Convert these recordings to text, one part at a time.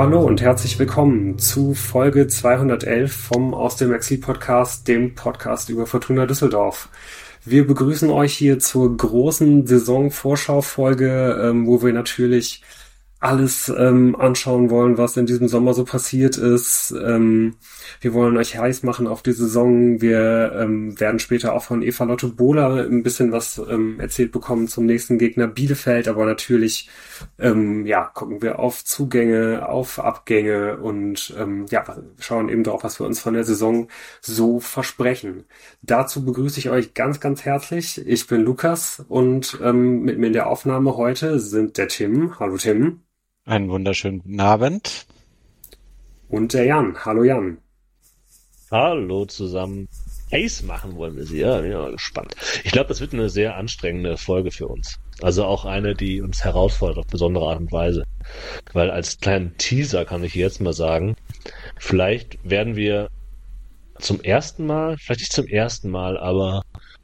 Hallo und herzlich willkommen zu Folge 211 vom Aus dem Exil Podcast, dem Podcast über Fortuna Düsseldorf. Wir begrüßen euch hier zur großen Saison-Vorschau-Folge, wo wir natürlich alles anschauen wollen, was in diesem Sommer so passiert ist. Wir wollen euch heiß machen auf die Saison. Wir werden später auch von Eva-Lotte Bohler ein bisschen was erzählt bekommen zum nächsten Gegner Bielefeld. Aber natürlich gucken wir auf Zugänge, auf Abgänge und schauen eben drauf, was wir uns von der Saison so versprechen. Dazu begrüße ich euch ganz, ganz herzlich. Ich bin Lukas und mit mir in der Aufnahme heute sind der Tim. Hallo Tim. Einen wunderschönen guten Abend. Und der Jan. Hallo Jan. Hallo zusammen. Heiß machen wollen wir sie. Ja, bin mal gespannt. Ich glaube, das wird eine sehr anstrengende Folge für uns. Also auch eine, die uns herausfordert auf besondere Art und Weise. Weil als kleinen Teaser kann ich jetzt mal sagen, vielleicht werden wir zum ersten Mal, vielleicht nicht zum ersten Mal, aber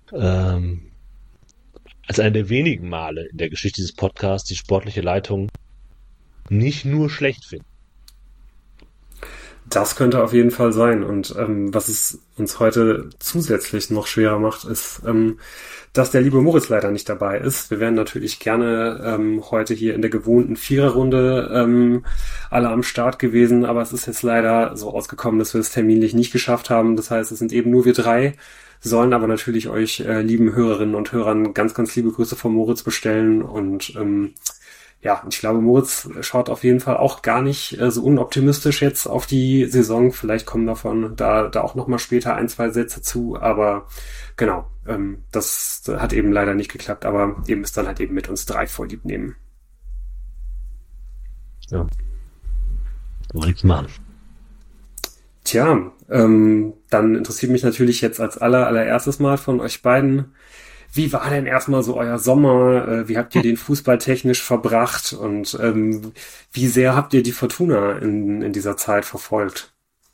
als eine der wenigen Male in der Geschichte dieses Podcasts die sportliche Leitung nicht nur schlecht finden. Das könnte auf jeden Fall sein. Und was es uns heute zusätzlich noch schwerer macht, ist, dass der liebe Moritz leider nicht dabei ist. Wir wären natürlich gerne heute hier in der gewohnten Viererrunde alle am Start gewesen, aber es ist jetzt leider so ausgekommen, dass wir es terminlich nicht geschafft haben. Das heißt, es sind eben nur wir drei, sollen aber natürlich euch lieben Hörerinnen und Hörern ganz, ganz liebe Grüße von Moritz bestellen und ich glaube, Moritz schaut auf jeden Fall auch gar nicht so unoptimistisch jetzt auf die Saison. Vielleicht kommen davon da auch nochmal später ein, zwei Sätze zu. Aber genau, das hat eben leider nicht geklappt. Aber ihr müsst dann halt eben mit uns drei vorlieb nehmen. Ja. Nichts machen. Tja, dann interessiert mich natürlich jetzt als allererstes Mal von euch beiden, wie war denn erstmal so euer Sommer? Wie habt ihr den fußballtechnisch verbracht? Und wie sehr habt ihr die Fortuna in dieser Zeit verfolgt?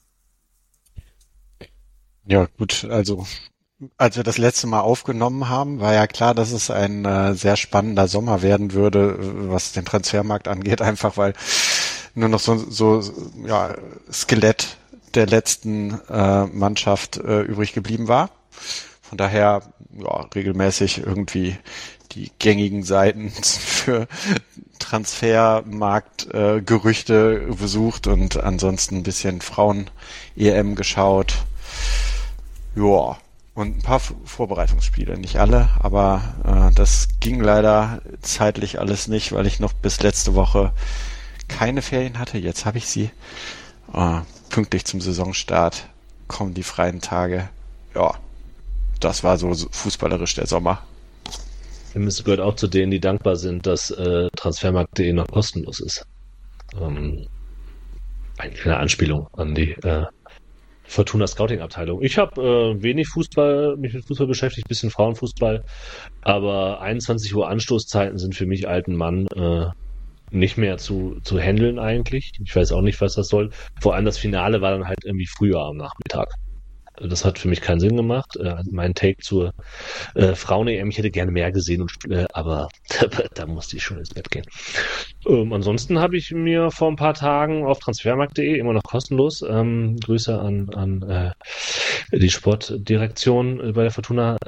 Ja, gut, also als wir das letzte Mal aufgenommen haben, war ja klar, dass es ein sehr spannender Sommer werden würde, was den Transfermarkt angeht, einfach weil nur noch so Skelett der letzten Mannschaft übrig geblieben war. Von daher regelmäßig irgendwie die gängigen Seiten für Transfermarktgerüchte besucht und ansonsten ein bisschen Frauen-EM geschaut. Ja, und ein paar Vorbereitungsspiele, nicht alle, aber das ging leider zeitlich alles nicht, weil ich noch bis letzte Woche keine Ferien hatte. Jetzt habe ich sie. Pünktlich zum Saisonstart kommen die freien Tage. Ja. Das war so fußballerisch der Sommer. Es gehört auch zu denen, die dankbar sind, dass Transfermarkt.de noch kostenlos ist. Eine kleine Anspielung an die Fortuna Scouting Abteilung. Ich habe mich mit Fußball beschäftigt, bisschen Frauenfußball, aber 21 Uhr Anstoßzeiten sind für mich alten Mann nicht mehr zu handeln eigentlich. Ich weiß auch nicht, was das soll. Vor allem das Finale war dann halt irgendwie früher am Nachmittag. Das hat für mich keinen Sinn gemacht. Mein Take zur Frauen-EM, ich hätte gerne mehr gesehen, aber da musste ich schon ins Bett gehen. Ansonsten habe ich mir vor ein paar Tagen auf transfermarkt.de, immer noch kostenlos, Grüße an die Sportdirektion bei der Fortuna,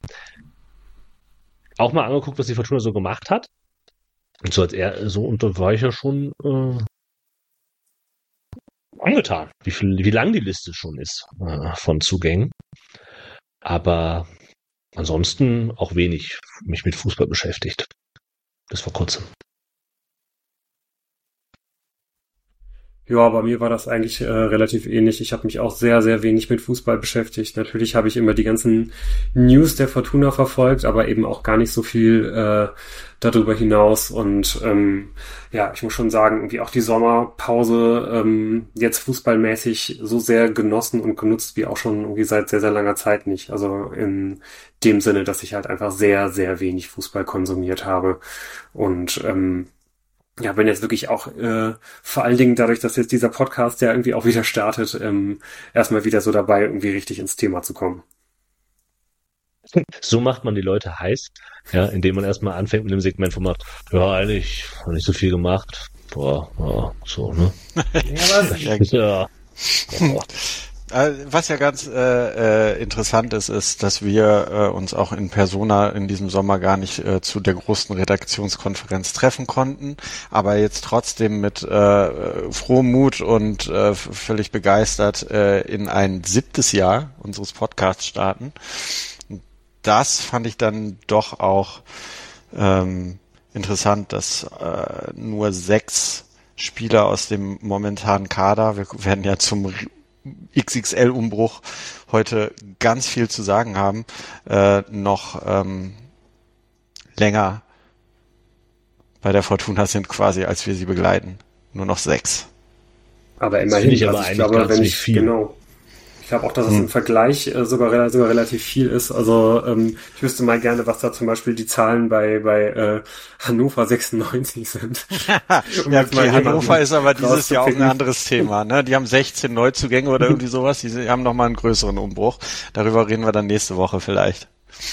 auch mal angeguckt, was die Fortuna so gemacht hat. Und so und da war ich ja schon angetan, wie lang die Liste schon ist von Zugängen. Aber ansonsten auch wenig mich mit Fußball beschäftigt. Bis vor kurzem. Ja, bei mir war das eigentlich relativ ähnlich. Ich habe mich auch sehr, sehr wenig mit Fußball beschäftigt. Natürlich habe ich immer die ganzen News der Fortuna verfolgt, aber eben auch gar nicht so viel darüber hinaus. Und ich muss schon sagen, irgendwie auch die Sommerpause jetzt fußballmäßig so sehr genossen und genutzt wie auch schon irgendwie seit sehr, sehr langer Zeit nicht. Also in dem Sinne, dass ich halt einfach sehr, sehr wenig Fußball konsumiert habe. Und bin jetzt wirklich auch vor allen Dingen dadurch, dass jetzt dieser Podcast ja irgendwie auch wieder startet, erstmal wieder so dabei, irgendwie richtig ins Thema zu kommen. So macht man die Leute heiß, ja, indem man erstmal anfängt mit dem Segmentformat, ja, eigentlich habe nicht so viel gemacht, so, ne? Ja, Was ja ganz interessant ist, dass wir uns auch in Persona in diesem Sommer gar nicht zu der großen Redaktionskonferenz treffen konnten, aber jetzt trotzdem mit frohem Mut und völlig begeistert in ein 7. Jahr unseres Podcasts starten. Das fand ich dann doch auch interessant, dass nur 6 Spieler aus dem momentanen Kader, wir werden ja zum XXL-Umbruch heute ganz viel zu sagen haben, noch länger bei der Fortuna sind quasi, als wir sie begleiten. Nur noch 6. aber immerhin, ich aber eigentlich gar nicht viel. Genau. Ich glaube auch, dass es im Vergleich sogar relativ viel ist. Also ich wüsste mal gerne, was da zum Beispiel die Zahlen bei Hannover 96 sind. Ja, okay, Hannover ist aber dieses Jahr auch ein anderes Thema. Ne? Die haben 16 Neuzugänge oder irgendwie sowas. Die haben nochmal einen größeren Umbruch. Darüber reden wir dann nächste Woche vielleicht.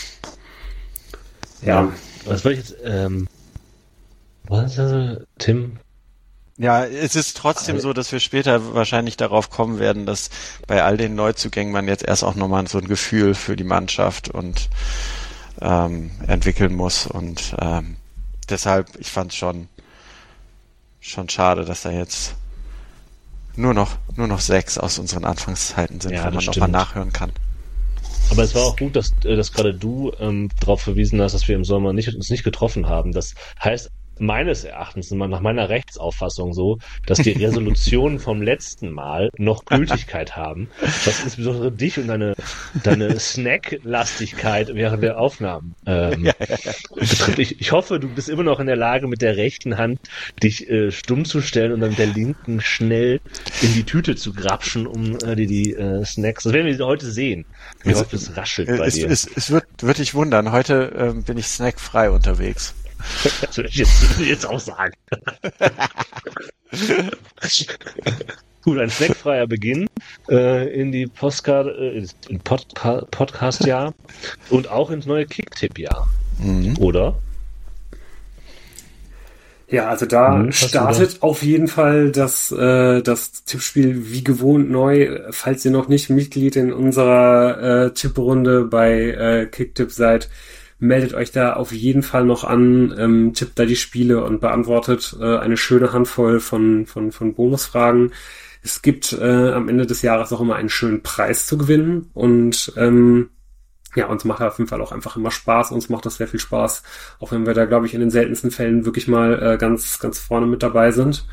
Ja. Was wollte ich jetzt, was ist das, Tim? Ja, es ist trotzdem so, dass wir später wahrscheinlich darauf kommen werden, dass bei all den Neuzugängen man jetzt erst auch nochmal so ein Gefühl für die Mannschaft und entwickeln muss. Und deshalb, ich fand es schon schade, dass da jetzt nur noch 6 aus unseren Anfangszeiten sind, wo man nochmal nachhören kann. Aber es war auch gut, dass gerade du darauf verwiesen hast, dass wir im Sommer uns nicht getroffen haben. Das heißt meines Erachtens, nach meiner Rechtsauffassung so, dass die Resolutionen vom letzten Mal noch Gültigkeit haben. Was insbesondere dich und deine Snack-Lastigkeit während der Aufnahmen betrifft. Ich hoffe, du bist immer noch in der Lage, mit der rechten Hand dich stumm zu stellen und dann mit der linken schnell in die Tüte zu grapschen, um die Snacks. Das werden wir heute sehen. Ich hoffe, es raschelt bei dir. Es wird dich wundern. Heute bin ich snackfrei unterwegs. Das würde ich jetzt auch sagen. Gut, ein snackfreier Beginn in die Podcast-Jahr und auch ins neue Kicktipp-Jahr. Oder? Ja, also da startet auf jeden Fall das Tippspiel wie gewohnt neu. Falls ihr noch nicht Mitglied in unserer Tipprunde bei Kicktipp seid, meldet euch da auf jeden Fall noch an, tippt da die Spiele und beantwortet eine schöne Handvoll von Bonusfragen. Es gibt am Ende des Jahres auch immer einen schönen Preis zu gewinnen und uns macht auf jeden Fall auch einfach immer Spaß. Uns macht das sehr viel Spaß, auch wenn wir da, glaube ich, in den seltensten Fällen wirklich mal ganz vorne mit dabei sind.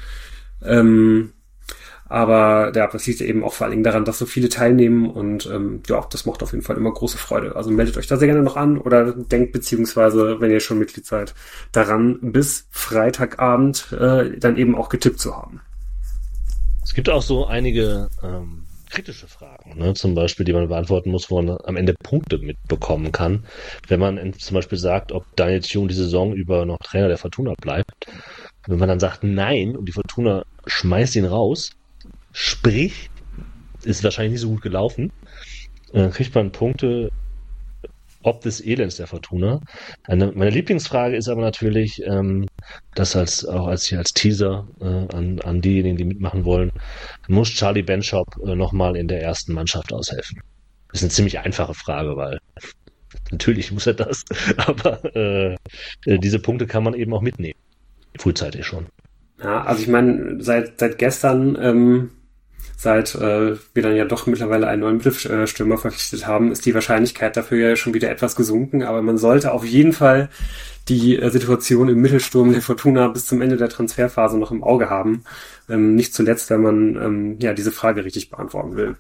Aber das liegt eben auch vor allen Dingen daran, dass so viele teilnehmen und das macht auf jeden Fall immer große Freude. Also meldet euch da sehr gerne noch an oder denkt beziehungsweise, wenn ihr schon Mitglied seid, daran, bis Freitagabend dann eben auch getippt zu haben. Es gibt auch so einige kritische Fragen, ne? Zum Beispiel, die man beantworten muss, wo man am Ende Punkte mitbekommen kann. Wenn man zum Beispiel sagt, ob Daniel Thune die Saison über noch Trainer der Fortuna bleibt. Wenn man dann sagt nein und die Fortuna schmeißt ihn raus, sprich, ist wahrscheinlich nicht so gut gelaufen, kriegt man Punkte ob des Elends der Fortuna. Meine Lieblingsfrage ist aber natürlich, das als Teaser an diejenigen, die mitmachen wollen, muss Charlie Benschop nochmal in der ersten Mannschaft aushelfen? Das ist eine ziemlich einfache Frage, weil natürlich muss er das, aber diese Punkte kann man eben auch mitnehmen. Frühzeitig schon. Ja, also ich meine, seit gestern, seit wir dann ja doch mittlerweile einen neuen Mittelstürmer verpflichtet haben, ist die Wahrscheinlichkeit dafür ja schon wieder etwas gesunken. Aber man sollte auf jeden Fall die Situation im Mittelsturm der Fortuna bis zum Ende der Transferphase noch im Auge haben. Nicht zuletzt, wenn man diese Frage richtig beantworten will.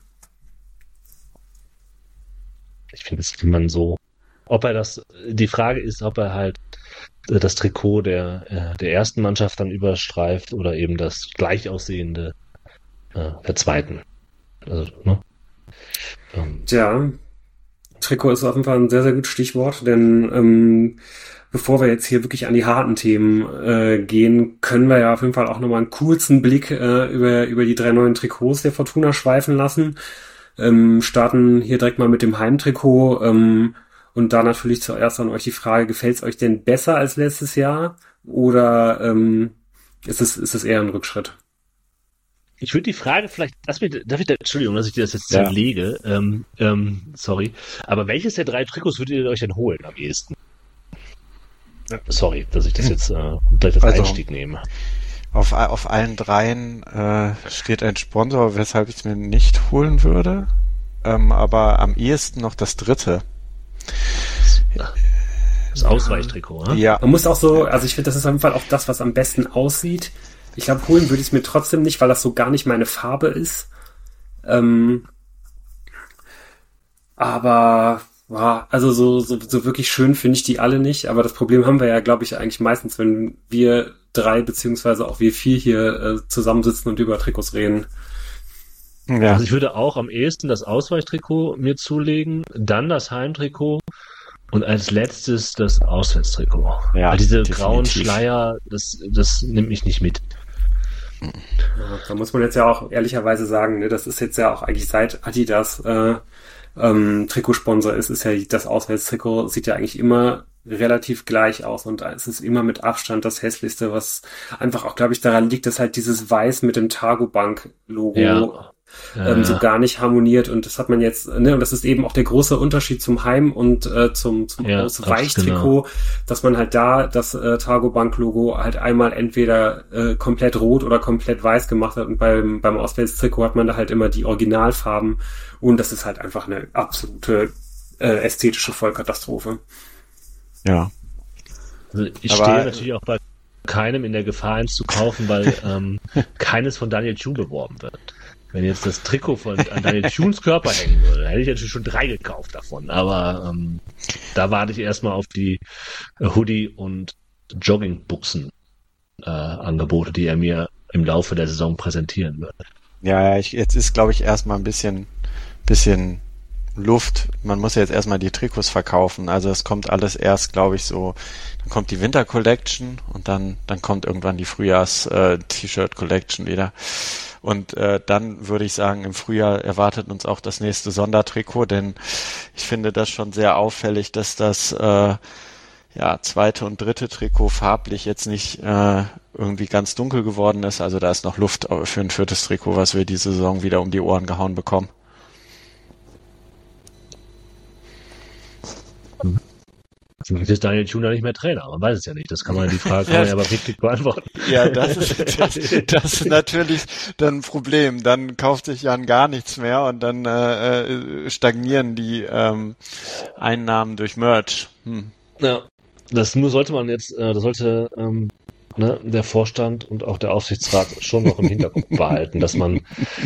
Ich finde, das kann man so. Die Frage ist, ob er halt das Trikot der ersten Mannschaft dann überstreift oder eben das gleich aussehende der zweiten. Also, ne? Trikot ist auf jeden Fall ein sehr, sehr gutes Stichwort, denn bevor wir jetzt hier wirklich an die harten Themen gehen, können wir ja auf jeden Fall auch nochmal einen kurzen Blick über die 3 neuen Trikots der Fortuna schweifen lassen. Starten hier direkt mal mit dem Heimtrikot und da natürlich zuerst an euch die Frage, gefällt es euch denn besser als letztes Jahr oder ist es eher ein Rückschritt. Ich würde die Frage vielleicht, Entschuldigung, dass ich dir das jetzt zerlege, sorry, aber welches der 3 Trikots würdet ihr euch denn holen am ehesten? Sorry, dass ich das jetzt gleich als Einstieg nehme. Auf allen 3 steht ein Sponsor, weshalb ich es mir nicht holen würde, aber am ehesten noch das 3. Das Ausweichtrikot, ne? Ja. Man muss auch so, also ich finde, das ist auf jeden Fall auch das, was am besten aussieht. Ich glaube, holen würde ich es mir trotzdem nicht, weil das so gar nicht meine Farbe ist. Aber ja, also so wirklich schön finde ich die alle nicht. Aber das Problem haben wir ja, glaube ich, eigentlich meistens, wenn wir 3 beziehungsweise auch wir 4 hier zusammensitzen und über Trikots reden. Ja. Also ich würde auch am ehesten das Ausweichtrikot mir zulegen, dann das Heimtrikot und als letztes das Auswärtstrikot. Ja, weil diese definitiv. Grauen Schleier, das nimmt mich nicht mit. Ja, da muss man jetzt ja auch ehrlicherweise sagen, ne, das ist jetzt ja auch eigentlich seit Adidas Trikotsponsor ist ja das Auswärtstrikot, sieht ja eigentlich immer relativ gleich aus und es ist immer mit Abstand das hässlichste, was einfach auch, glaube ich, daran liegt, dass halt dieses Weiß mit dem Targobank-Logo so gar nicht harmoniert und das hat man jetzt, ne, und das ist eben auch der große Unterschied zum Heim- und zum Ausweichtrikot, dass man halt da das Targobank-Logo halt einmal entweder komplett rot oder komplett weiß gemacht hat und beim Auswärtstrikot hat man da halt immer die Originalfarben und das ist halt einfach eine absolute ästhetische Vollkatastrophe. Ja. Also ich stehe natürlich auch bei keinem in der Gefahr, eins zu kaufen, weil keines von Daniel Thune beworben wird. Wenn jetzt das Trikot an Daniel Thunes Körper hängen würde, hätte ich natürlich schon 3 gekauft davon. Aber da warte ich erstmal auf die Hoodie- und Joggingbuchsen Angebote, die er mir im Laufe der Saison präsentieren wird. Ja, jetzt ist, glaube ich, erstmal ein bisschen Luft. Man muss ja jetzt erstmal die Trikots verkaufen. Also es kommt alles erst, glaube ich, so, dann kommt die Winter Collection und dann kommt irgendwann die Frühjahrs T-Shirt Collection wieder. Und dann würde ich sagen, im Frühjahr erwartet uns auch das nächste Sondertrikot, denn ich finde das schon sehr auffällig, dass das zweite und dritte Trikot farblich jetzt nicht irgendwie ganz dunkel geworden ist. Also da ist noch Luft für ein 4. Trikot, was wir diese Saison wieder um die Ohren gehauen bekommen. Vielleicht ist Daniel Thune nicht mehr Trainer, man weiß es ja nicht. Das kann man die Frage kann man ja aber richtig beantworten. Ja, das ist natürlich dann ein Problem. Dann kauft sich Jan gar nichts mehr und dann stagnieren die Einnahmen durch Merch. Ja, das sollte man jetzt, der Vorstand und auch der Aufsichtsrat schon noch im Hinterkopf behalten, dass man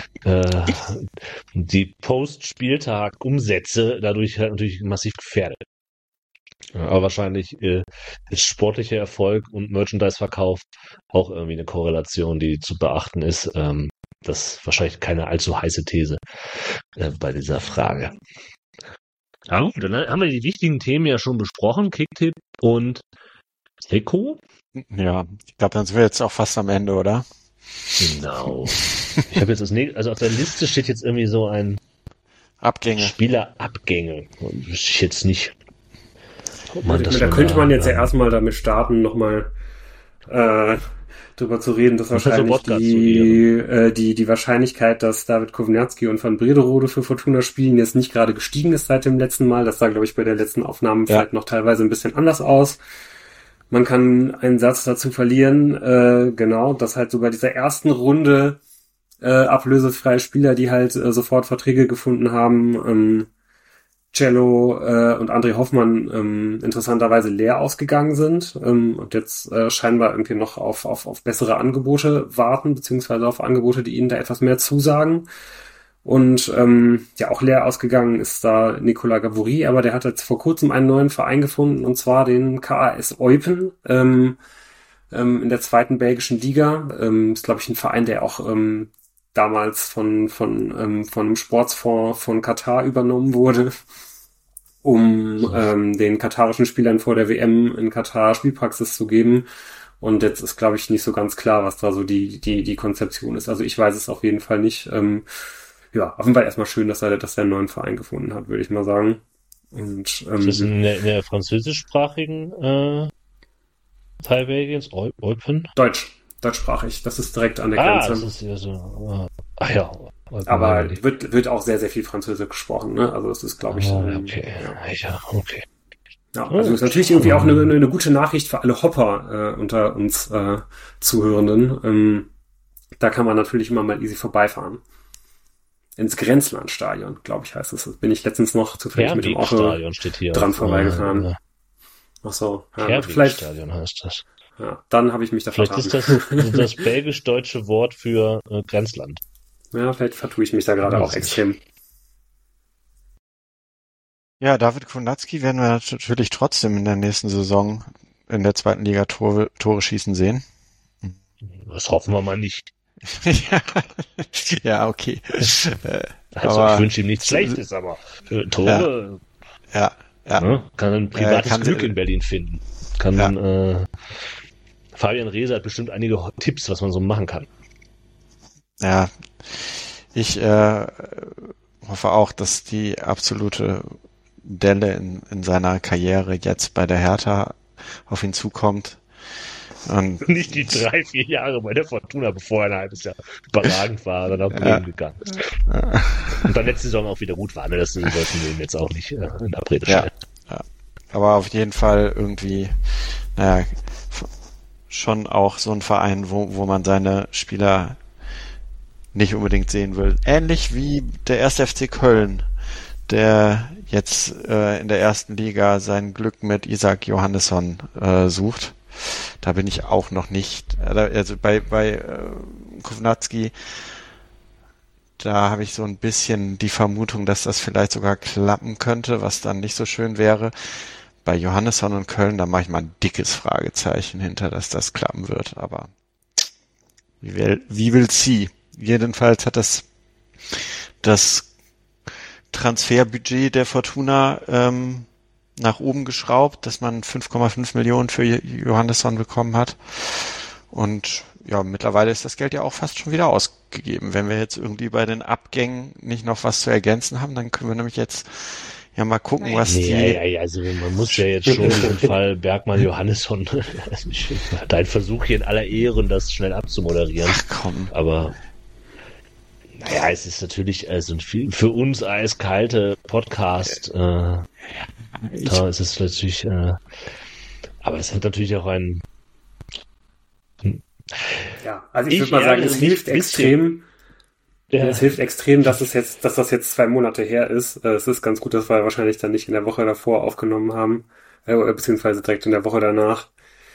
die Post-Spieltag-Umsätze dadurch halt natürlich massiv gefährdet. Aber wahrscheinlich ist sportlicher Erfolg und Merchandise-Verkauf auch irgendwie eine Korrelation, die zu beachten ist. Das ist wahrscheinlich keine allzu heiße These bei dieser Frage. Ja gut, dann haben wir die wichtigen Themen ja schon besprochen. Kicktipp und Trikot. Ja, ich glaube, dann sind wir jetzt auch fast am Ende, oder? Genau. Ich habe jetzt also auf der Liste steht jetzt irgendwie so ein Spielerabgänge. Ich jetzt nicht. Da könnte man jetzt ja erstmal damit starten, nochmal drüber zu reden, dass wahrscheinlich die Wahrscheinlichkeit, dass David Kovnatski und Van Brederode für Fortuna spielen, jetzt nicht gerade gestiegen ist seit dem letzten Mal. Das sah, glaube ich, bei der letzten Aufnahme vielleicht noch teilweise ein bisschen anders aus. Man kann einen Satz dazu verlieren, dass halt sogar dieser ersten Runde ablösefreie Spieler, die halt sofort Verträge gefunden haben, Cello und André Hoffmann interessanterweise leer ausgegangen sind und jetzt scheinbar irgendwie noch auf bessere Angebote warten, beziehungsweise auf Angebote, die ihnen da etwas mehr zusagen. Und auch leer ausgegangen ist da Nicolas Gavouri, aber der hat jetzt vor kurzem einen neuen Verein gefunden, und zwar den KAS Eupen in der 2. belgischen Liga. Ist, glaube ich, ein Verein, der auch damals von einem Sportsfonds von Katar übernommen wurde, um den katarischen Spielern vor der WM in Katar Spielpraxis zu geben. Und jetzt ist, glaube ich, nicht so ganz klar, was da so die Konzeption ist. Also ich weiß es auf jeden Fall nicht. Auf jeden Fall erstmal schön, dass er einen neuen Verein gefunden hat, würde ich mal sagen. Und ist das in der französischsprachigen Teil Belgiens? Eupen? Deutsch. deutschsprachig. Das ist direkt an der Grenze. Das ist ja so. Ja. Aber wird auch sehr, sehr viel Französisch gesprochen, ne? Also das ist, glaube ich. Okay. Okay. Ja, also ist natürlich irgendwie auch eine gute Nachricht für alle Hopper unter uns Zuhörenden. Da kann man natürlich immer mal easy vorbeifahren. Ins Grenzlandstadion, glaube ich, heißt es. Bin ich letztens noch zufällig mit dem Auto dran vorbeigefahren. Ach so. Ja, vielleicht Stadion heißt das. Ja, dann habe ich mich da vertan. Vielleicht ist das belgisch-deutsche Wort für Grenzland. Ja, vielleicht vertue ich mich da gerade auch extrem. Ja, David Kownacki werden wir natürlich trotzdem in der nächsten Saison in der 2. Liga Tore schießen sehen. Das hoffen wir mal nicht. Ja, okay. Also ich wünsche ihm nichts Schlechtes, aber Tore ja. Kann ein privates Glück in Berlin finden. Fabian Reese hat bestimmt einige Tipps, was man so machen kann. Ja, ich hoffe auch, dass die absolute Delle in seiner Karriere jetzt bei der Hertha auf ihn zukommt. Und nicht die 3-4 Jahre bei der Fortuna, bevor er ein halbes Jahr überragend war, dann nach Bremen gegangen ist. Und dann letzte Saison auch wieder gut war. Das sollten wir ihm jetzt auch nicht in Abrede stellen. Ja. Aber auf jeden Fall irgendwie, schon auch so ein Verein, wo man seine Spieler nicht unbedingt sehen will. Ähnlich wie der 1. FC Köln, der jetzt in der 1. Liga sein Glück mit Isaac Johannesson sucht. Da bin ich auch noch nicht, also bei Kownacki, da habe ich so ein bisschen die Vermutung, dass das vielleicht sogar klappen könnte, was dann nicht so schön wäre. Bei Johannesson und Köln, da mache ich mal ein dickes Fragezeichen hinter, dass das klappen wird, aber wie will sie? Jedenfalls hat das Transferbudget der Fortuna nach oben geschraubt, dass man 5,5 Millionen für Johannesson bekommen hat. Und ja, mittlerweile ist das Geld ja auch fast schon wieder ausgegeben. Wenn wir jetzt irgendwie bei den Abgängen nicht noch was zu ergänzen haben, dann können wir nämlich jetzt ja mal gucken, was also man muss ja jetzt schon den Fall Bergmann-Johannesson, dein Versuch hier in aller Ehren, das schnell abzumoderieren. Ach komm. Aber es ist natürlich für uns eiskalte Podcast, da ist es natürlich, aber es hat natürlich auch einen. Ja, also ich würde mal sagen, es hilft extrem. Ja. Es hilft extrem, dass das jetzt 2 Monate her ist. Es ist ganz gut, dass wir wahrscheinlich dann nicht in der Woche davor aufgenommen haben, beziehungsweise direkt in der Woche danach.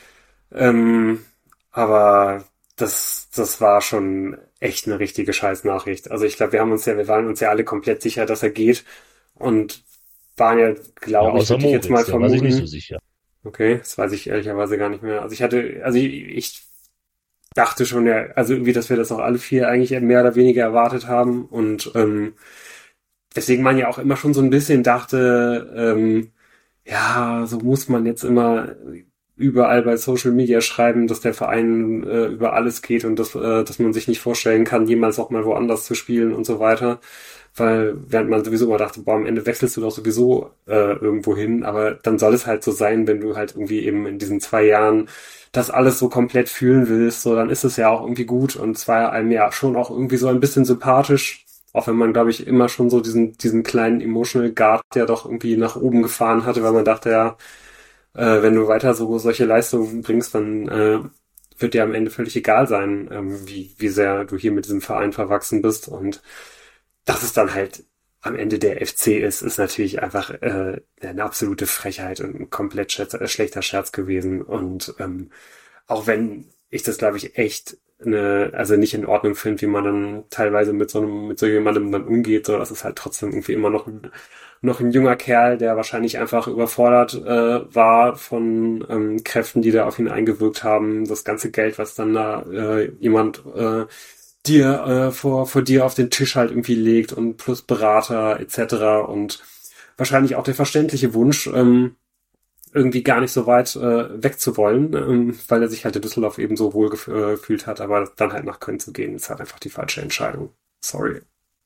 Aber das war schon echt eine richtige Scheißnachricht. Also ich glaube, wir waren uns ja alle komplett sicher, dass er geht und waren ja, glaube ich, würde ich jetzt mal vermuten. Da war ich nicht so sicher. Okay, das weiß ich ehrlicherweise gar nicht mehr. Also ich dachte schon, ja, also irgendwie, dass wir das auch alle 4 eigentlich mehr oder weniger erwartet haben und deswegen man ja auch immer schon so ein bisschen dachte, so muss man jetzt immer überall bei Social Media schreiben, dass der Verein über alles geht und dass man sich nicht vorstellen kann, jemals auch mal woanders zu spielen und so weiter. Weil während man sowieso immer dachte, am Ende wechselst du doch sowieso irgendwo hin, aber dann soll es halt so sein, wenn du halt irgendwie eben in diesen 2 Jahren das alles so komplett fühlen willst, so dann ist es ja auch irgendwie gut und es war einem ja schon auch irgendwie so ein bisschen sympathisch, auch wenn man, glaube ich, immer schon so diesen kleinen Emotional Guard ja doch irgendwie nach oben gefahren hatte, weil man dachte, ja, wenn du weiter so solche Leistungen bringst, dann wird dir am Ende völlig egal sein, wie sehr du hier mit diesem Verein verwachsen bist und dass es dann halt am Ende der FC ist natürlich einfach eine absolute Frechheit und ein komplett schlechter Scherz gewesen. Und auch wenn ich das, glaube ich, echt nicht in Ordnung finde, wie man dann teilweise mit so jemandem dann umgeht, so das ist halt trotzdem irgendwie immer noch ein junger Kerl, der wahrscheinlich einfach überfordert war von Kräften, die da auf ihn eingewirkt haben. Das ganze Geld, was dann da jemand dir vor dir auf den Tisch halt irgendwie legt und plus Berater etc. und wahrscheinlich auch der verständliche Wunsch, irgendwie gar nicht so weit weg zu wollen, weil er sich halt in Düsseldorf eben so wohl gefühlt hat, aber dann halt nach Köln zu gehen, ist halt einfach die falsche Entscheidung. Sorry.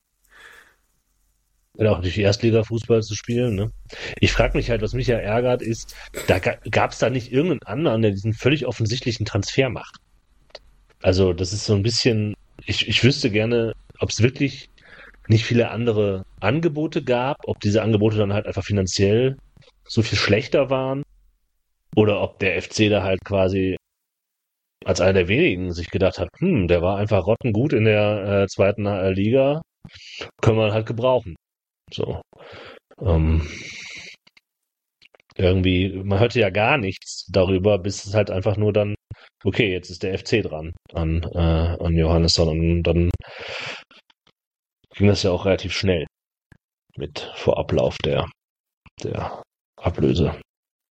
Oder auch durch die Erstliga-Fußball zu spielen, ne? Ich frage mich halt, was mich ja ärgert, ist, da gab es da nicht irgendeinen anderen, der diesen völlig offensichtlichen Transfer macht. Also das ist so ein bisschen, ich wüsste gerne, ob es wirklich nicht viele andere Angebote gab, ob diese Angebote dann halt einfach finanziell so viel schlechter waren oder ob der FC da halt quasi als einer der wenigen sich gedacht hat, der war einfach rottengut in der zweiten Liga, können wir halt gebrauchen. So. Irgendwie, man hörte ja gar nichts darüber, bis es halt einfach nur dann, okay, jetzt ist der FC dran an Johannesson und dann ging das ja auch relativ schnell mit vor Ablauf der Ablöse.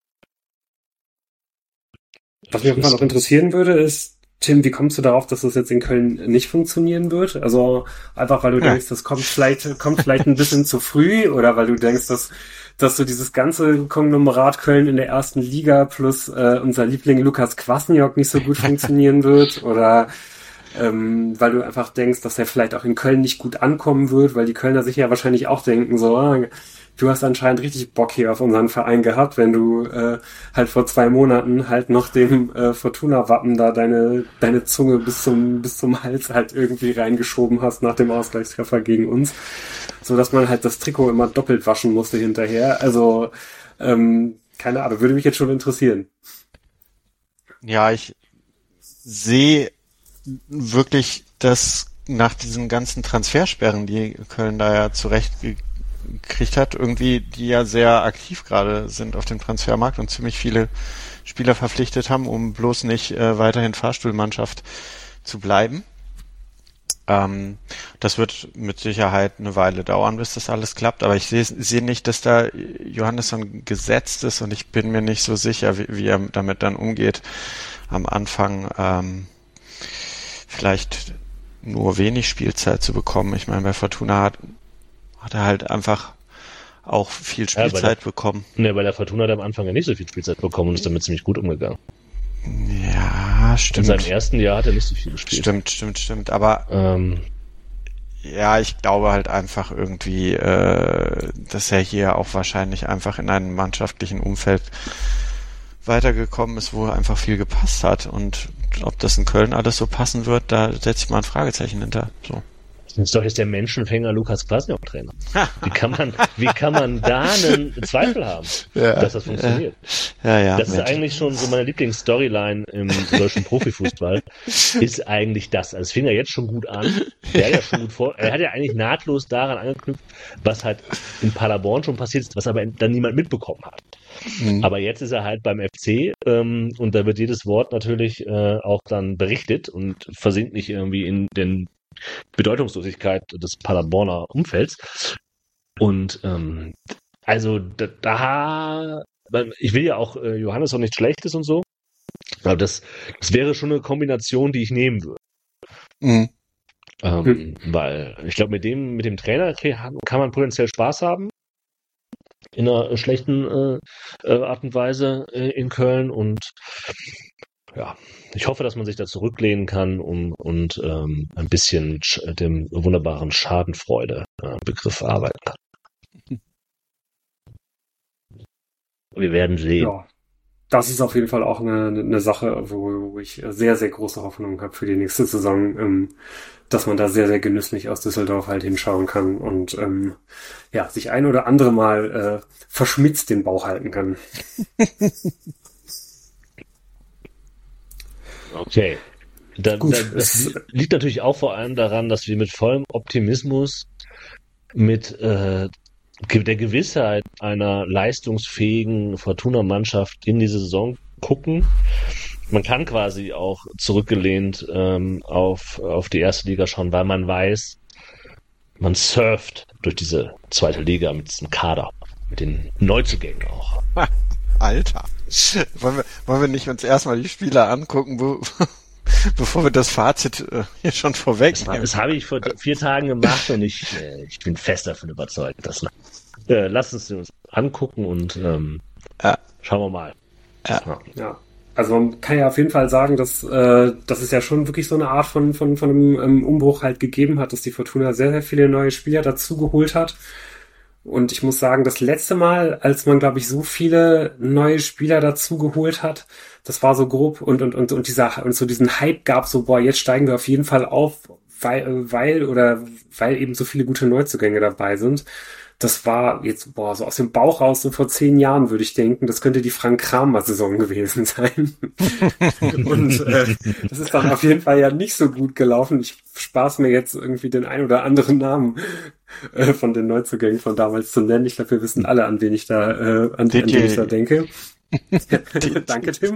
Was mich auf jeden Fall noch interessieren würde, ist, Tim, wie kommst du darauf, dass das jetzt in Köln nicht funktionieren wird? Also einfach, weil du denkst, das kommt vielleicht ein bisschen zu früh, oder weil du denkst, dass so dieses ganze Konglomerat Köln in der ersten Liga plus unser Liebling Lukas Kwasniok nicht so gut funktionieren wird, oder weil du einfach denkst, dass er vielleicht auch in Köln nicht gut ankommen wird, weil die Kölner sich ja wahrscheinlich auch denken, so, du hast anscheinend richtig Bock hier auf unseren Verein gehabt, wenn du halt vor 2 Monaten halt noch dem Fortuna-Wappen da deine Zunge bis zum Hals halt irgendwie reingeschoben hast nach dem Ausgleichstreffer gegen uns, so dass man halt das Trikot immer doppelt waschen musste hinterher. Also keine Ahnung, würde mich jetzt schon interessieren. Ja, ich sehe wirklich, dass nach diesen ganzen Transfersperren, die Köln da ja zurechtgekriegt hat, irgendwie, die ja sehr aktiv gerade sind auf dem Transfermarkt und ziemlich viele Spieler verpflichtet haben, um bloß nicht weiterhin Fahrstuhlmannschaft zu bleiben. Das wird mit Sicherheit eine Weile dauern, bis das alles klappt, aber ich sehe nicht, dass da Johannesson gesetzt ist und ich bin mir nicht so sicher, wie er damit dann umgeht. Am Anfang vielleicht nur wenig Spielzeit zu bekommen. Ich meine, bei Fortuna hat er halt einfach auch viel Spielzeit bekommen. Ne, bei der Fortuna hat er am Anfang ja nicht so viel Spielzeit bekommen und ist damit ziemlich gut umgegangen. Ja, stimmt. In seinem ersten Jahr hat er nicht so viel gespielt. Stimmt. Aber ja, ich glaube halt einfach irgendwie, dass er hier auch wahrscheinlich einfach in einem mannschaftlichen Umfeld weitergekommen ist, wo einfach viel gepasst hat. Und ob das in Köln alles so passen wird, da setze ich mal ein Fragezeichen hinter. So. Das ist doch jetzt der Menschenfänger Lukas Kwasniok Trainer. Wie kann man da einen Zweifel haben, dass das funktioniert? Ja, das ist eigentlich schon so meine Lieblingsstoryline im deutschen Profifußball. Ist eigentlich das. Also es fing ja jetzt schon gut an. Er hat ja eigentlich nahtlos daran angeknüpft, was halt in Paderborn schon passiert ist, was aber dann niemand mitbekommen hat. Mhm. Aber jetzt ist er halt beim FC und da wird jedes Wort natürlich auch dann berichtet und versinkt nicht irgendwie in den Bedeutungslosigkeit des Paderborner Umfelds. Und also ich will ja auch Johannes auch nichts Schlechtes und so, aber das wäre schon eine Kombination, die ich nehmen würde. Mhm. Weil ich glaube, mit dem Trainer kann man potenziell Spaß haben in einer schlechten Art und Weise in Köln und ja, ich hoffe, dass man sich da zurücklehnen kann und ein bisschen dem wunderbaren Schadenfreude-Begriff arbeiten kann. Wir werden sehen. Ja, das ist auf jeden Fall auch eine Sache, wo ich sehr, sehr große Hoffnung habe für die nächste Saison, dass man da sehr, sehr genüsslich aus Düsseldorf halt hinschauen kann und sich ein oder andere Mal verschmitzt den Bauch halten kann. Okay. Das liegt natürlich auch vor allem daran, dass wir mit vollem Optimismus, mit der Gewissheit einer leistungsfähigen Fortuna-Mannschaft in die Saison gucken. Man kann quasi auch zurückgelehnt auf die erste Liga schauen, weil man weiß, man surft durch diese zweite Liga mit diesem Kader, mit den Neuzugängen auch. Alter. Wollen wir nicht uns erstmal die Spieler angucken, bevor wir das Fazit hier schon vorwegnehmen? Das habe ich vor 4 Tagen gemacht und ich bin fest davon überzeugt. Lass uns angucken und schauen wir mal. Ja. Also man kann ja auf jeden Fall sagen, dass es ja schon wirklich so eine Art von einem Umbruch halt gegeben hat, dass die Fortuna sehr, sehr viele neue Spieler dazugeholt hat. Und ich muss sagen, das letzte Mal, als man, glaube ich, so viele neue Spieler dazu geholt hat, das war so grob und so diesen Hype gab, so, boah, jetzt steigen wir auf jeden Fall auf, weil eben so viele gute Neuzugänge dabei sind. Das war jetzt, boah, so aus dem Bauch raus, so vor 10 Jahren würde ich denken, das könnte die Frank-Kramer-Saison gewesen sein. Und das ist dann auf jeden Fall ja nicht so gut gelaufen. Ich spaß mir jetzt irgendwie den ein oder anderen Namen von den Neuzugängen von damals zu nennen. Ich glaube, wir wissen alle, an wen ich da, an wen ich da denke. Danke, Tim.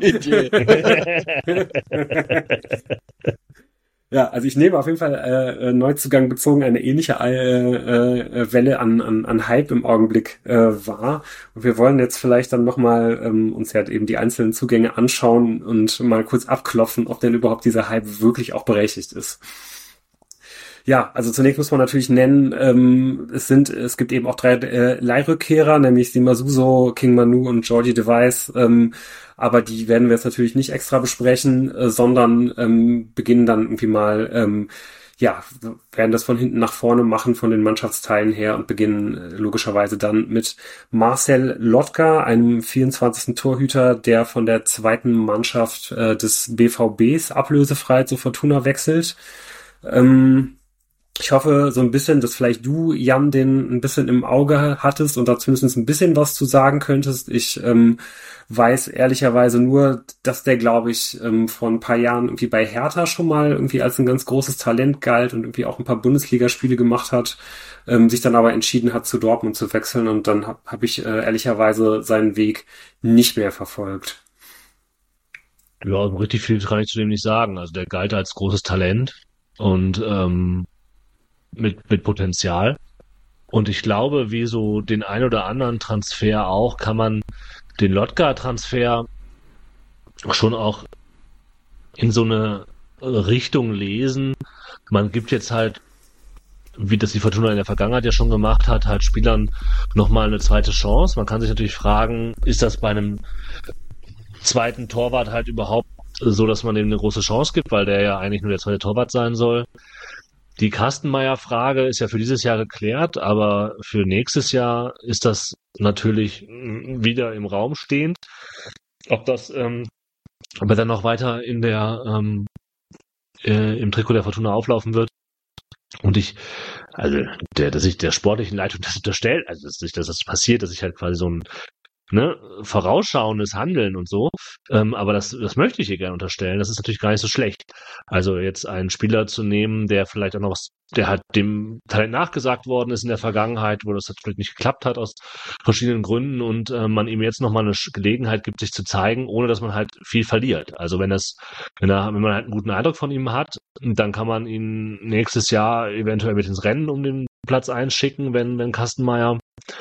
Ja, also ich nehme auf jeden Fall Neuzugang bezogen eine ähnliche Welle an Hype im Augenblick wahr. Und wir wollen jetzt vielleicht dann nochmal uns ja eben die einzelnen Zugänge anschauen und mal kurz abklopfen, ob denn überhaupt dieser Hype wirklich auch berechtigt ist. Ja, also zunächst muss man natürlich nennen, es gibt eben auch 3 Leihrückkehrer, nämlich Sima Suso, King Manu und Georgie Device, aber die werden wir jetzt natürlich nicht extra besprechen, sondern beginnen dann irgendwie mal, werden das von hinten nach vorne machen von den Mannschaftsteilen her und beginnen logischerweise dann mit Marcel Lotka, einem 24. Torhüter, der von der zweiten Mannschaft des BVBs ablösefrei zu Fortuna wechselt. Ich hoffe so ein bisschen, dass vielleicht du, Jan, den ein bisschen im Auge hattest und da zumindest ein bisschen was zu sagen könntest. Ich weiß ehrlicherweise nur, dass der, glaube ich, vor ein paar Jahren irgendwie bei Hertha schon mal irgendwie als ein ganz großes Talent galt und irgendwie auch ein paar Bundesligaspiele gemacht hat, sich dann aber entschieden hat, zu Dortmund zu wechseln und dann hab ich ehrlicherweise seinen Weg nicht mehr verfolgt. Ja, richtig viel kann ich zu dem nicht sagen. Also der galt als großes Talent und mit Potenzial. Und ich glaube, wie so den ein oder anderen Transfer auch, kann man den Lotka-Transfer schon auch in so eine Richtung lesen. Man gibt jetzt halt, wie das die Fortuna in der Vergangenheit ja schon gemacht hat, halt Spielern nochmal eine zweite Chance. Man kann sich natürlich fragen, ist das bei einem zweiten Torwart halt überhaupt so, dass man dem eine große Chance gibt, weil der ja eigentlich nur der zweite Torwart sein soll. Die Kastenmeier-Frage ist ja für dieses Jahr geklärt, aber für nächstes Jahr ist das natürlich wieder im Raum stehend. Ob er dann noch weiter in der im Trikot der Fortuna auflaufen wird. Und dass ich der sportlichen Leitung das unterstellt, also dass das passiert, dass ich halt quasi so ein vorausschauendes Handeln und so, aber das möchte ich hier gerne unterstellen, das ist natürlich gar nicht so schlecht. Also jetzt einen Spieler zu nehmen, der vielleicht auch noch der halt dem Talent nachgesagt worden ist in der Vergangenheit, wo das vielleicht nicht geklappt hat aus verschiedenen Gründen und man ihm jetzt nochmal eine Gelegenheit gibt, sich zu zeigen, ohne dass man halt viel verliert. Also wenn man halt einen guten Eindruck von ihm hat, dann kann man ihn nächstes Jahr eventuell mit ins Rennen um den Platz einschicken, wenn Kastenmeier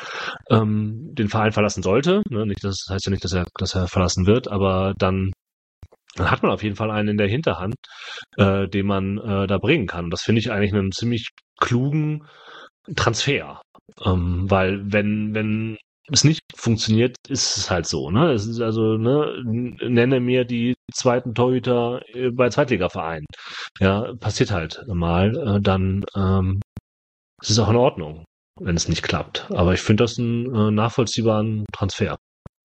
den Verein verlassen sollte. Ne? Das heißt ja nicht, dass er verlassen wird, aber dann hat man auf jeden Fall einen in der Hinterhand, den man da bringen kann. Und das finde ich eigentlich einen ziemlich klugen Transfer. Weil wenn es nicht funktioniert, ist es halt so. Ne? Es ist also, nenne mir die zweiten Torhüter bei Zweitligavereinen. Ja, passiert halt mal. Dann ist es auch in Ordnung, wenn es nicht klappt. Aber ich finde das einen nachvollziehbaren Transfer.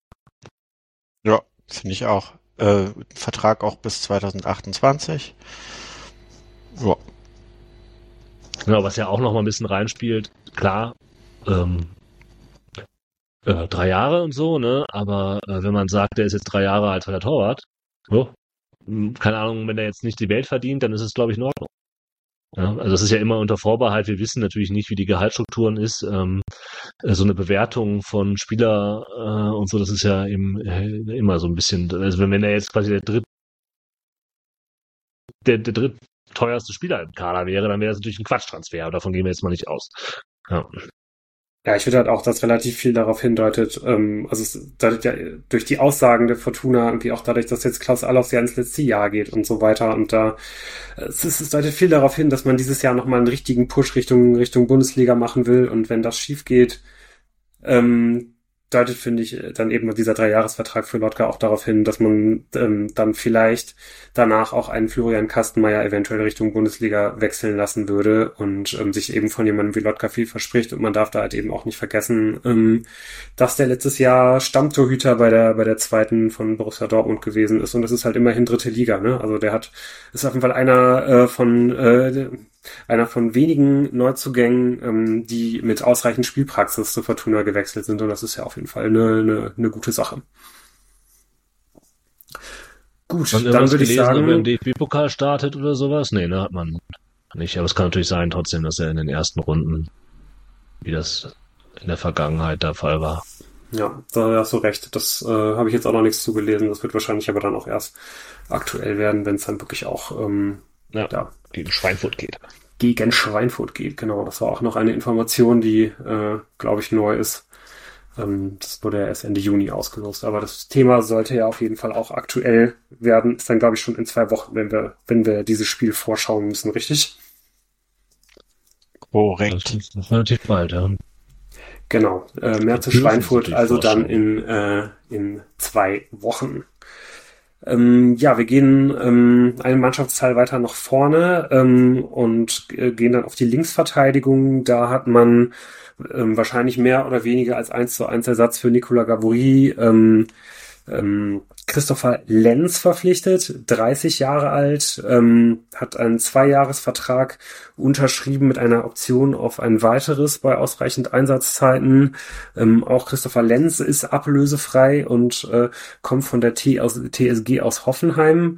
Ja, finde ich auch. Vertrag auch bis 2028. Ja. Genau, was ja auch noch mal ein bisschen reinspielt, klar, 3 Jahre und so, ne? Aber wenn man sagt, der ist jetzt 3 Jahre als Torwart, keine Ahnung, wenn der jetzt nicht die Welt verdient, dann ist es, glaube ich, in Ordnung. Ja, also das ist ja immer unter Vorbehalt. Wir wissen natürlich nicht, wie die Gehaltsstrukturen ist. So eine Bewertung von Spieler und so, das ist ja eben immer so ein bisschen. Also wenn er jetzt quasi der drittteuerste Spieler im Kader wäre, dann wäre das natürlich ein Quatschtransfer. Aber davon gehen wir jetzt mal nicht aus. Ja. Ja, ich finde halt auch, dass relativ viel darauf hindeutet, durch die Aussagen der Fortuna, irgendwie auch dadurch, dass jetzt Klaus Allofs ja ins letzte Jahr geht und so weiter und es deutet viel darauf hin, dass man dieses Jahr nochmal einen richtigen Push Richtung Bundesliga machen will und wenn das schief geht, dann deutet, finde ich, dann eben dieser 3-Jahres-Vertrag für Lotka auch darauf hin, dass man dann vielleicht danach auch einen Florian Kastenmeier eventuell Richtung Bundesliga wechseln lassen würde und sich eben von jemandem wie Lotka viel verspricht. Und man darf da halt eben auch nicht vergessen, dass der letztes Jahr Stammtorhüter bei der zweiten von Borussia Dortmund gewesen ist. Und das ist halt immerhin 3. Liga, ne? Also ist auf jeden Fall einer von wenigen Neuzugängen, die mit ausreichend Spielpraxis zu Fortuna gewechselt sind. Und das ist ja auf jeden Fall eine gute Sache. Gut, dann würde ich sagen... Ob er im DFB-Pokal startet oder sowas? Nee, ne, hat man nicht. Aber es kann natürlich sein trotzdem, dass er in den ersten Runden, wie das in der Vergangenheit der Fall war. Ja, da hast du recht. Das habe ich jetzt auch noch nichts zugelesen. Das wird wahrscheinlich aber dann auch erst aktuell werden, wenn es dann wirklich auch gegen Schweinfurt geht. Gegen Schweinfurt geht, genau. Das war auch noch eine Information, die, glaube ich, neu ist. Das wurde ja erst Ende Juni ausgelost. Aber das Thema sollte ja auf jeden Fall auch aktuell werden. Ist dann, glaube ich, schon in 2 Wochen, wenn wir dieses Spiel vorschauen müssen, richtig? Korrekt. Das ist relativ bald, ja. Genau. Merze Schweinfurt, also dann in 2 Wochen. Wir gehen einen Mannschaftsteil weiter nach vorne und gehen dann auf die Linksverteidigung. Da hat man wahrscheinlich mehr oder weniger als 1:1 Ersatz für Nicolas Gavory Christopher Lenz verpflichtet, 30 Jahre alt, hat einen 2-Jahres-Vertrag unterschrieben mit einer Option auf ein weiteres bei ausreichend Einsatzzeiten. Auch Christopher Lenz ist ablösefrei und kommt von der TSG aus Hoffenheim.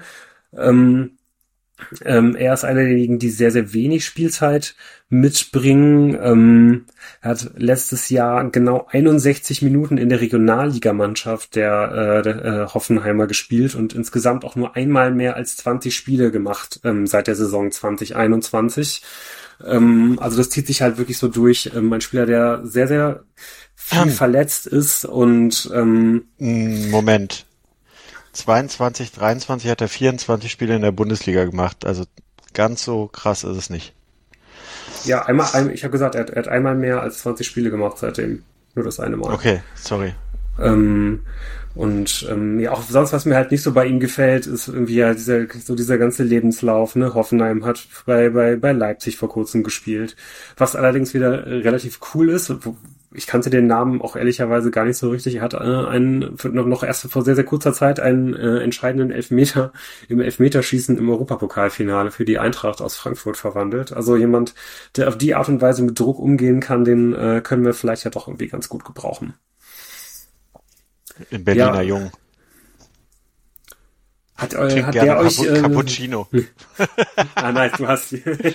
Er ist einer derjenigen, die sehr, sehr wenig Spielzeit mitbringen. Er hat letztes Jahr genau 61 Minuten in der Regionalligamannschaft der Hoffenheimer gespielt und insgesamt auch nur einmal mehr als 20 Spiele gemacht seit der Saison 2021. Also das zieht sich halt wirklich so durch. Ein Spieler, der sehr, sehr viel verletzt ist und Moment. 22, 23 hat er 24 Spiele in der Bundesliga gemacht. Also ganz so krass ist es nicht. Ja, ich habe gesagt, er hat einmal mehr als 20 Spiele gemacht seitdem. Nur das eine Mal. Okay, sorry. Auch sonst, was mir halt nicht so bei ihm gefällt, ist irgendwie ja dieser ganze Lebenslauf, ne? Hoffenheim hat bei Leipzig vor kurzem gespielt. Was allerdings wieder relativ cool ist. Ich kannte den Namen auch ehrlicherweise gar nicht so richtig. Er hat noch erst vor sehr, sehr kurzer Zeit einen entscheidenden Elfmeter im Elfmeterschießen im Europapokalfinale für die Eintracht aus Frankfurt verwandelt. Also jemand, der auf die Art und Weise mit Druck umgehen kann, den können wir vielleicht ja doch irgendwie ganz gut gebrauchen. In Berliner Jung. Hat der euch Cappuccino. Nein, du hast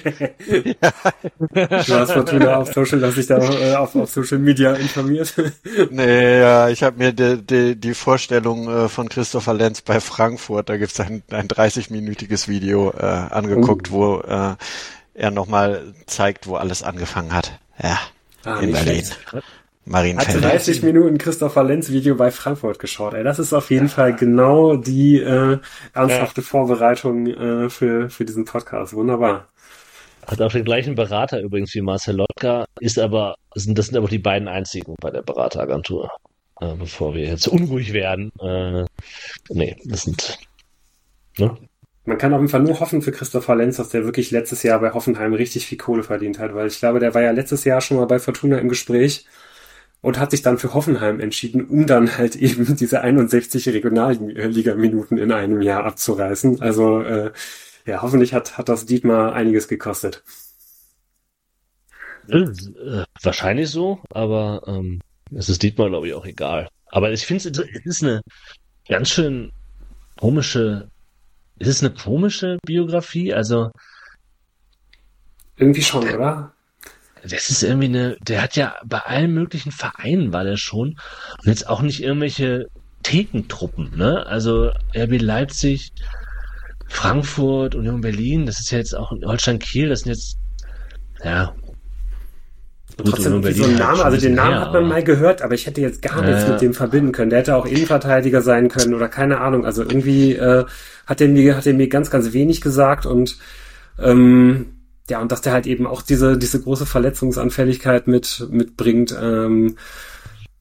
Fortuna auf Social, dass ich da auf Social Media informiert. Nee, ja, ich habe mir die Vorstellung von Christopher Lenz bei Frankfurt, da gibt's ein 30-minütiges Video angeguckt, wo er nochmal zeigt, wo alles angefangen hat. Ja, in Berlin. Hat 30 Minuten Christopher Lenz Video bei Frankfurt geschaut. Ey, das ist auf jeden Fall genau die ernsthafte Vorbereitung für diesen Podcast. Wunderbar. Hat auch den gleichen Berater übrigens wie Marcel Lotka, das sind aber die beiden einzigen bei der Berateragentur. Bevor wir jetzt unruhig werden. Das sind... Ne? Man kann auf jeden Fall nur hoffen für Christopher Lenz, dass der wirklich letztes Jahr bei Hoffenheim richtig viel Kohle verdient hat, weil ich glaube, der war ja letztes Jahr schon mal bei Fortuna im Gespräch und hat sich dann für Hoffenheim entschieden, um dann halt eben diese 61 Regionalliga-Minuten in einem Jahr abzureißen. Also hoffentlich hat das Dietmar einiges gekostet. Wahrscheinlich so, aber es ist Dietmar, glaube ich, auch egal. Aber ich finde, es ist eine ganz schön komische... Ist es eine komische Biografie? Also... Irgendwie schon, oder? Das ist irgendwie der hat ja bei allen möglichen Vereinen war der schon und jetzt auch nicht irgendwelche Thekentruppen, ne? Also RB Leipzig, Frankfurt, Union Berlin, das ist ja jetzt auch Holstein Kiel, das sind jetzt, ja. Trotzdem so ein Name, also den Namen hat man mal gehört, aber ich hätte jetzt gar nichts mit dem verbinden können. Der hätte auch Innenverteidiger sein können oder keine Ahnung. Also irgendwie hat er mir ganz, ganz wenig gesagt und und dass der halt eben auch diese große Verletzungsanfälligkeit mitbringt.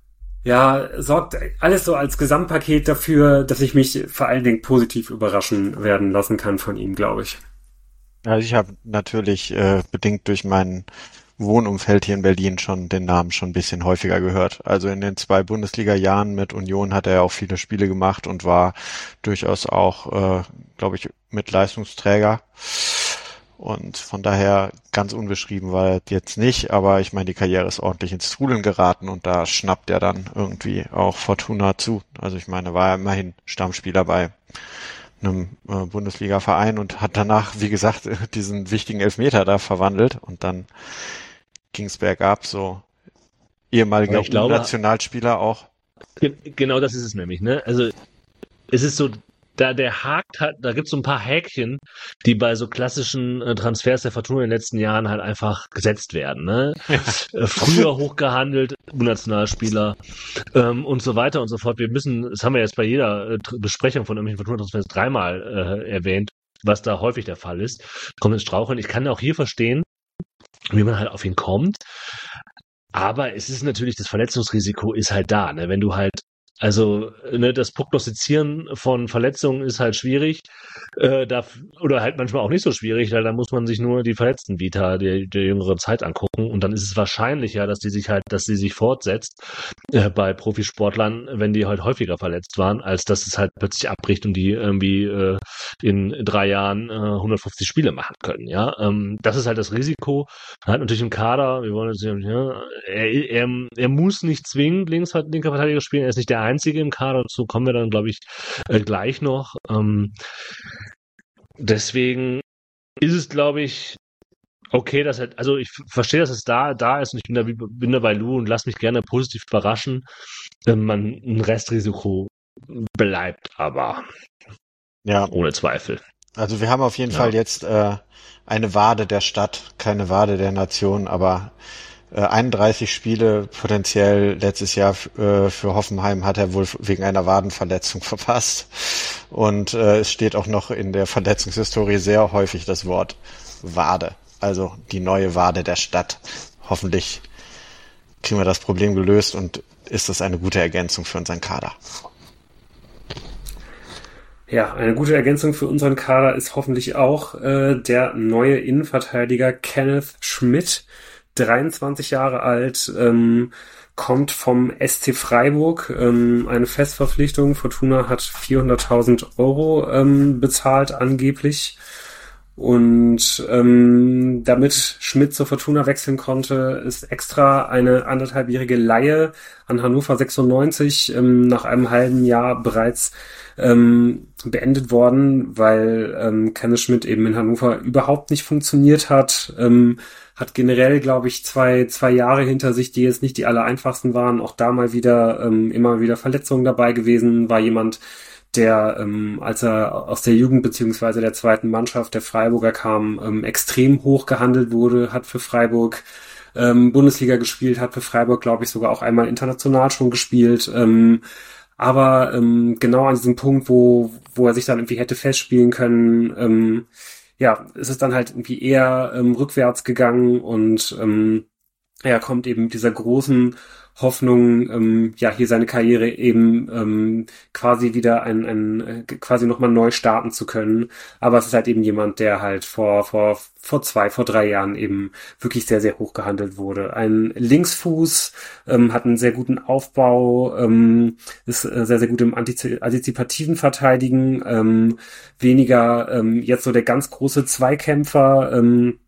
ja, sorgt alles so als Gesamtpaket dafür, dass ich mich vor allen Dingen positiv überraschen werden lassen kann von ihm, glaube ich. Also ich habe natürlich bedingt durch mein Wohnumfeld hier in Berlin schon den Namen schon ein bisschen häufiger gehört. Also in den 2 Bundesliga-Jahren mit Union hat er ja auch viele Spiele gemacht und war durchaus auch, glaube ich, mit Leistungsträger. Und von daher ganz unbeschrieben war er jetzt nicht, aber ich meine, die Karriere ist ordentlich ins Trudeln geraten und da schnappt er dann irgendwie auch Fortuna zu. Also ich meine, war er immerhin Stammspieler bei einem Bundesliga-Verein und hat danach, wie gesagt, diesen wichtigen Elfmeter da verwandelt und dann ging's bergab, so ehemaliger Nationalspieler auch. Genau das ist es nämlich, ne? Also es ist so, da gibt's so ein paar Häkchen, die bei so klassischen Transfers der Fortuna in den letzten Jahren halt einfach gesetzt werden, ne? Früher hochgehandelt, Nationalspieler und so weiter und so fort. Das haben wir jetzt bei jeder Besprechung von irgendwelchen Fortuna-Transfers 3-mal erwähnt, was da häufig der Fall ist. Kommt ins Straucheln. Ich kann auch hier verstehen, wie man halt auf ihn kommt. Aber es ist natürlich, das Verletzungsrisiko ist halt da, ne? Wenn du halt, also, ne, das Prognostizieren von Verletzungen ist halt schwierig, oder halt manchmal auch nicht so schwierig, weil da muss man sich nur die verletzten Vita der jüngeren Zeit angucken und dann ist es wahrscheinlicher, dass sie sich fortsetzt bei Profisportlern, wenn die halt häufiger verletzt waren, als dass es halt plötzlich abbricht und die irgendwie in 3 Jahren 150 Spiele machen können, ja. Das ist halt das Risiko. Man hat natürlich im Kader, wir wollen jetzt, ja, er muss nicht zwingend linker Verteidiger spielen, er ist nicht der Einzige im Kader, dazu kommen wir dann, glaube ich, gleich noch. Deswegen ist es, glaube ich, okay, also ich verstehe, dass es da ist und ich bin da bei Lou und lass mich gerne positiv überraschen. Ein Restrisiko bleibt aber. Ja. Ohne Zweifel. Also wir haben auf jeden Fall jetzt eine Wade der Stadt, keine Wade der Nation, aber 31 Spiele potenziell letztes Jahr für Hoffenheim hat er wohl wegen einer Wadenverletzung verpasst. Und es steht auch noch in der Verletzungshistorie sehr häufig das Wort Wade, also die neue Wade der Stadt. Hoffentlich kriegen wir das Problem gelöst und ist das eine gute Ergänzung für unseren Kader. Ja, eine gute Ergänzung für unseren Kader ist hoffentlich auch der neue Innenverteidiger Kenneth Schmidt, 23 Jahre alt, kommt vom SC Freiburg, eine Festverpflichtung. Fortuna hat 400.000 Euro bezahlt angeblich. Und damit Schmidt zur Fortuna wechseln konnte, ist extra eine 1,5-jährige Leihe an Hannover 96 nach einem halben Jahr bereits beendet worden, weil Kenneth Schmidt eben in Hannover überhaupt nicht funktioniert hat. Hat generell, glaube ich, zwei Jahre hinter sich, die jetzt nicht die aller einfachsten waren. Auch da mal wieder immer wieder Verletzungen dabei gewesen. War jemand, der, als er aus der Jugend beziehungsweise der zweiten Mannschaft der Freiburger kam, extrem hoch gehandelt wurde, hat für Freiburg Bundesliga gespielt, hat für Freiburg, glaube ich, sogar auch einmal international schon gespielt. Aber genau an diesem Punkt, wo er sich dann irgendwie hätte festspielen können, ist es dann halt irgendwie eher rückwärts gegangen und er kommt eben mit dieser großen Hoffnung, hier seine Karriere eben quasi wieder quasi nochmal neu starten zu können. Aber es ist halt eben jemand, der halt vor 3 Jahren eben wirklich sehr, sehr hoch gehandelt wurde. Ein Linksfuß, hat einen sehr guten Aufbau, ist sehr, sehr gut im antizipativen Verteidigen, weniger jetzt so der ganz große Zweikämpfer,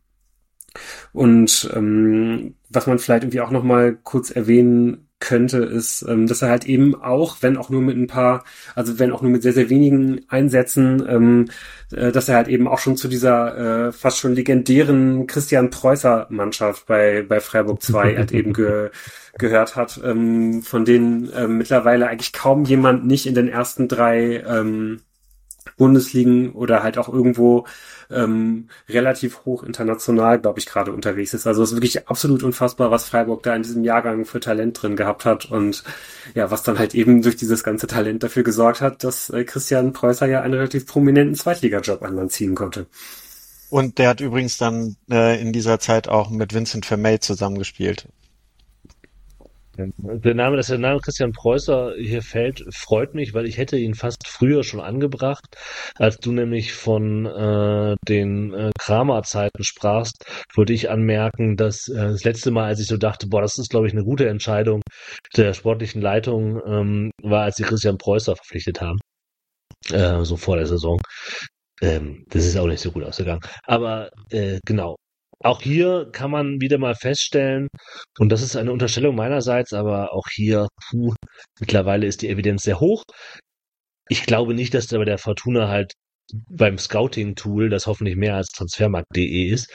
und was man vielleicht irgendwie auch noch mal kurz erwähnen könnte, ist, dass er halt eben auch, wenn auch nur mit sehr, sehr wenigen Einsätzen, dass er halt eben auch schon zu dieser fast schon legendären Christian Preußer Mannschaft bei Freiburg 2 halt eben gehört hat, von denen mittlerweile eigentlich kaum jemand nicht in den ersten 3 Bundesligen oder halt auch irgendwo relativ hoch international, glaube ich, gerade unterwegs ist. Also es ist wirklich absolut unfassbar, was Freiburg da in diesem Jahrgang für Talent drin gehabt hat und ja, was dann halt eben durch dieses ganze Talent dafür gesorgt hat, dass Christian Preußer ja einen relativ prominenten Zweitligajob an Land ziehen konnte. Und der hat übrigens dann in dieser Zeit auch mit Vincent Vermey zusammengespielt. Dass der Name Christian Preußer hier fällt, freut mich, weil ich hätte ihn fast früher schon angebracht, als du nämlich von den Kramer-Zeiten sprachst, wollte ich anmerken, dass das letzte Mal, als ich so dachte, boah, das ist, glaube ich, eine gute Entscheidung der sportlichen Leitung, war, als sie Christian Preußer verpflichtet haben, so vor der Saison. Das ist auch nicht so gut ausgegangen. Aber genau. Auch hier kann man wieder mal feststellen, und das ist eine Unterstellung meinerseits, aber auch hier, mittlerweile ist die Evidenz sehr hoch. Ich glaube nicht, dass da bei der Fortuna halt beim Scouting-Tool, das hoffentlich mehr als transfermarkt.de ist,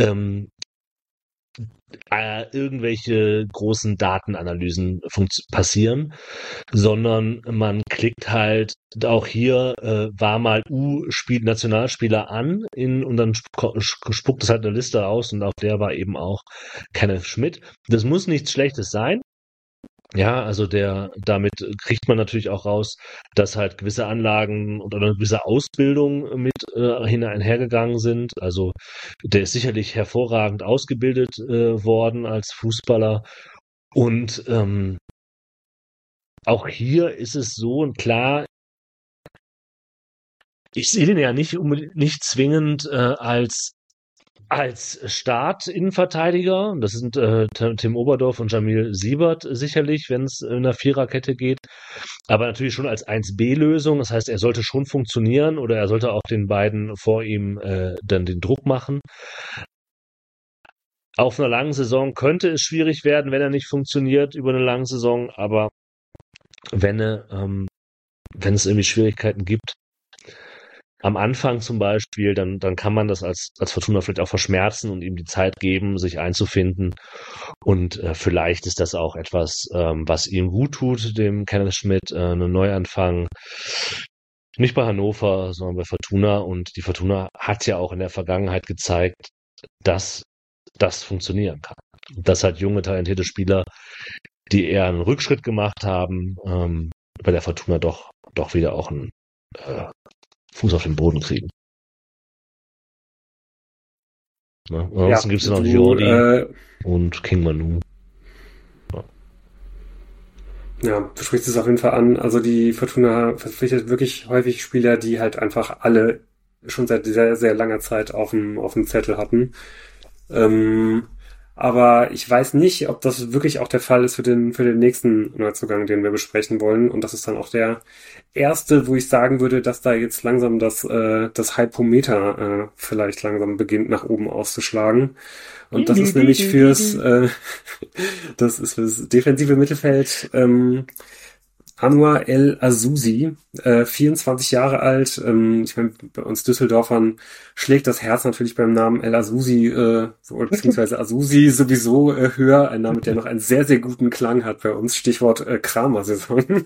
irgendwelche großen Datenanalysen passieren, sondern man klickt halt auch hier, war mal Nationalspieler an und dann spuckt es halt eine Liste aus und auf der war eben auch Kenneth Schmidt. Das muss nichts Schlechtes sein. Ja, also damit kriegt man natürlich auch raus, dass halt gewisse Anlagen oder eine gewisse Ausbildung mit einhergegangen sind. Also der ist sicherlich hervorragend ausgebildet worden als Fußballer. Und auch hier ist es so, und klar, ich sehe den ja nicht zwingend als Start-Innenverteidiger, das sind Tim Oberdorf und Jamil Siebert sicherlich, wenn es in einer Viererkette geht, aber natürlich schon als 1B-Lösung, das heißt, er sollte schon funktionieren oder er sollte auch den beiden vor ihm dann den Druck machen. Auf einer langen Saison könnte es schwierig werden, wenn er nicht funktioniert über eine lange Saison, aber wenn es irgendwie Schwierigkeiten gibt, am Anfang zum Beispiel, dann kann man das als Fortuna vielleicht auch verschmerzen und ihm die Zeit geben, sich einzufinden. Und vielleicht ist das auch etwas, was ihm gut tut, dem Kenneth Schmidt, einen Neuanfang. Nicht bei Hannover, sondern bei Fortuna. Und die Fortuna hat ja auch in der Vergangenheit gezeigt, dass das funktionieren kann. Dass halt junge, talentierte Spieler, die eher einen Rückschritt gemacht haben, bei der Fortuna doch wieder auch einen Fuß auf den Boden kriegen. Ne? Ansonsten gibt es noch Jordi und King Manu. Ja, du sprichst es auf jeden Fall an. Also die Fortuna verpflichtet wirklich häufig Spieler, die halt einfach alle schon seit sehr, sehr langer Zeit auf dem Zettel hatten. Aber ich weiß nicht, ob das wirklich auch der Fall ist für den nächsten Neuzugang, den wir besprechen wollen. Und das ist dann auch der erste, wo ich sagen würde, dass da jetzt langsam das Hypometer vielleicht langsam beginnt, nach oben auszuschlagen. Und das ist nämlich fürs defensive Mittelfeld Anwar El Azusi, 24 Jahre alt. Ich meine, bei uns Düsseldorfern schlägt das Herz natürlich beim Namen El Azusi, beziehungsweise Azusi sowieso höher. Ein Name, der noch einen sehr, sehr guten Klang hat bei uns. Stichwort Kramer-Saison.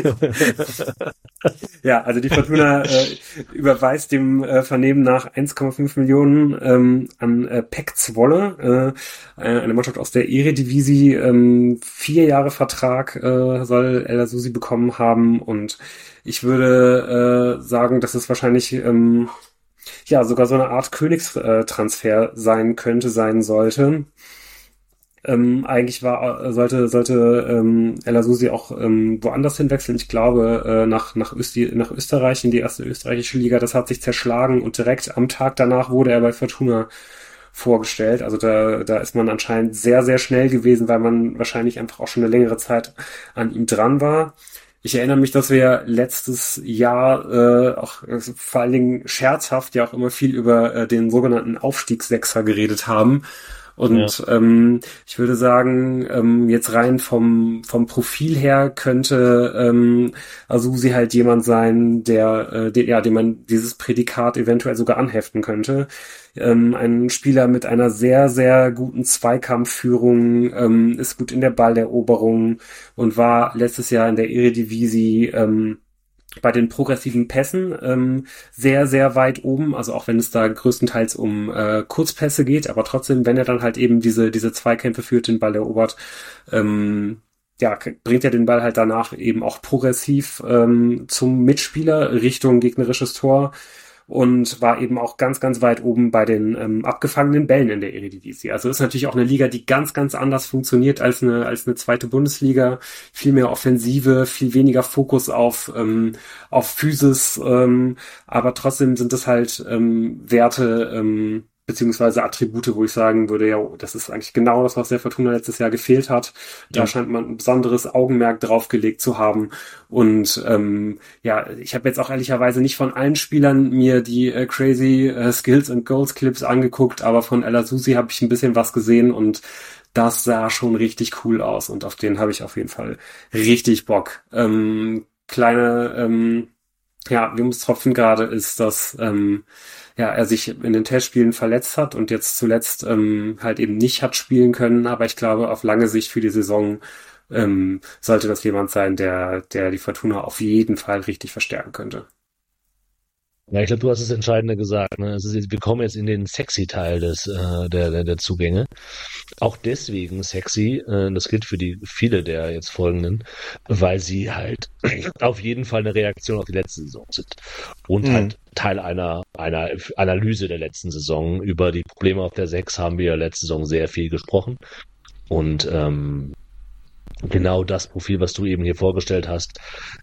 Ja, also die Fortuna überweist dem Vernehmen nach 1,5 Millionen an PEC Zwolle, eine Mannschaft aus der Eredivisie. 4 Jahre Vertrag soll El Azusi bekommen haben, und ich würde sagen, dass es wahrscheinlich sogar so eine Art Königstransfer sein sollte. Eigentlich sollte El Azusi auch woanders hinwechseln. Ich glaube nach Österreich, in die erste österreichische Liga. Das hat sich zerschlagen, und direkt am Tag danach wurde er bei Fortuna vorgestellt. Also da ist man anscheinend sehr, sehr schnell gewesen, weil man wahrscheinlich einfach auch schon eine längere Zeit an ihm dran war. Ich erinnere mich, dass wir letztes Jahr auch vor allen Dingen scherzhaft ja auch immer viel über den sogenannten Aufstiegssechser geredet haben. Und ich würde sagen, jetzt rein vom Profil her könnte Azusi halt jemand sein, dem man dieses Prädikat eventuell sogar anheften könnte. Ein Spieler mit einer sehr, sehr guten Zweikampfführung, ist gut in der Balleroberung und war letztes Jahr in der Eredivisie bei den progressiven Pässen sehr, sehr weit oben, also auch wenn es da größtenteils um Kurzpässe geht, aber trotzdem, wenn er dann halt eben diese Zweikämpfe führt, den Ball erobert, bringt er den Ball halt danach eben auch progressiv zum Mitspieler Richtung gegnerisches Tor. und war eben auch ganz, ganz weit oben bei den abgefangenen Bällen in der Eredivisie. Also ist natürlich auch eine Liga, die ganz, ganz anders funktioniert als eine zweite Bundesliga. Viel mehr Offensive, viel weniger Fokus auf Physis, aber trotzdem sind es halt Werte, beziehungsweise Attribute, wo ich sagen würde, ja, das ist eigentlich genau das, was der Fortuna letztes Jahr gefehlt hat. Da scheint man ein besonderes Augenmerk draufgelegt zu haben. Und ich habe jetzt auch ehrlicherweise nicht von allen Spielern mir die Crazy Skills and Goals Clips angeguckt, aber von El Azuzi habe ich ein bisschen was gesehen und das sah schon richtig cool aus und auf den habe ich auf jeden Fall richtig Bock. Wermutstropfen gerade ist, dass er sich in den Testspielen verletzt hat und jetzt zuletzt halt eben nicht hat spielen können, aber ich glaube, auf lange Sicht für die Saison sollte das jemand sein, der die Fortuna auf jeden Fall richtig verstärken könnte. Ja, ich glaube, du hast das Entscheidende gesagt. Ne? Wir kommen jetzt in den sexy Teil der Zugänge. Auch deswegen sexy, das gilt für viele der jetzt folgenden, weil sie halt auf jeden Fall eine Reaktion auf die letzte Saison sind. Und halt Teil einer Analyse der letzten Saison. Über die Probleme auf der 6 haben wir letzte Saison sehr viel gesprochen. Und genau das Profil, was du eben hier vorgestellt hast,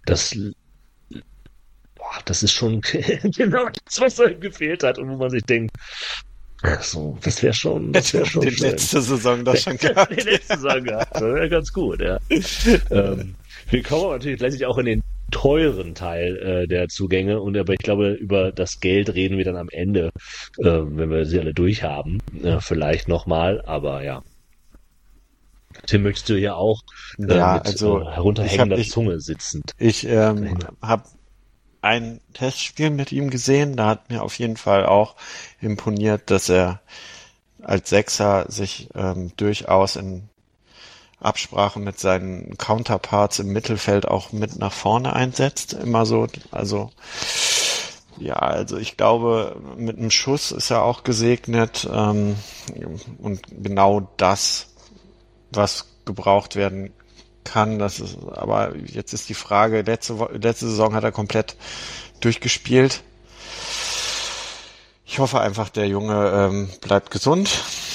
das ist schon genau das, was ihm gefehlt hat und wo man sich denkt, so, das wäre schon die schön. Letzte Saison das schon gehabt. Die letzte Saison gehabt, das wäre ganz gut, ja. Wir kommen aber natürlich gleich auch in den teuren Teil der Zugänge aber ich glaube, über das Geld reden wir dann am Ende, wenn wir sie alle durchhaben, vielleicht nochmal, aber ja. Tim, möchtest du hier auch mit herunterhängender Zunge sitzend? Ich habe ein Testspiel mit ihm gesehen, da hat mir auf jeden Fall auch imponiert, dass er als Sechser sich durchaus in Absprache mit seinen Counterparts im Mittelfeld auch mit nach vorne einsetzt, immer so, also ich glaube, mit einem Schuss ist er auch gesegnet und genau das, was gebraucht werden kann, aber jetzt ist die Frage, letzte Saison hat er komplett durchgespielt. Ich hoffe einfach, der Junge bleibt gesund,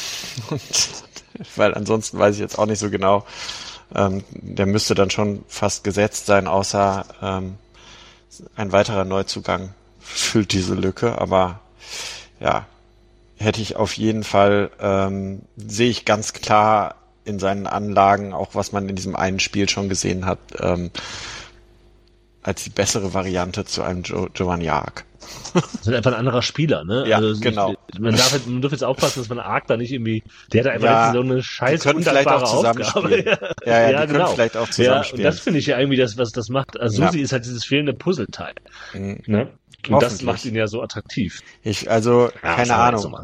weil ansonsten weiß ich jetzt auch nicht so genau, der müsste dann schon fast gesetzt sein, außer ein weiterer Neuzugang füllt diese Lücke, aber ja, hätte ich auf jeden Fall, sehe ich ganz klar in seinen Anlagen, auch was man in diesem einen Spiel schon gesehen hat, als die bessere Variante zu einem Giovanni Arc. Das ist einfach ein anderer Spieler, ne? Ja, also genau. Man darf jetzt aufpassen, dass man Arc da nicht irgendwie, der hat einfach so eine scheiß undankbare Aufgabe. Ja, die können vielleicht auch zusammenspielen. Und das finde ich ja irgendwie was das macht. Also Susi ist halt dieses fehlende Puzzleteil. Ne? Und das macht ihn ja so attraktiv. Keine Ahnung.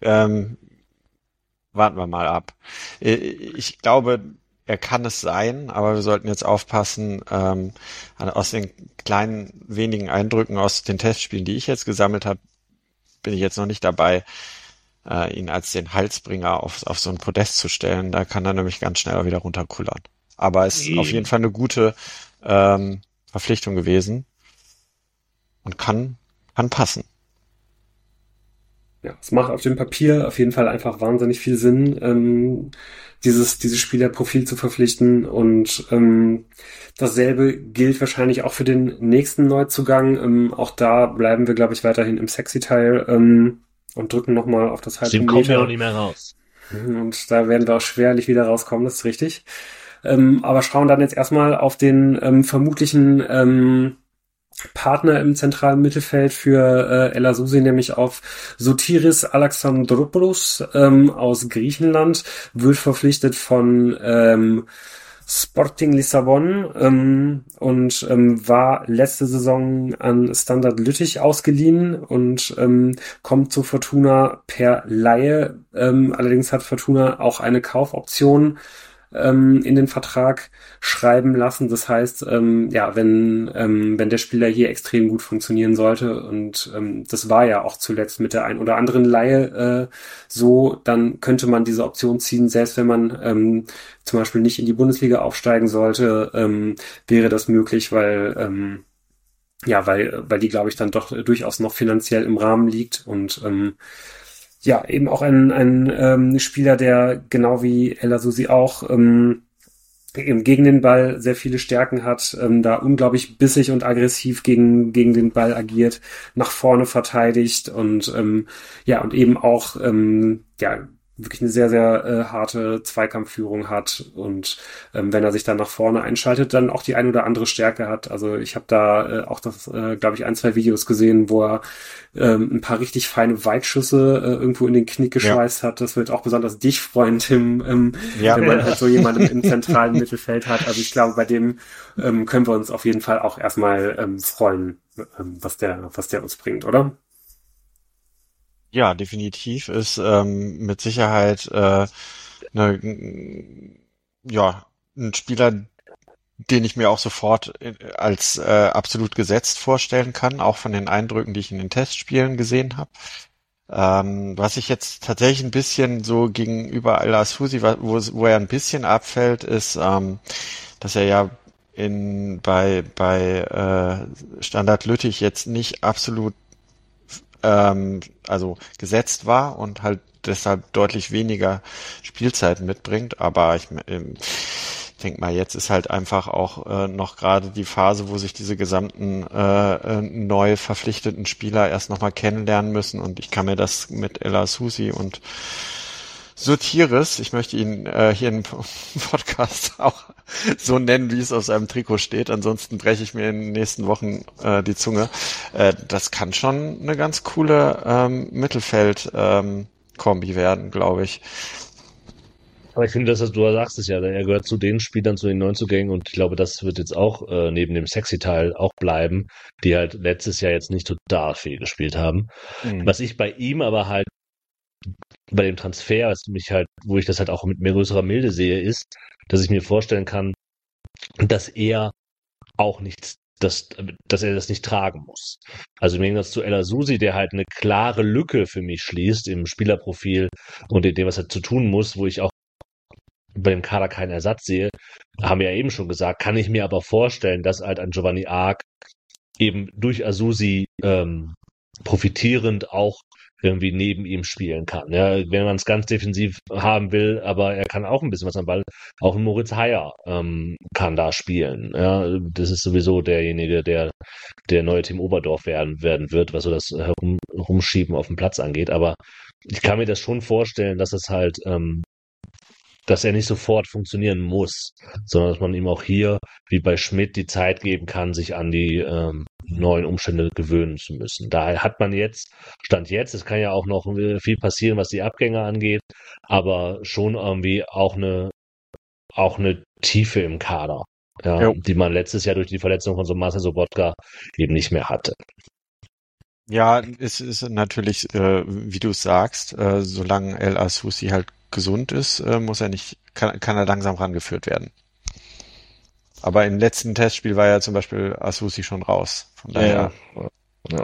Warten wir mal ab. Ich glaube, er kann es sein, aber wir sollten jetzt aufpassen, aus den kleinen, wenigen Eindrücken aus den Testspielen, die ich jetzt gesammelt habe, bin ich jetzt noch nicht dabei, ihn als den Halsbringer auf so ein Podest zu stellen. Da kann er nämlich ganz schnell wieder runterkullern. Aber es ist auf jeden Fall eine gute Verpflichtung gewesen und kann passen. Ja, es macht auf dem Papier auf jeden Fall einfach wahnsinnig viel Sinn, dieses Spielerprofil zu verpflichten und dasselbe gilt wahrscheinlich auch für den nächsten Neuzugang. Auch da bleiben wir, glaube ich, weiterhin im Sexy-Teil und drücken nochmal auf das Halbmeter. Dem kommen wir auch nicht mehr raus. Und da werden wir auch schwerlich wieder rauskommen, das ist richtig. Aber schauen dann jetzt erstmal auf den vermutlichen Partner im zentralen Mittelfeld für El Azuzi, nämlich auf Sotiris Alexandropoulos aus Griechenland, wird verpflichtet von Sporting Lissabon und war letzte Saison an Standard Lüttich ausgeliehen und kommt zu Fortuna per Leihe. Allerdings hat Fortuna auch eine Kaufoption in den Vertrag schreiben lassen. Das heißt, wenn der Spieler hier extrem gut funktionieren sollte und das war ja auch zuletzt mit der ein oder anderen Leihe so, dann könnte man diese Option ziehen, selbst wenn man zum Beispiel nicht in die Bundesliga aufsteigen sollte, wäre das möglich, weil ja, weil die, glaube ich, dann doch durchaus noch finanziell im Rahmen liegt und ja, eben auch ein Spieler, der genau wie El Azuzi auch eben gegen den Ball sehr viele Stärken hat, da unglaublich bissig und aggressiv gegen den Ball agiert, nach vorne verteidigt und ja, und eben auch ja, wirklich eine sehr, sehr harte Zweikampfführung hat und wenn er sich dann nach vorne einschaltet, dann auch die ein oder andere Stärke hat. Also ich habe da auch glaube ich, 1, 2 Videos gesehen, wo er ein paar richtig feine Weitschüsse irgendwo in den Knick geschweißt hat. Das wird auch besonders dich freuen, Tim, wenn man halt so jemanden im zentralen Mittelfeld hat. Also ich glaube, bei dem können wir uns auf jeden Fall auch erstmal freuen, was der uns bringt, oder? Ja, definitiv ist mit Sicherheit ja, ein Spieler, den ich mir auch sofort als absolut gesetzt vorstellen kann, auch von den Eindrücken, die ich in den Testspielen gesehen habe. Was ich jetzt tatsächlich ein bisschen so gegenüber El Azuzi, wo er ein bisschen abfällt, ist, dass er ja bei Standard Lüttich jetzt nicht absolut also gesetzt war und halt deshalb deutlich weniger Spielzeit mitbringt. Aber ich denke mal, jetzt ist halt einfach auch noch gerade die Phase, wo sich diese gesamten neu verpflichteten Spieler erst nochmal kennenlernen müssen. Und ich kann mir das mit El Azuzi und Sotiris, ich möchte ihn hier im Podcast auch so nennen, wie es auf seinem Trikot steht. Ansonsten breche ich mir in den nächsten Wochen die Zunge. Das kann schon eine ganz coole Mittelfeld-Kombi werden, glaube ich. Aber ich finde, du sagst es ja, er gehört zu den Spielern, zu den Neuzugängen und ich glaube, das wird jetzt auch neben dem Sexy-Teil auch bleiben, die halt letztes Jahr jetzt nicht total viel gespielt haben. Was ich bei ihm aber halt bei dem Transfer, wo ich das halt auch mit mehr größerer Milde sehe, ist, dass ich mir vorstellen kann, dass er auch dass er das nicht tragen muss. Also im Gegensatz zu El Azuzi, der halt eine klare Lücke für mich schließt im Spielerprofil und in dem, was er zu tun muss, wo ich auch bei dem Kader keinen Ersatz sehe, haben wir ja eben schon gesagt, kann ich mir aber vorstellen, dass halt ein Giovanni Arc eben durch Azuzi profitierend auch irgendwie neben ihm spielen kann. Ja, wenn man es ganz defensiv haben will, aber er kann auch ein bisschen was am Ball. Auch ein Moritz Heyer kann da spielen. Ja, das ist sowieso derjenige, der neue Team Oberdorf werden wird, was so das Herumschieben auf dem Platz angeht. Aber ich kann mir das schon vorstellen, dass es halt dass er nicht sofort funktionieren muss, sondern dass man ihm auch hier, wie bei Schmidt, die Zeit geben kann, sich an die neuen Umstände gewöhnen zu müssen. Daher hat man Stand jetzt, es kann ja auch noch viel passieren, was die Abgänge angeht, aber schon irgendwie auch eine Tiefe im Kader, ja, die man letztes Jahr durch die Verletzung von so Marcel Sobotka eben nicht mehr hatte. Ja, es ist natürlich, wie du es sagst, solange El Azuzi halt gesund ist, kann er langsam rangeführt werden. Aber im letzten Testspiel war ja zum Beispiel Azuzi schon raus. Von daher. Ja.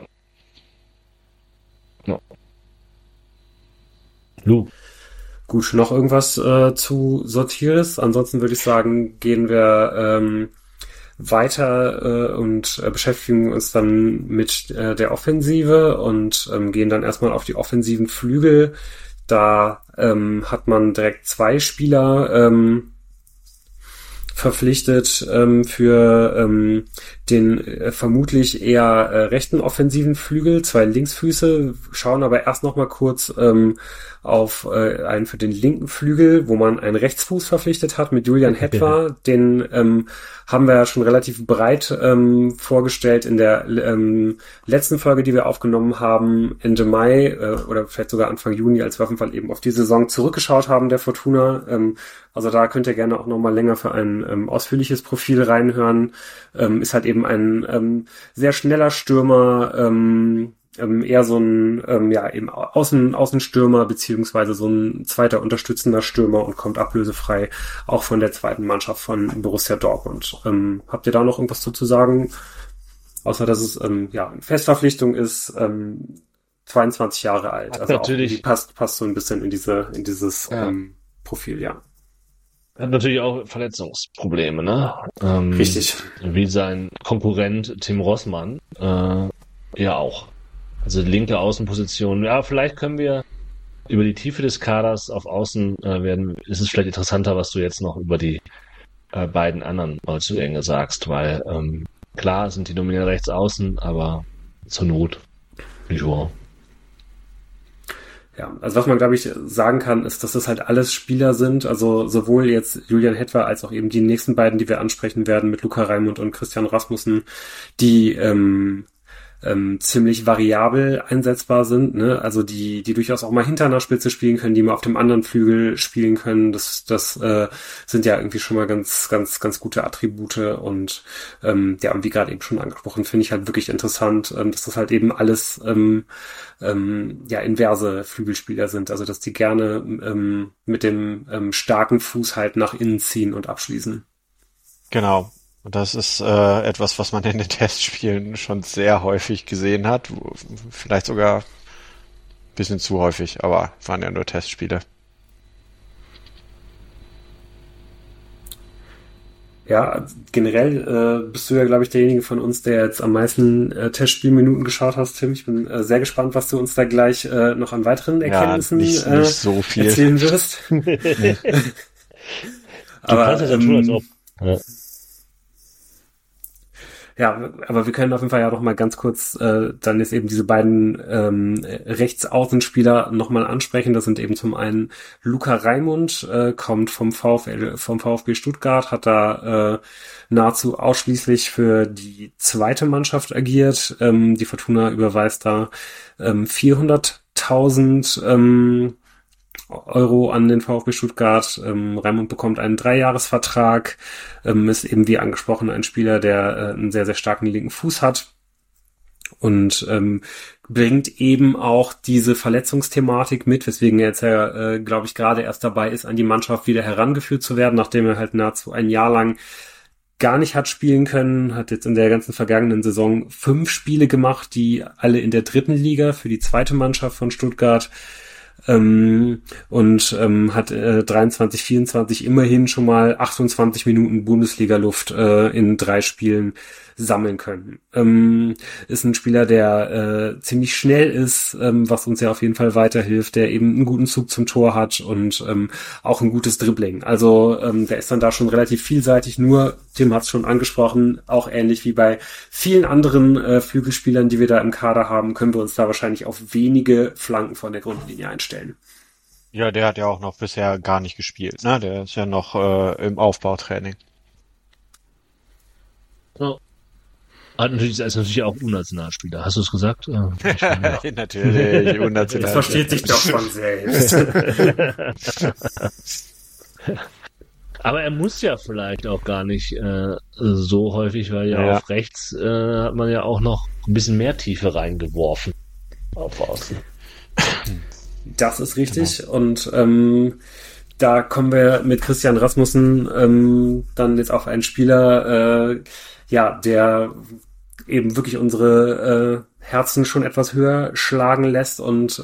Lu. Gut, noch irgendwas zu Sotiris? Ansonsten würde ich sagen, gehen wir weiter und beschäftigen uns dann mit der Offensive und gehen dann erstmal auf die offensiven Flügel. Da hat man direkt 2 Spieler verpflichtet für den vermutlich eher rechten offensiven Flügel, 2 Linksfüße, schauen aber erst noch mal kurz auf einen für den linken Flügel, wo man einen Rechtsfuß verpflichtet hat mit Julian Hetwa. Den haben wir ja schon relativ breit vorgestellt in der letzten Folge, die wir aufgenommen haben, Ende Mai oder vielleicht sogar Anfang Juni, als wir auf jeden Fall eben auf die Saison zurückgeschaut haben, der Fortuna. Also da könnt ihr gerne auch noch mal länger für ein ausführliches Profil reinhören. Ist halt eben ein sehr schneller Stürmer, eher so ein eben Außenstürmer beziehungsweise so ein zweiter unterstützender Stürmer und kommt ablösefrei auch von der zweiten Mannschaft von Borussia Dortmund. Habt ihr da noch irgendwas zu sagen? Außer dass es eine Festverpflichtung ist, 22 Jahre alt. Also natürlich passt so ein bisschen in dieses Profil, ja. hat natürlich auch Verletzungsprobleme, ne? Richtig. Wie sein Konkurrent Tim Rossmann ja auch. Also linke Außenposition. Ja, vielleicht können wir über die Tiefe des Kaders auf Außen ist es vielleicht interessanter, was du jetzt noch über die beiden anderen Neuzugänge sagst, weil klar sind die nominieren rechts außen, aber zur Not Joao. Ja, also was man, glaube ich, sagen kann, ist, dass das halt alles Spieler sind, also sowohl jetzt Julian Hetwer als auch eben die nächsten beiden, die wir ansprechen werden, mit Luca Raimund und Christian Rasmussen, die ziemlich variabel einsetzbar sind, ne? Also die durchaus auch mal hinter einer Spitze spielen können, die mal auf dem anderen Flügel spielen können. Das sind ja irgendwie schon mal ganz gute Attribute und ja, wie gerade eben schon angesprochen, finde ich halt wirklich interessant, dass das halt eben alles ja inverse Flügelspieler sind, also dass die gerne mit dem starken Fuß halt nach innen ziehen und abschließen. Genau. Und das ist etwas, was man in den Testspielen schon sehr häufig gesehen hat. Vielleicht sogar ein bisschen zu häufig, aber waren ja nur Testspiele. Ja, generell bist du ja, glaube ich, derjenige von uns, der jetzt am meisten Testspielminuten geschaut hast, Tim. Ich bin sehr gespannt, was du uns da gleich noch an weiteren Erkenntnissen nicht so viel erzählen wirst. Aber kannst es ja tun, als ob. Ja. Ja, aber wir können auf jeden Fall ja noch mal ganz kurz dann jetzt eben diese beiden Rechtsaußenspieler noch mal ansprechen. Das sind eben zum einen Luca Raimund, kommt vom VfB Stuttgart, hat da nahezu ausschließlich für die zweite Mannschaft agiert. Die Fortuna überweist da 400.000 Euro an den VfB Stuttgart. Raimund bekommt einen 3-Jahres-Vertrag, ist eben wie angesprochen ein Spieler, der einen sehr, sehr starken linken Fuß hat und bringt eben auch diese Verletzungsthematik mit, weswegen er jetzt ja, glaube ich, gerade erst dabei ist, an die Mannschaft wieder herangeführt zu werden, nachdem er halt nahezu ein Jahr lang gar nicht hat spielen können, hat jetzt in der ganzen vergangenen Saison 5 Spiele gemacht, die alle in der 3. Liga für die zweite Mannschaft von Stuttgart und hat 23, 24 immerhin schon mal 28 Minuten Bundesliga-Luft in 3 Spielen sammeln können. Ist ein Spieler, der ziemlich schnell ist, was uns ja auf jeden Fall weiterhilft, der eben einen guten Zug zum Tor hat und auch ein gutes Dribbling. Also der ist dann da schon relativ vielseitig, nur, Tim hat es schon angesprochen, auch ähnlich wie bei vielen anderen Flügelspielern, die wir da im Kader haben, können wir uns da wahrscheinlich auf wenige Flanken von der Grundlinie einstellen. Ja, der hat ja auch noch bisher gar nicht gespielt, ne? Der ist ja noch im Aufbautraining. Ja. Ist natürlich auch Unnationalspieler. Hast du es gesagt? Ja, natürlich, unnational. Das versteht sich doch von selbst. Aber er muss ja vielleicht auch gar nicht so häufig, weil ja auf rechts hat man ja auch noch ein bisschen mehr Tiefe reingeworfen auf Außen. Das ist richtig. Genau. Und da kommen wir mit Christian Rasmussen dann jetzt auf einen Spieler, der eben wirklich unsere Herzen schon etwas höher schlagen lässt und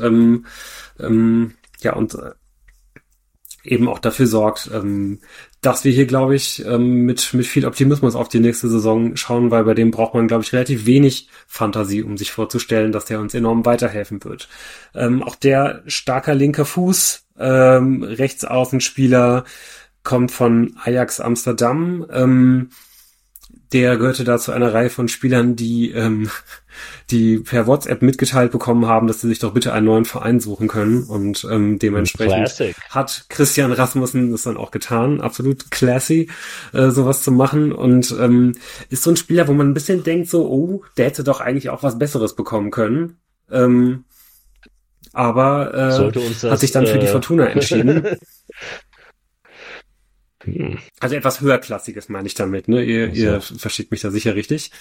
eben auch dafür sorgt, dass wir hier, glaube ich, mit viel Optimismus auf die nächste Saison schauen, weil bei dem braucht man, glaube ich, relativ wenig Fantasie, um sich vorzustellen, dass der uns enorm weiterhelfen wird. Auch der starker linker Fuß, Rechtsaußenspieler, kommt von Ajax Amsterdam. Der gehörte da zu einer Reihe von Spielern, die per WhatsApp mitgeteilt bekommen haben, dass sie sich doch bitte einen neuen Verein suchen können. Und dementsprechend hat Christian Rasmussen das dann auch getan. Absolut classy, sowas zu machen. Und ist so ein Spieler, wo man ein bisschen denkt, so, der hätte doch eigentlich auch was Besseres bekommen können. Aber hat sich dann für die Fortuna entschieden. Also etwas höherklassiges meine ich damit, ne? Ihr versteht mich da sicher richtig.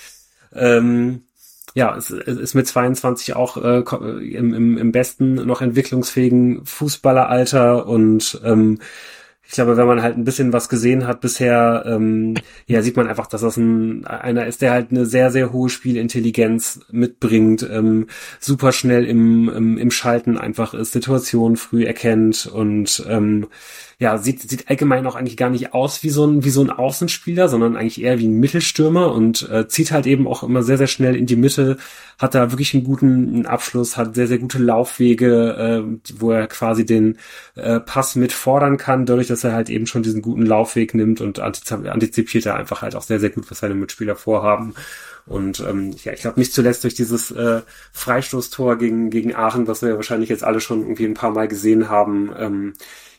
Es ist mit 22 auch im besten noch entwicklungsfähigen Fußballeralter und ich glaube, wenn man halt ein bisschen was gesehen hat bisher, sieht man einfach, dass das einer ist, der halt eine sehr, sehr hohe Spielintelligenz mitbringt, super schnell im Schalten einfach ist, Situationen früh erkennt und sieht allgemein auch eigentlich gar nicht aus wie so ein Außenspieler, sondern eigentlich eher wie ein Mittelstürmer und zieht halt eben auch immer sehr, sehr schnell in die Mitte, hat da wirklich einen guten Abschluss, hat sehr, sehr gute Laufwege, wo er quasi den Pass mitfordern kann, dadurch, dass er halt eben schon diesen guten Laufweg nimmt und antizipiert er einfach halt auch sehr, sehr gut, was seine Mitspieler vorhaben. Und ich glaube nicht zuletzt durch dieses Freistoßtor gegen Aachen, was wir wahrscheinlich jetzt alle schon irgendwie ein paar Mal gesehen haben,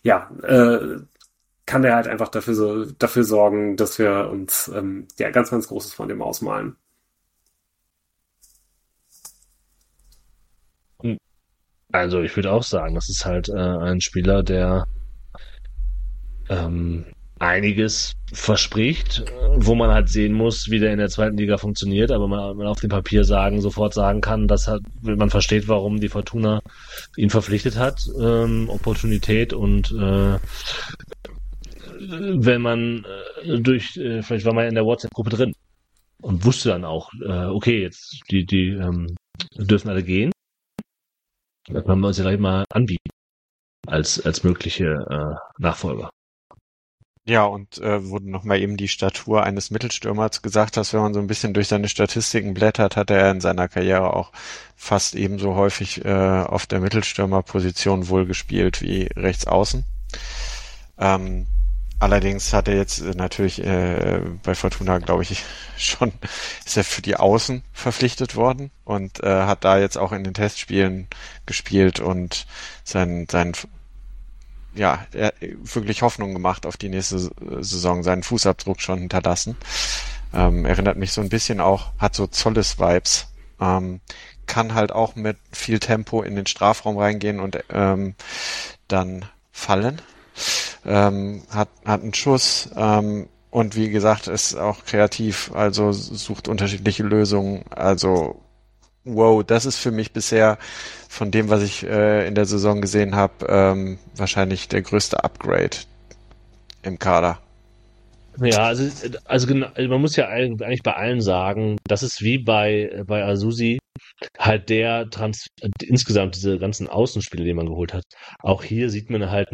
kann der halt einfach dafür sorgen, dass wir uns ganz, ganz Großes von dem ausmalen. Also ich würde auch sagen, das ist halt ein Spieler, der einiges verspricht, wo man halt sehen muss, wie der in der zweiten Liga funktioniert, aber man auf dem Papier sofort sagen kann, dass halt, wenn man versteht, warum die Fortuna ihn verpflichtet hat, Opportunität und wenn man vielleicht war man in der WhatsApp-Gruppe drin und wusste dann auch, okay, jetzt die dürfen alle gehen, dann können wir uns ja gleich mal anbieten als mögliche Nachfolger. Ja, und wo du nochmal eben die Statur eines Mittelstürmers gesagt hast, wenn man so ein bisschen durch seine Statistiken blättert, hat er in seiner Karriere auch fast ebenso häufig auf der Mittelstürmerposition wohl gespielt wie rechts außen. Allerdings hat er jetzt natürlich bei Fortuna, glaube ich, schon ist er für die Außen verpflichtet worden und hat da jetzt auch in den Testspielen gespielt und er wirklich Hoffnung gemacht auf die nächste Saison, seinen Fußabdruck schon hinterlassen. Erinnert mich so ein bisschen auch, hat so Zolles-Vibes, kann halt auch mit viel Tempo in den Strafraum reingehen und dann fallen. Hat einen Schuss und wie gesagt, ist auch kreativ, also sucht unterschiedliche Lösungen. Also wow, das ist für mich bisher von dem, was ich in der Saison gesehen habe, wahrscheinlich der größte Upgrade im Kader. Ja, also genau, man muss ja eigentlich bei allen sagen, das ist wie bei Azusi halt insgesamt diese ganzen Außenspiele, die man geholt hat. Auch hier sieht man halt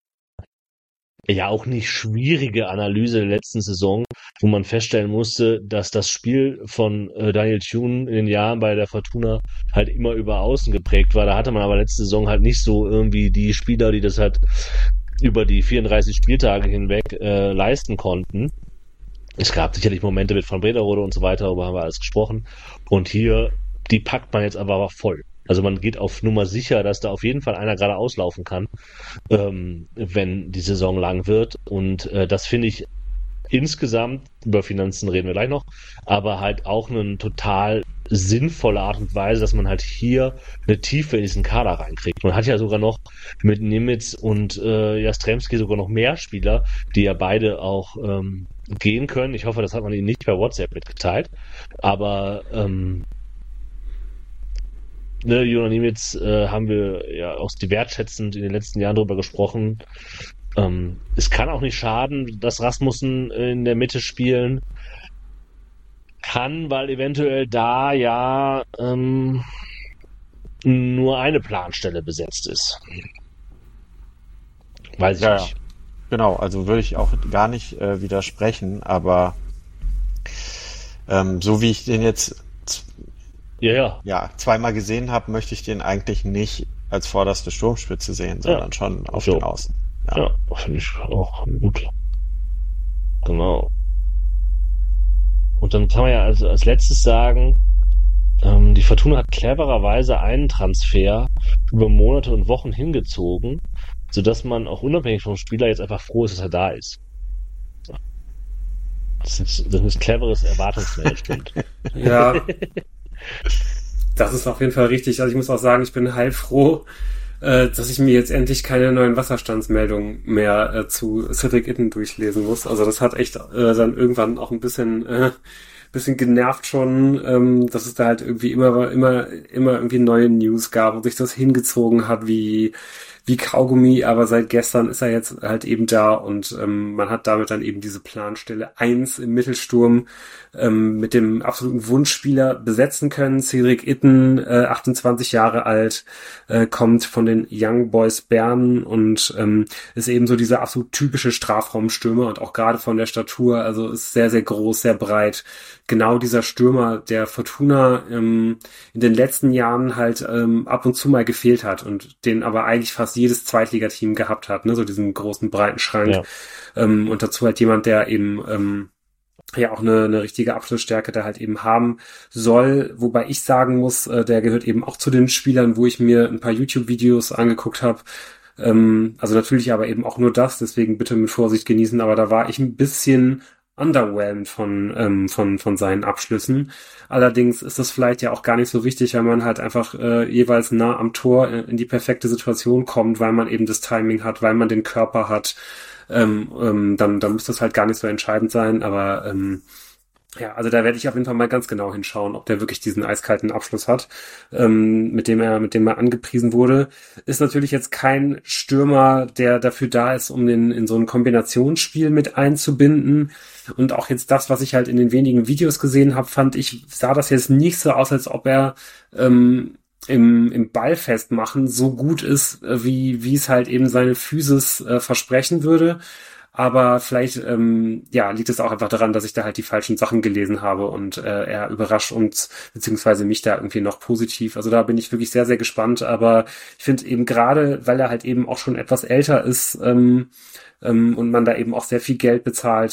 auch nicht schwierige Analyse der letzten Saison, wo man feststellen musste, dass das Spiel von Daniel Thune in den Jahren bei der Fortuna halt immer über Außen geprägt war. Da hatte man aber letzte Saison halt nicht so irgendwie die Spieler, die das halt über die 34 Spieltage hinweg leisten konnten. Es gab sicherlich Momente mit Van Brederode und so weiter, darüber haben wir alles gesprochen. Und hier, die packt man jetzt aber voll. Also man geht auf Nummer sicher, dass da auf jeden Fall einer gerade auslaufen kann, wenn die Saison lang wird. Und das finde ich insgesamt, über Finanzen reden wir gleich noch, aber halt auch eine total sinnvolle Art und Weise, dass man halt hier eine Tiefe in diesen Kader reinkriegt. Man hat ja sogar noch mit Nimitz und Jastrzemski sogar noch mehr Spieler, die ja beide auch gehen können. Ich hoffe, das hat man ihnen nicht per WhatsApp mitgeteilt. Aber Jonas Nimitz haben wir ja auch wertschätzend in den letzten Jahren drüber gesprochen. Es kann auch nicht schaden, dass Rasmussen in der Mitte spielen kann, weil eventuell da ja nur eine Planstelle besetzt ist. Weiß ich nicht. Ja. Genau, also würde ich auch gar nicht widersprechen, aber so wie ich den jetzt zweimal gesehen habe, möchte ich den eigentlich nicht als vorderste Sturmspitze sehen, sondern schon auf den Außen. Ja, finde ich auch gut. Genau. Und dann kann man ja also als letztes sagen, die Fortuna hat clevererweise einen Transfer über Monate und Wochen hingezogen, sodass man auch unabhängig vom Spieler jetzt einfach froh ist, dass er da ist. Das ist cleveres Erwartungsmanagement. Ja. Das ist auf jeden Fall richtig. Also ich muss auch sagen, ich bin heilfroh, dass ich mir jetzt endlich keine neuen Wasserstandsmeldungen mehr zu Cedric Itten durchlesen muss. Also das hat echt dann irgendwann auch ein bisschen genervt schon, dass es da halt irgendwie immer irgendwie neue News gab und sich das hingezogen hat, wie wie Kaugummi, aber seit gestern ist er jetzt halt eben da und man hat damit dann eben diese Planstelle 1 im Mittelsturm mit dem absoluten Wunschspieler besetzen können. Cedric Itten, 28 Jahre alt, kommt von den Young Boys Bern und ist eben so dieser absolut typische Strafraumstürmer und auch gerade von der Statur, also ist sehr, sehr groß, sehr breit. Genau dieser Stürmer, der Fortuna in den letzten Jahren halt ab und zu mal gefehlt hat und den aber eigentlich fast jedes Zweitligateam gehabt hat, ne, so diesen großen breiten Schrank. Ja. Und dazu halt jemand, der eben ja auch eine richtige Abschlussstärke da halt eben haben soll, wobei ich sagen muss, der gehört eben auch zu den Spielern, wo ich mir ein paar YouTube-Videos angeguckt habe. Also natürlich aber eben auch nur das, deswegen bitte mit Vorsicht genießen, aber da war ich ein bisschen underwhelmed von seinen Abschlüssen. Allerdings ist das vielleicht ja auch gar nicht so wichtig, weil man halt einfach jeweils nah am Tor in die perfekte Situation kommt, weil man eben das Timing hat, weil man den Körper hat. Dann muss das halt gar nicht so entscheidend sein, aber ja, also da werde ich auf jeden Fall mal ganz genau hinschauen, ob der wirklich diesen eiskalten Abschluss hat, mit dem er angepriesen wurde. Ist natürlich jetzt kein Stürmer, der dafür da ist, um den in so ein Kombinationsspiel mit einzubinden. Und auch jetzt das, was ich halt in den wenigen Videos gesehen habe, sah das jetzt nicht so aus, als ob er im Ballfestmachen so gut ist, wie es halt eben seine Physis versprechen würde. Aber vielleicht liegt es auch einfach daran, dass ich da halt die falschen Sachen gelesen habe und er überrascht uns, beziehungsweise mich da irgendwie noch positiv. Also da bin ich wirklich sehr, sehr gespannt. Aber ich finde eben gerade, weil er halt eben auch schon etwas älter ist, und man da eben auch sehr viel Geld bezahlt,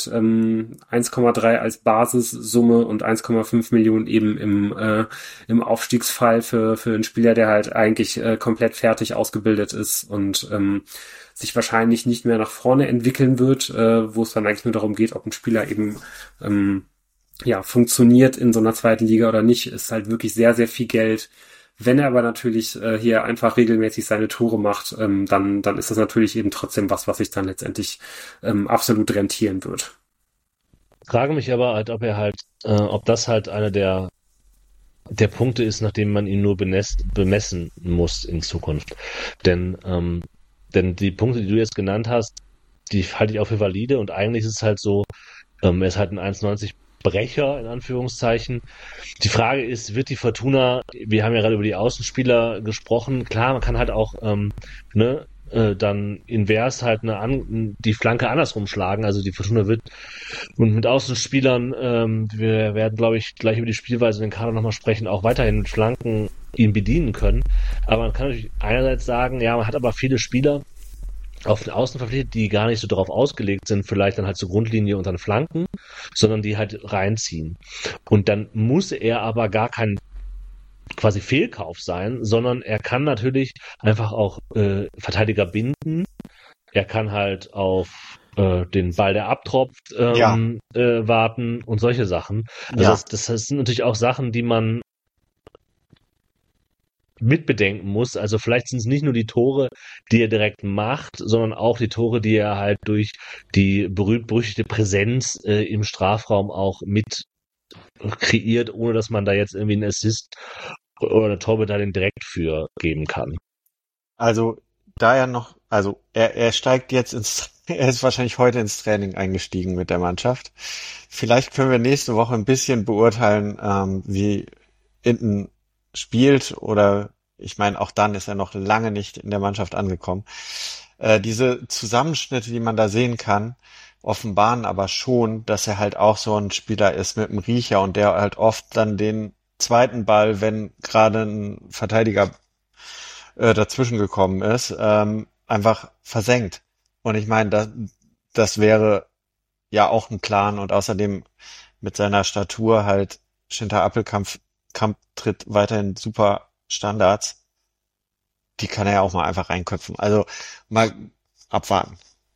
1,3 als Basissumme und 1,5 Millionen eben im Aufstiegsfall für einen Spieler, der halt eigentlich komplett fertig ausgebildet ist und sich wahrscheinlich nicht mehr nach vorne entwickeln wird, wo es dann eigentlich nur darum geht, ob ein Spieler eben funktioniert in so einer zweiten Liga oder nicht, ist halt wirklich sehr, sehr viel Geld. Wenn er aber natürlich hier einfach regelmäßig seine Tore macht, dann ist das natürlich eben trotzdem was sich dann letztendlich absolut rentieren wird. Frage mich aber halt, ob das halt einer der Punkte ist, nachdem man ihn nur bemessen muss in Zukunft. Denn die Punkte, die du jetzt genannt hast, die halte ich auch für valide und eigentlich ist es halt so, er ist halt ein 1,90 Brecher, in Anführungszeichen. Die Frage ist, wird die Fortuna, wir haben ja gerade über die Außenspieler gesprochen, klar, man kann halt auch dann invers halt die Flanke andersrum schlagen, also die Fortuna wird und mit Außenspielern, wir werden, glaube ich, gleich über die Spielweise in den Kader nochmal sprechen, auch weiterhin mit Flanken ihn bedienen können. Aber man kann natürlich einerseits sagen, ja, man hat aber viele Spieler auf den Außen verpflichtet, die gar nicht so darauf ausgelegt sind, vielleicht dann halt zur Grundlinie und dann Flanken, sondern die halt reinziehen. Und dann muss er aber gar kein quasi Fehlkauf sein, sondern er kann natürlich einfach auch Verteidiger binden. Er kann halt auf den Ball, der abtropft, warten und solche Sachen. Also das sind natürlich auch Sachen, die man mitbedenken muss. Also vielleicht sind es nicht nur die Tore, die er direkt macht, sondern auch die Tore, die er halt durch die berühmt-berüchtigte Präsenz im Strafraum auch mit kreiert, ohne dass man da jetzt irgendwie einen Assist oder eine Torbeteiligung direkt für geben kann. Also er steigt jetzt er ist wahrscheinlich heute ins Training eingestiegen mit der Mannschaft. Vielleicht können wir nächste Woche ein bisschen beurteilen, wie Itten spielt, oder ich meine, auch dann ist er noch lange nicht in der Mannschaft angekommen. Diese Zusammenschnitte, die man da sehen kann, offenbaren aber schon, dass er halt auch so ein Spieler ist mit einem Riecher und der halt oft dann den zweiten Ball, wenn gerade ein Verteidiger dazwischen gekommen ist, einfach versenkt. Und ich meine, das wäre ja auch ein Plan, und außerdem mit seiner Statur halt Schinter Appelkamp tritt weiterhin super Standards. Die kann er ja auch mal einfach reinköpfen. Also mal abwarten.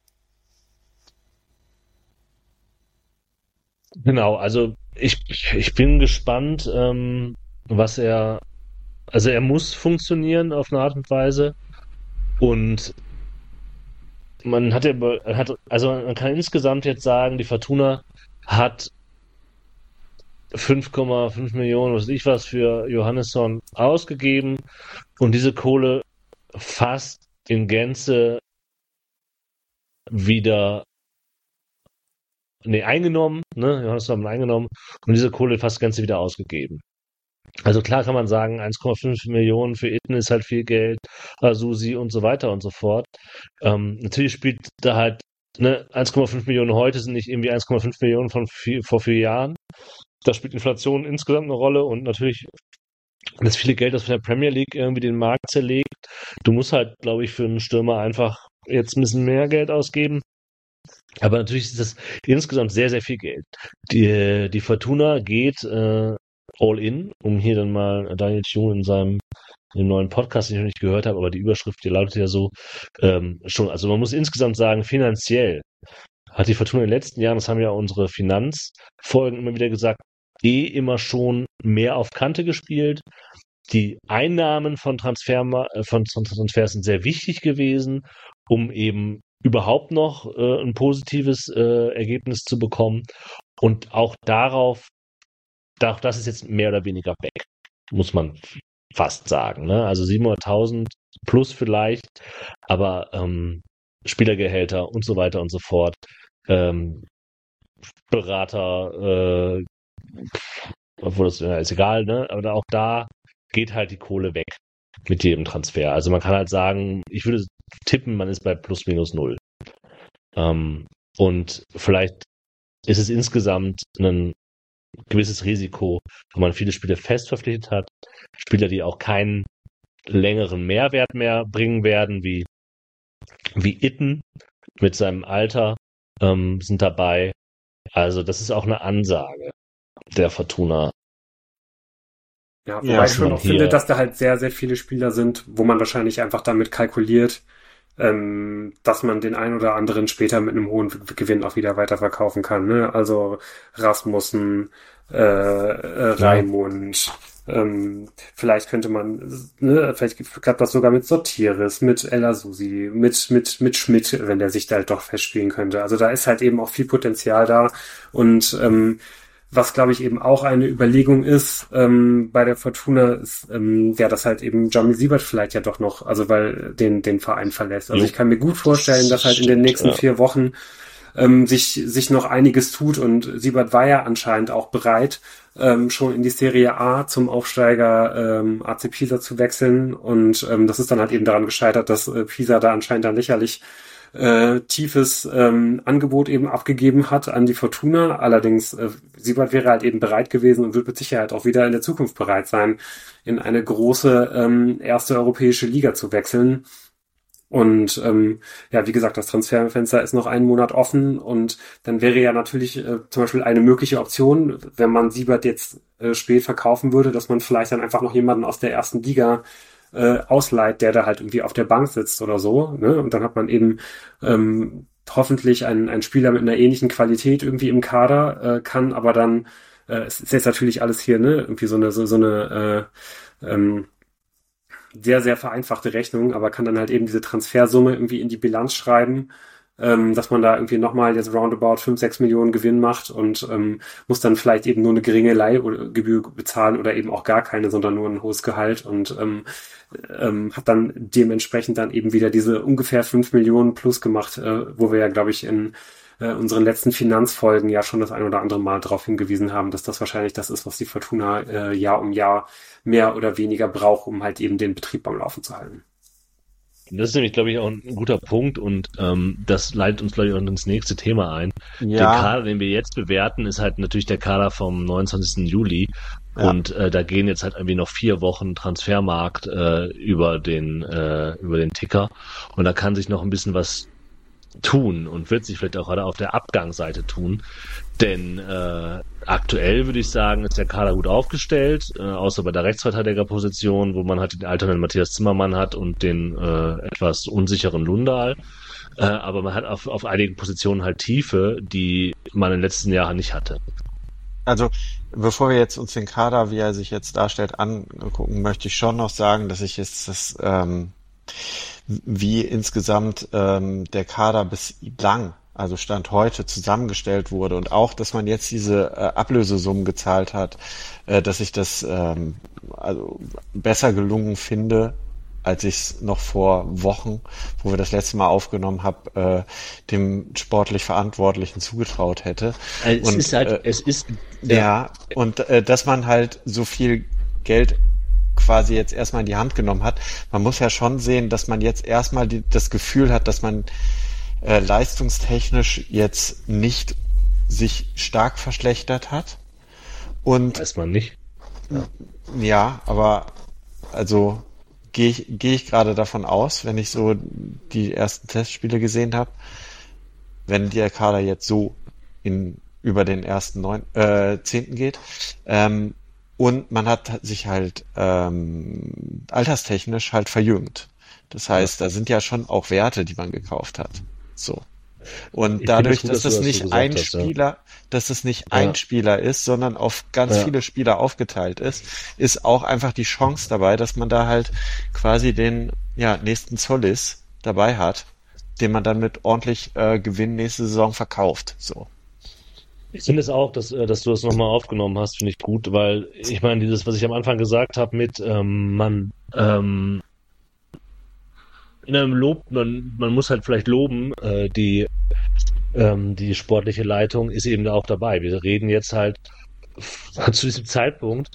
Genau, also ich bin gespannt, was also er muss funktionieren auf eine Art und Weise, und man kann insgesamt jetzt sagen, die Fortuna hat 5,5 Millionen, was weiß ich was, für Johannesson ausgegeben und diese Kohle fast in Gänze wieder eingenommen, ne? Johannes haben eingenommen und diese Kohle fast Gänze wieder ausgegeben. Also klar kann man sagen, 1,5 Millionen für Itten ist halt viel Geld, Susi und so weiter und so fort. Natürlich spielt da halt 1,5 Millionen heute sind nicht irgendwie 1,5 Millionen vor 4 Jahren. Da spielt Inflation insgesamt eine Rolle und natürlich das viele Geld, das von der Premier League irgendwie den Markt zerlegt. Du musst halt, glaube ich, für einen Stürmer einfach jetzt ein bisschen mehr Geld ausgeben. Aber natürlich ist das insgesamt sehr, sehr viel Geld. Die Fortuna geht all in, um hier dann mal Daniel Thune in dem neuen Podcast, den ich noch nicht gehört habe, aber die Überschrift, die lautet ja so, schon, also man muss insgesamt sagen, finanziell hat die Fortuna in den letzten Jahren, das haben ja unsere Finanzfolgen immer wieder gesagt, immer schon mehr auf Kante gespielt. Die Einnahmen von Transfers sind sehr wichtig gewesen, um eben überhaupt noch ein positives Ergebnis zu bekommen. Und auch das ist jetzt mehr oder weniger weg, muss man fast sagen. Ne? Also 700.000 plus vielleicht, aber Spielergehälter und so weiter und so fort, Berater, obwohl das ist egal, ne? Aber auch da geht halt die Kohle weg mit jedem Transfer. Also man kann halt sagen, ich würde tippen, man ist bei plus minus null. Und vielleicht ist es insgesamt ein gewisses Risiko, wenn man viele Spieler fest verpflichtet hat, Spieler, die auch keinen längeren Mehrwert mehr bringen werden, wie Itten mit seinem Alter sind dabei. Also das ist auch eine Ansage der Fortuna. Ja, wobei ich schon auch finde, dass da halt sehr, sehr viele Spieler sind, wo man wahrscheinlich einfach damit kalkuliert, dass man den einen oder anderen später mit einem hohen Gewinn auch wieder weiterverkaufen kann. Ne? Also Rasmussen, Raimund, vielleicht könnte man, vielleicht klappt das sogar mit Sotiris, mit El Susi, mit Schmidt, wenn der sich da halt doch festspielen könnte. Also da ist halt eben auch viel Potenzial da und was, glaube ich, eben auch eine Überlegung ist bei der Fortuna, ist, dass halt eben Jamil Siebert vielleicht ja doch noch, also weil den Verein verlässt. Also ich kann mir gut vorstellen, dass halt in den nächsten 4 Wochen sich noch einiges tut und Siebert war ja anscheinend auch bereit, schon in die Serie A zum Aufsteiger AC Pisa zu wechseln und das ist dann halt eben daran gescheitert, dass Pisa da anscheinend dann lächerlich tiefes Angebot eben abgegeben hat an die Fortuna. Allerdings Siebert wäre halt eben bereit gewesen und wird mit Sicherheit auch wieder in der Zukunft bereit sein, in eine große erste europäische Liga zu wechseln. Und wie gesagt, das Transferfenster ist noch einen Monat offen und dann wäre ja natürlich zum Beispiel eine mögliche Option, wenn man Siebert jetzt spät verkaufen würde, dass man vielleicht dann einfach noch jemanden aus der ersten Liga ausleiht, der da halt irgendwie auf der Bank sitzt oder so, ne? Und dann hat man eben hoffentlich einen Spieler mit einer ähnlichen Qualität irgendwie im Kader, kann aber dann, es ist jetzt natürlich alles hier, ne, irgendwie so eine sehr, sehr vereinfachte Rechnung, aber kann dann halt eben diese Transfersumme irgendwie in die Bilanz schreiben, dass man da irgendwie nochmal jetzt roundabout 5-6 Millionen Gewinn macht und muss dann vielleicht eben nur eine geringe Leihgebühr bezahlen oder eben auch gar keine, sondern nur ein hohes Gehalt und hat dann dementsprechend dann eben wieder diese ungefähr 5 Millionen plus gemacht, wo wir ja, glaube ich, in unseren letzten Finanzfolgen ja schon das ein oder andere Mal darauf hingewiesen haben, dass das wahrscheinlich das ist, was die Fortuna Jahr um Jahr mehr oder weniger braucht, um halt eben den Betrieb am Laufen zu halten. Das ist nämlich, glaube ich, auch ein guter Punkt und das leitet uns, glaube ich, auch ins nächste Thema ein. Ja. Der Kader, den wir jetzt bewerten, ist halt natürlich der Kader vom 29. Juli und da gehen jetzt halt irgendwie noch 4 Wochen Transfermarkt über den Ticker und da kann sich noch ein bisschen was tun und wird sich vielleicht auch gerade auf der Abgangsseite tun, denn aktuell würde ich sagen, ist der Kader gut aufgestellt, außer bei der Rechtsverteidigerposition, wo man halt den alternden Matthias Zimmermann hat und den etwas unsicheren Lundahl, aber man hat auf einigen Positionen halt Tiefe, die man in den letzten Jahren nicht hatte. Also, bevor wir jetzt uns den Kader, wie er sich jetzt darstellt, angucken, möchte ich schon noch sagen, dass ich jetzt das wie insgesamt der Kader bislang, also Stand heute, zusammengestellt wurde und auch, dass man jetzt diese Ablösesummen gezahlt hat, dass ich das also besser gelungen finde als ich es noch vor Wochen, wo wir das letzte Mal aufgenommen haben, dem sportlich Verantwortlichen zugetraut hätte. Dass man halt so viel Geld quasi jetzt erstmal in die Hand genommen hat. Man muss ja schon sehen, dass man jetzt erstmal das Gefühl hat, dass man leistungstechnisch jetzt nicht sich stark verschlechtert hat. Und weiß man nicht. Ja, aber also gehe ich gerade davon aus, wenn ich so die ersten Testspiele gesehen habe, wenn der Kader jetzt so über den ersten 10. geht, und man hat sich halt alterstechnisch halt verjüngt. Das heißt, da sind ja schon auch Werte, die man gekauft hat. So. Und dadurch, dass es nicht ein Spieler ist, sondern auf ganz viele Spieler aufgeteilt ist auch einfach die Chance dabei, dass man da halt quasi den nächsten Solis dabei hat, den man dann mit ordentlich Gewinn nächste Saison verkauft. So. Ich finde es auch, dass du das nochmal aufgenommen hast, finde ich gut, weil ich meine, dieses, was ich am Anfang gesagt habe mit man muss halt vielleicht loben, die sportliche Leitung ist eben da auch dabei. Wir reden jetzt halt zu diesem Zeitpunkt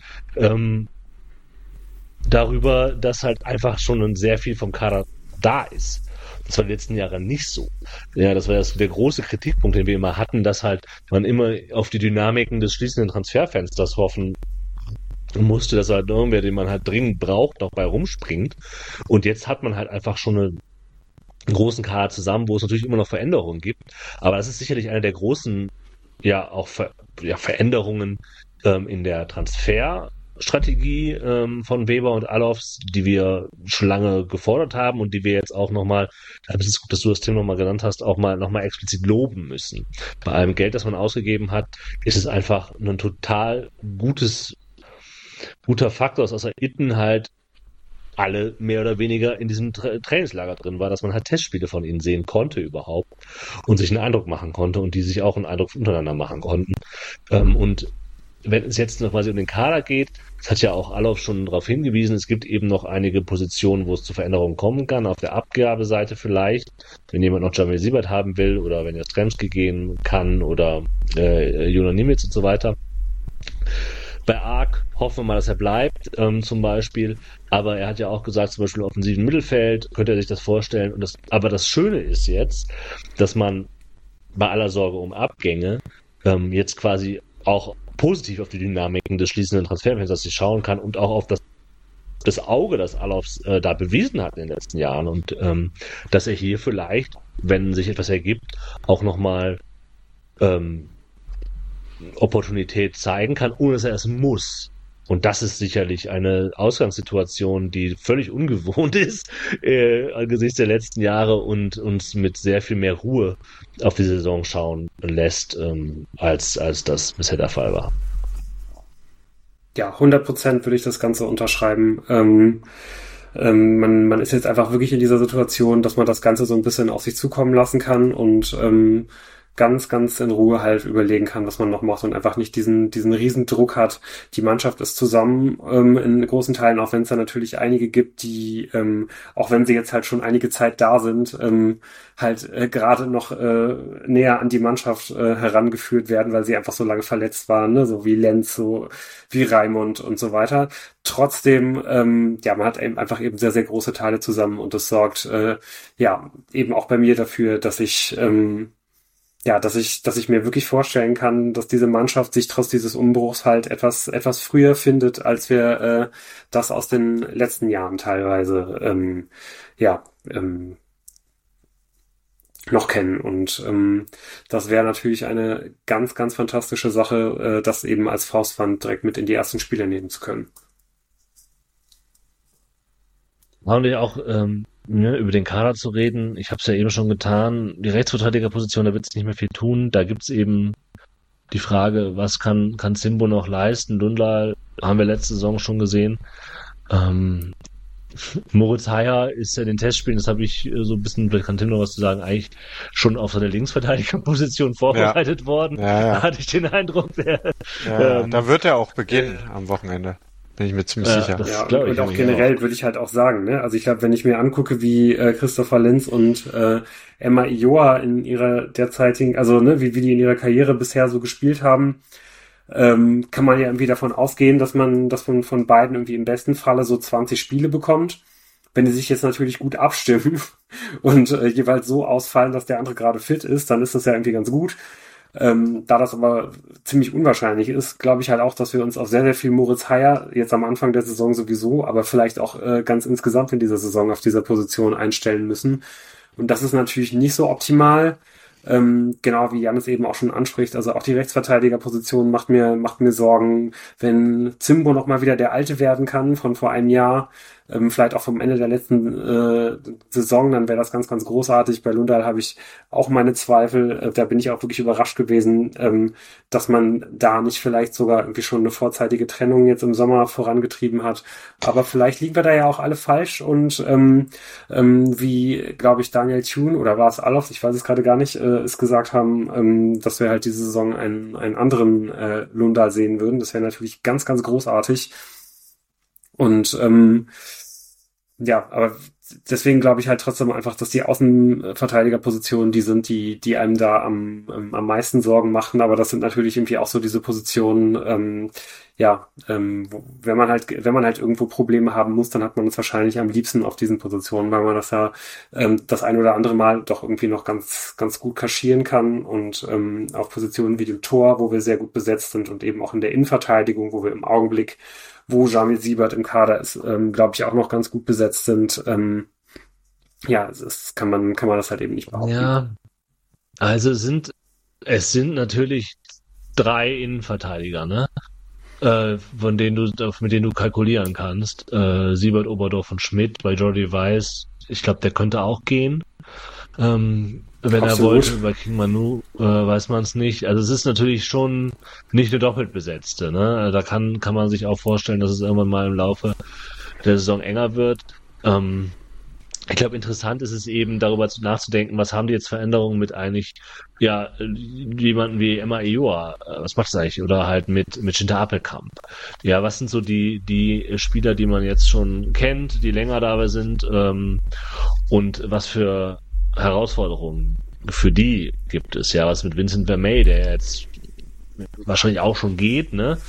darüber, dass halt einfach schon sehr viel vom Kader da ist. Das war in den letzten Jahren nicht so. Ja, das war der große Kritikpunkt, den wir immer hatten, dass halt man immer auf die Dynamiken des schließenden Transferfensters hoffen musste, dass halt irgendwer, den man halt dringend braucht, noch bei rumspringt. Und jetzt hat man halt einfach schon einen großen Kader zusammen, wo es natürlich immer noch Veränderungen gibt. Aber das ist sicherlich eine der großen, Veränderungen in der Transferstrategie von Weber und Alofs, die wir schon lange gefordert haben und die wir jetzt auch nochmal, es ist gut, dass du das Thema nochmal genannt hast, auch nochmal explizit loben müssen. Bei allem Geld, das man ausgegeben hat, ist es einfach ein total guter Faktor, dass außer Itten halt alle mehr oder weniger in diesem Trainingslager drin war, dass man halt Testspiele von ihnen sehen konnte überhaupt und sich einen Eindruck machen konnte und die sich auch einen Eindruck untereinander machen konnten. Und wenn es jetzt noch quasi um den Kader geht, das hat ja auch Alof schon darauf hingewiesen, es gibt eben noch einige Positionen, wo es zu Veränderungen kommen kann. Auf der Abgabeseite vielleicht, wenn jemand noch Jamil Siebert haben will oder wenn jetzt Tremski gehen kann oder Jonas Nimitz und so weiter. Bei Ark hoffen wir mal, dass er bleibt, zum Beispiel. Aber er hat ja auch gesagt, zum Beispiel im offensiven Mittelfeld könnte er sich das vorstellen. Aber das Schöne ist jetzt, dass man bei aller Sorge um Abgänge jetzt quasi auch positiv auf die Dynamiken des schließenden Transferfensters sich schauen kann und auch auf das Auge, das Alofs da bewiesen hat in den letzten Jahren. Und dass er hier vielleicht, wenn sich etwas ergibt, auch nochmal Opportunität zeigen kann, ohne dass er es muss. Und das ist sicherlich eine Ausgangssituation, die völlig ungewohnt ist angesichts der letzten Jahre und uns mit sehr viel mehr Ruhe auf die Saison schauen lässt, als das bisher der Fall war. Ja, 100% würde ich das Ganze unterschreiben. Man ist jetzt einfach wirklich in dieser Situation, dass man das Ganze so ein bisschen auf sich zukommen lassen kann und ganz, ganz in Ruhe halt überlegen kann, was man noch macht und einfach nicht diesen Riesendruck hat. Die Mannschaft ist zusammen in großen Teilen, auch wenn es da natürlich einige gibt, die, auch wenn sie jetzt halt schon einige Zeit da sind, gerade noch näher an die Mannschaft herangeführt werden, weil sie einfach so lange verletzt waren, ne? So wie Lenz, so wie Raimund und so weiter. Trotzdem, man hat einfach eben sehr, sehr große Teile zusammen und das sorgt eben auch bei mir dafür, dass ich mir wirklich vorstellen kann, dass diese Mannschaft sich trotz dieses Umbruchs halt etwas früher findet, als wir das aus den letzten Jahren teilweise noch kennen. Und das wäre natürlich eine ganz, ganz fantastische Sache, das eben als Faustpfand direkt mit in die ersten Spiele nehmen zu können. Haben wir auch über den Kader zu reden. Ich habe es ja eben schon getan. Die Rechtsverteidigerposition, da wird es nicht mehr viel tun. Da gibt es eben die Frage, was kann Simbo noch leisten? Dundal haben wir letzte Saison schon gesehen. Moritz Heyer ist ja in den Testspielen, das habe ich so ein bisschen, vielleicht kann Tim noch was zu sagen, eigentlich schon auf seine Linksverteidigerposition vorbereitet worden. Ja. Da hatte ich den Eindruck, da wird er auch beginnen am Wochenende. Bin ich mir ziemlich sicher. Ja, und auch generell würde ich halt auch sagen, ne? Also ich glaube, wenn ich mir angucke, wie Christopher Lenz und Emma Ioa in ihrer derzeitigen, also ne, wie die in ihrer Karriere bisher so gespielt haben, kann man ja irgendwie davon ausgehen, dass man von beiden irgendwie im besten Falle so 20 Spiele bekommt. Wenn die sich jetzt natürlich gut abstimmen und jeweils so ausfallen, dass der andere gerade fit ist, dann ist das ja irgendwie ganz gut. Da das aber ziemlich unwahrscheinlich ist, glaube ich halt auch, dass wir uns auf sehr, sehr viel Moritz Heyer jetzt am Anfang der Saison sowieso, aber vielleicht auch ganz insgesamt in dieser Saison auf dieser Position einstellen müssen. Und das ist natürlich nicht so optimal. Genau wie Jannis eben auch schon anspricht, also auch die Rechtsverteidigerposition macht mir Sorgen, wenn Zimbo noch mal wieder der Alte werden kann von vor einem Jahr, vielleicht auch vom Ende der letzten Saison, dann wäre das ganz, ganz großartig. Bei Lundahl habe ich auch meine Zweifel, da bin ich auch wirklich überrascht gewesen, dass man da nicht vielleicht sogar irgendwie schon eine vorzeitige Trennung jetzt im Sommer vorangetrieben hat, aber vielleicht liegen wir da ja auch alle falsch und wie, glaube ich, Daniel Thune oder war es Alof, ich weiß es gerade gar nicht, es gesagt haben, dass wir halt diese Saison einen anderen Lundahl sehen würden. Das wäre natürlich ganz, ganz großartig. Und ja, aber deswegen glaube ich halt trotzdem einfach, dass die Außenverteidigerpositionen die sind, die einem da am meisten Sorgen machen. Aber das sind natürlich irgendwie auch so diese Positionen, wenn man halt irgendwo Probleme haben muss, dann hat man es wahrscheinlich am liebsten auf diesen Positionen, weil man das ja das ein oder andere Mal doch irgendwie noch ganz, ganz gut kaschieren kann. Und auf Positionen wie dem Tor, wo wir sehr gut besetzt sind und eben auch in der Innenverteidigung, wo wir im Augenblick, wo Jamil Siebert im Kader ist, glaube ich, auch noch ganz gut besetzt sind. Kann man das halt eben nicht behaupten. Ja, also es sind natürlich 3 Innenverteidiger, ne? Mit denen du kalkulieren kannst. Siebert, Oberdorf und Schmidt. Bei Jordi Weiss, ich glaube, der könnte auch gehen. Wenn er wollte, bei King Manu weiß man es nicht. Also es ist natürlich schon nicht eine doppelt besetzte. Ne? Da kann man sich auch vorstellen, dass es irgendwann mal im Laufe der Saison enger wird. Ich glaube, interessant ist es eben, darüber nachzudenken, was haben die jetzt Veränderungen mit eigentlich, ja, jemanden wie Emma Ioa, was macht das eigentlich? Oder halt mit Shinta Appelkamp. Ja, was sind so die Spieler, die man jetzt schon kennt, die länger dabei sind, und was für Herausforderungen für die gibt es? Ja, was mit Vincent Vermey, der jetzt wahrscheinlich auch schon geht, ne?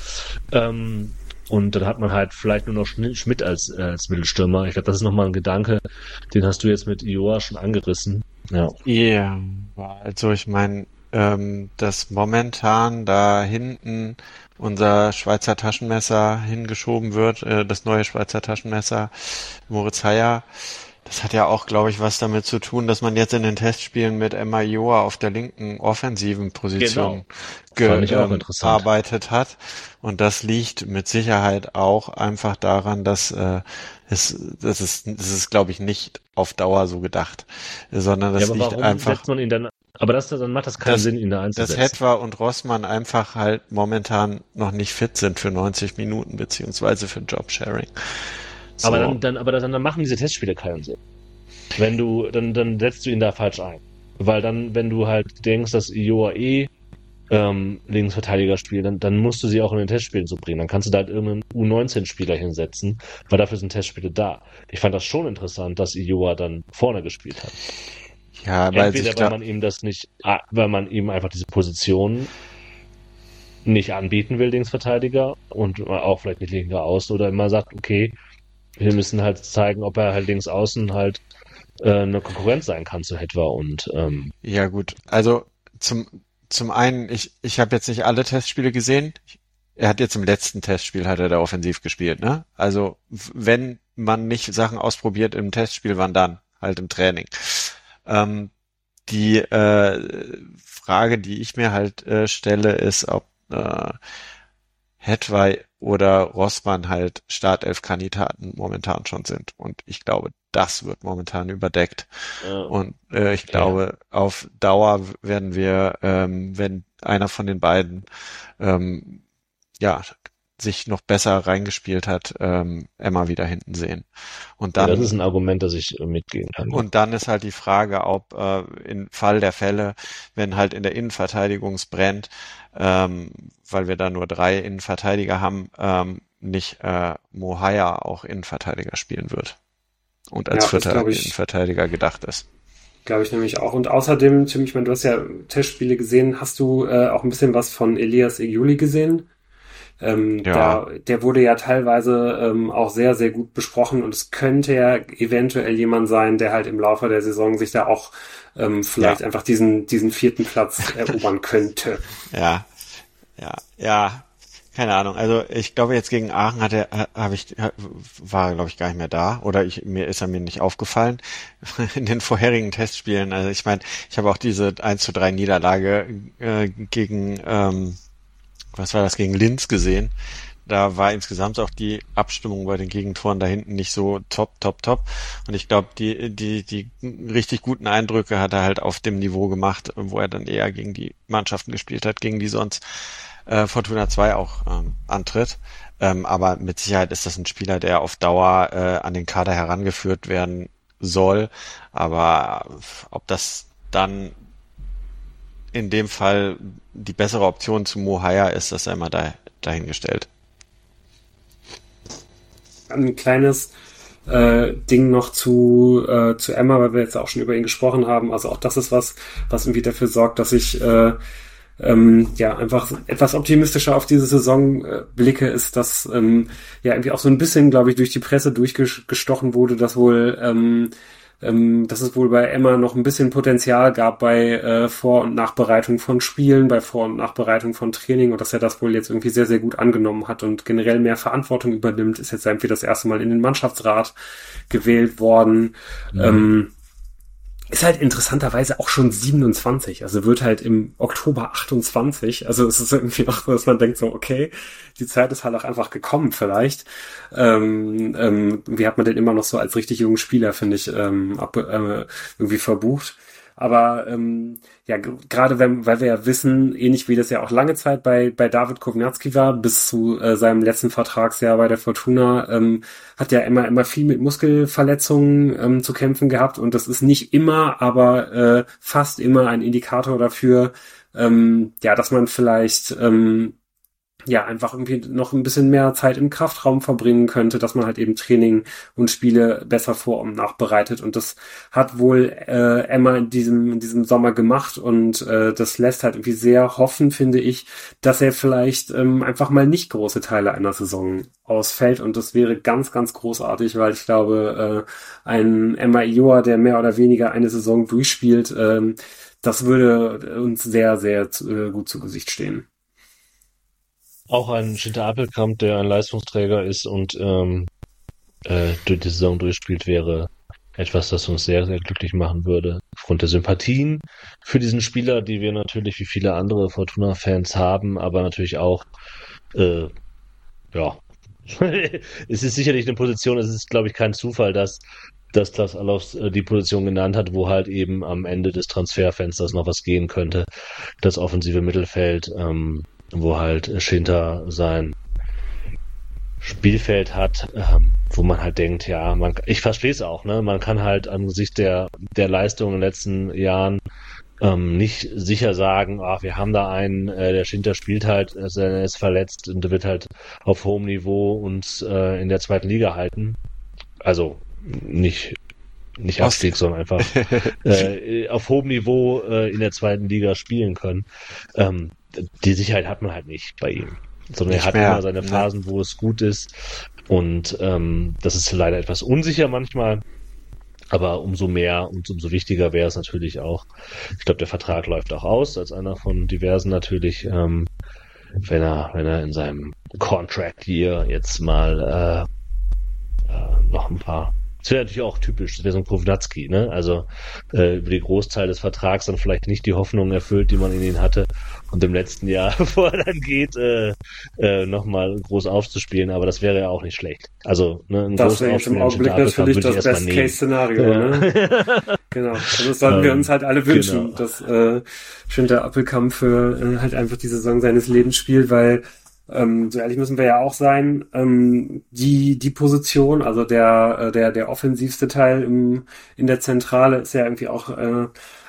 Und dann hat man halt vielleicht nur noch Schmidt als Mittelstürmer. Ich glaube, das ist nochmal ein Gedanke, den hast du jetzt mit Ioa schon angerissen. Ja. Ja, also ich meine, dass momentan da hinten unser Schweizer Taschenmesser hingeschoben wird, das neue Schweizer Taschenmesser Moritz Heyer, das hat ja auch, glaube ich, was damit zu tun, dass man jetzt in den Testspielen mit Emma Ioa auf der linken offensiven Position gearbeitet hat. Und das liegt mit Sicherheit auch einfach daran, dass das ist, glaube ich, nicht auf Dauer so gedacht, sondern das liegt einfach. Setzt man ihn dann? Aber dann macht das keinen Sinn, ihn da einzusetzen. Dass Hetwa und Rossmann einfach halt momentan noch nicht fit sind für 90 Minuten beziehungsweise für Jobsharing. So. Aber dann machen diese Testspiele keinen Sinn. Wenn du, dann setzt du ihn da falsch ein. Weil dann, wenn du halt denkst, dass Ioa Linksverteidiger spielt, dann musst du sie auch in den Testspielen so bringen. Dann kannst du da halt irgendeinen U19-Spieler hinsetzen, weil dafür sind Testspiele da. Ich fand das schon interessant, dass Ioa dann vorne gespielt hat. Ja, weil man ihm einfach diese Position nicht anbieten will, Linksverteidiger, und auch vielleicht nicht linker Außen, oder immer sagt, okay, wir müssen halt zeigen, ob er halt links außen halt eine Konkurrenz sein kann zu Hetwa und ja gut, also zum einen, ich habe jetzt nicht alle Testspiele gesehen. Er hat jetzt im letzten Testspiel hat er da offensiv gespielt, ne? Also wenn man nicht Sachen ausprobiert im Testspiel, wann dann? Halt im Training. Die Frage, die ich mir halt stelle, ist, ob Hetwa oder Rossmann halt Startelf-Kandidaten momentan schon sind. Und ich glaube, das wird momentan überdeckt. Und ich glaube, auf Dauer werden wir, wenn einer von den beiden sich noch besser reingespielt hat, Emma wieder hinten sehen. Und dann, das ist ein Argument, das ich mitgehen kann. Und dann ist halt die Frage, ob im Fall der Fälle, wenn halt in der Innenverteidigung es brennt, weil wir da nur 3 Innenverteidiger haben, nicht Mo Haya auch Innenverteidiger spielen wird und als vierter Innenverteidiger gedacht ist. Glaube ich nämlich auch. Und außerdem, Tim, ich meine, du hast ja Testspiele gesehen, hast du auch ein bisschen was von Elias Egiuli gesehen? Der wurde ja teilweise auch sehr, sehr gut besprochen und es könnte ja eventuell jemand sein, der halt im Laufe der Saison sich da auch vielleicht einfach diesen 4. Platz erobern könnte. Ja, keine Ahnung. Also ich glaube jetzt gegen Aachen war glaube ich gar nicht mehr da oder mir ist er mir nicht aufgefallen in den vorherigen Testspielen. Also ich meine, ich habe auch diese 1:3 Niederlage gegen gegen Linz gesehen. Da war insgesamt auch die Abstimmung bei den Gegentoren da hinten nicht so top. Und ich glaube, die richtig guten Eindrücke hat er halt auf dem Niveau gemacht, wo er dann eher gegen die Mannschaften gespielt hat, gegen die sonst Fortuna 2 auch antritt. Aber mit Sicherheit ist das ein Spieler, der auf Dauer an den Kader herangeführt werden soll. Aber ob das dann in dem Fall die bessere Option zu Mo Haya ist, das einmal dahingestellt. Ein kleines Ding noch zu Emma, weil wir jetzt auch schon über ihn gesprochen haben. Also auch das ist was irgendwie dafür sorgt, dass ich einfach etwas optimistischer auf diese Saison blicke, ist, dass irgendwie auch so ein bisschen, glaube ich, durch die Presse durchgestochen wurde, dass es wohl bei Emma noch ein bisschen Potenzial gab bei Vor- und Nachbereitung von Spielen, bei Vor- und Nachbereitung von Training und dass er das wohl jetzt irgendwie sehr, sehr gut angenommen hat und generell mehr Verantwortung übernimmt, ist jetzt irgendwie das erste Mal in den Mannschaftsrat gewählt worden. Ist halt interessanterweise auch schon 27, also wird halt im Oktober 28, also es ist irgendwie auch so, dass man denkt so, okay, die Zeit ist halt auch einfach gekommen vielleicht. Wie hat man denn immer noch so als richtig jungen Spieler, finde ich, irgendwie verbucht. Aber gerade weil wir ja wissen, ähnlich wie das ja auch lange Zeit bei David Kovnatski war, bis zu seinem letzten Vertragsjahr bei der Fortuna, hat ja immer viel mit Muskelverletzungen zu kämpfen gehabt und das ist nicht immer, aber fast immer ein Indikator dafür, dass man vielleicht einfach irgendwie noch ein bisschen mehr Zeit im Kraftraum verbringen könnte, dass man halt eben Training und Spiele besser vor- und nachbereitet. Und das hat wohl Emma in diesem Sommer gemacht und das lässt halt irgendwie sehr hoffen, finde ich, dass er vielleicht einfach mal nicht große Teile einer Saison ausfällt. Und das wäre ganz, ganz großartig, weil ich glaube, ein Emma Ioa, der mehr oder weniger eine Saison durchspielt, das würde uns sehr, sehr gut zu Gesicht stehen. Auch ein Schinter Appelkamp, der ein Leistungsträger ist und durch die Saison durchspielt, wäre etwas, das uns sehr, sehr glücklich machen würde. Aufgrund der Sympathien für diesen Spieler, die wir natürlich wie viele andere Fortuna-Fans haben, aber natürlich auch, es ist sicherlich eine Position, es ist, glaube ich, kein Zufall, dass Klaus Allofs die Position genannt hat, wo halt eben am Ende des Transferfensters noch was gehen könnte. Das offensive Mittelfeld, wo halt Schinter sein Spielfeld hat, wo man halt denkt, ich verstehe es auch, ne? Man kann halt angesichts der Leistung in den letzten Jahren nicht sicher sagen, wir haben da einen, der Schinter spielt halt, er ist verletzt und der wird halt auf hohem Niveau uns in der zweiten Liga halten. Also nicht Abstieg, sondern einfach auf hohem Niveau in der zweiten Liga spielen können. Die Sicherheit hat man halt nicht bei ihm. Sondern er hat immer seine Phasen, wo es gut ist. Und das ist leider etwas unsicher manchmal. Aber umso mehr und umso wichtiger wäre es natürlich auch. Ich glaube, der Vertrag läuft auch aus, als einer von diversen natürlich, wenn er in seinem Contract Year jetzt mal noch ein paar. Das wäre natürlich auch typisch, das wäre so ein Kovnatski, ne? Also über die Großteil des Vertrags dann vielleicht nicht die Hoffnung erfüllt, die man in ihn hatte. Und im letzten Jahr, bevor er dann geht, nochmal groß aufzuspielen, aber das wäre ja auch nicht schlecht. Also, ne, ein das wäre jetzt im Augenblick natürlich das Best-Case-Szenario, ne? Genau. Also das sollten wir uns halt alle wünschen, dass Schinter Appelkamp für halt einfach die Saison seines Lebens spielt, weil so ehrlich müssen wir ja auch sein, die Position, also der offensivste Teil in der Zentrale ist ja irgendwie auch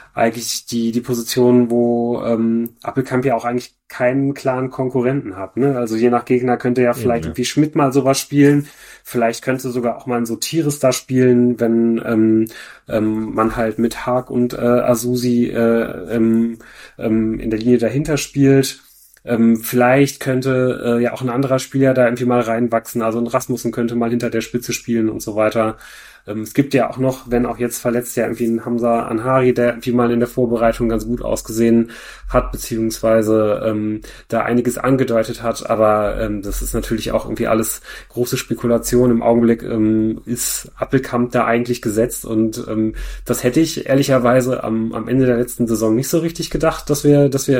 eigentlich die Position, wo Appelkamp ja auch eigentlich keinen klaren Konkurrenten hat. Ne? Also je nach Gegner könnte ja vielleicht irgendwie Schmidt mal sowas spielen. Vielleicht könnte sogar auch mal ein Sotiris da spielen, wenn man halt mit Haag und Asusi in der Linie dahinter spielt. Vielleicht könnte ja auch ein anderer Spieler da irgendwie mal reinwachsen. Also ein Rasmussen könnte mal hinter der Spitze spielen und so weiter. Es gibt ja auch noch, wenn auch jetzt verletzt, ja irgendwie einen Hamza Anhari, der irgendwie mal in der Vorbereitung ganz gut ausgesehen hat, beziehungsweise da einiges angedeutet hat, aber das ist natürlich auch irgendwie alles große Spekulation. Im Augenblick ist Appelkamp da eigentlich gesetzt und das hätte ich ehrlicherweise am Ende der letzten Saison nicht so richtig gedacht, dass wir dass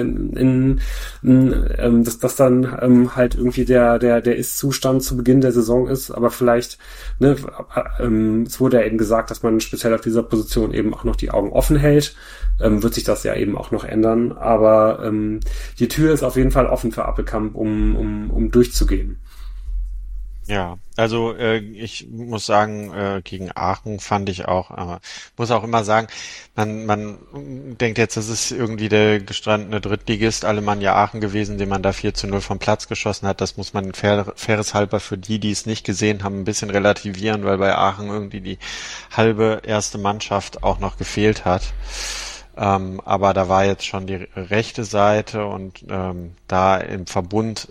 das dann halt irgendwie der Ist-Zustand zu Beginn der Saison ist, aber vielleicht, ne, es wurde ja eben gesagt, dass man speziell auf dieser Position eben auch noch die Augen offen hält, wird sich das ja eben auch noch ändern, aber die Tür ist auf jeden Fall offen für Appelkamp, um durchzugehen. Ja, also ich muss sagen, gegen Aachen fand ich auch, aber muss auch immer sagen, man denkt jetzt, das ist irgendwie der gestandene Drittligist Alemannia Aachen gewesen, den man da 4-0 vom Platz geschossen hat. Das muss man faires halber für die es nicht gesehen haben, ein bisschen relativieren, weil bei Aachen irgendwie die halbe erste Mannschaft auch noch gefehlt hat. Aber da war jetzt schon die rechte Seite und da im Verbund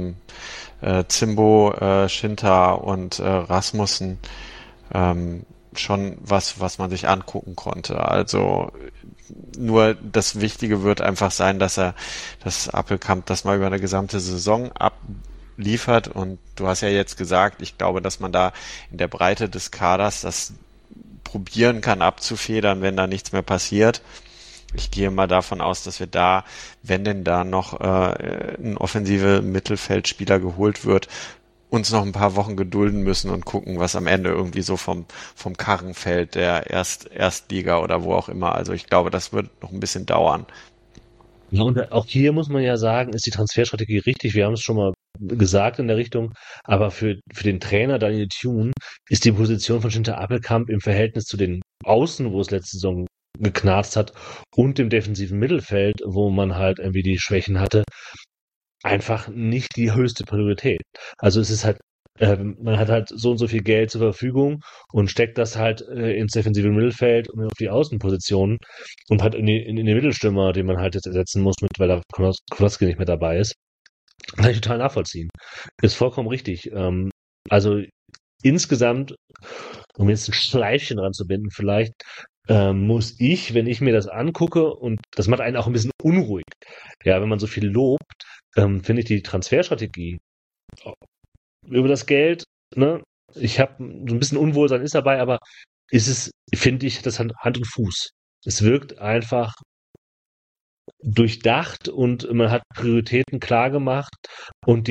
Zimbo, Schinter und Rasmussen schon was man sich angucken konnte. Also nur das Wichtige wird einfach sein, dass Appelkamp das mal über eine gesamte Saison abliefert. Und du hast ja jetzt gesagt, ich glaube, dass man da in der Breite des Kaders das probieren kann abzufedern, wenn da nichts mehr passiert. Ich gehe mal davon aus, dass wir da, wenn denn da noch ein offensive Mittelfeldspieler geholt wird, uns noch ein paar Wochen gedulden müssen und gucken, was am Ende irgendwie so vom Karren fällt, der Erstliga oder wo auch immer. Also ich glaube, das wird noch ein bisschen dauern. Ja, und auch hier muss man ja sagen, ist die Transferstrategie richtig. Wir haben es schon mal gesagt in der Richtung, aber für den Trainer Daniel Thune ist die Position von Schinter Appelkamp im Verhältnis zu den Außen, wo es letzte Saison geknarzt hat, und im defensiven Mittelfeld, wo man halt irgendwie die Schwächen hatte, einfach nicht die höchste Priorität. Also es ist halt, man hat halt so und so viel Geld zur Verfügung und steckt das halt ins defensive Mittelfeld und auf die Außenpositionen und halt in den Mittelstürmer, den man halt jetzt ersetzen muss, weil da Kowalski nicht mehr dabei ist. Kann ich total nachvollziehen. Ist vollkommen richtig. Also insgesamt, um jetzt ein Schleifchen ranzubinden, vielleicht muss ich, wenn ich mir das angucke, und das macht einen auch ein bisschen unruhig, ja, wenn man so viel lobt, finde ich die Transferstrategie über das Geld, ne, ich habe so ein bisschen Unwohlsein ist dabei, aber finde ich, das hat Hand und Fuß. Es wirkt einfach durchdacht und man hat Prioritäten klar gemacht und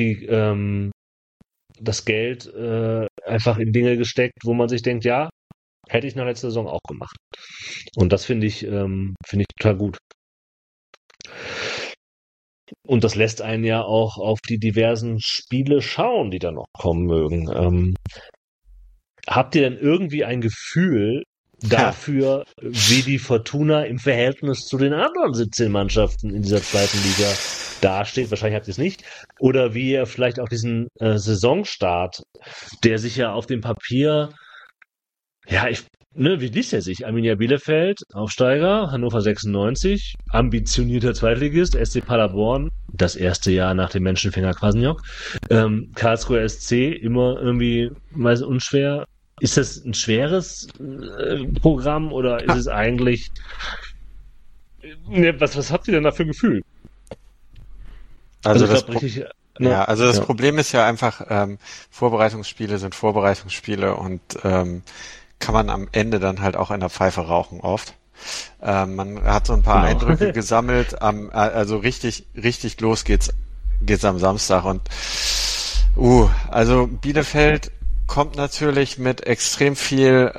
das Geld einfach in Dinge gesteckt, wo man sich denkt, ja, hätte ich nach letzter Saison auch gemacht. Und das finde ich total gut. Und das lässt einen ja auch auf die diversen Spiele schauen, die da noch kommen mögen. Habt ihr denn irgendwie ein Gefühl dafür, wie die Fortuna im Verhältnis zu den anderen 17 Mannschaften in dieser zweiten Liga dasteht? Wahrscheinlich habt ihr es nicht. Oder wie ihr vielleicht auch diesen Saisonstart, der sich ja auf dem Papier, ja, wie liest er sich? Arminia Bielefeld, Aufsteiger, Hannover 96, ambitionierter Zweitligist, SC Paderborn, das erste Jahr nach dem Menschenfänger Kwasniok, Karlsruher SC, immer irgendwie meist unschwer. Ist das ein schweres Programm oder ist es eigentlich... Was habt ihr denn da für ein Gefühl? Also das Problem ist ja einfach, Vorbereitungsspiele sind Vorbereitungsspiele und kann man am Ende dann halt auch in der Pfeife rauchen oft. Man hat so ein paar Eindrücke gesammelt, also richtig los geht's am Samstag und also Bielefeld kommt natürlich mit extrem viel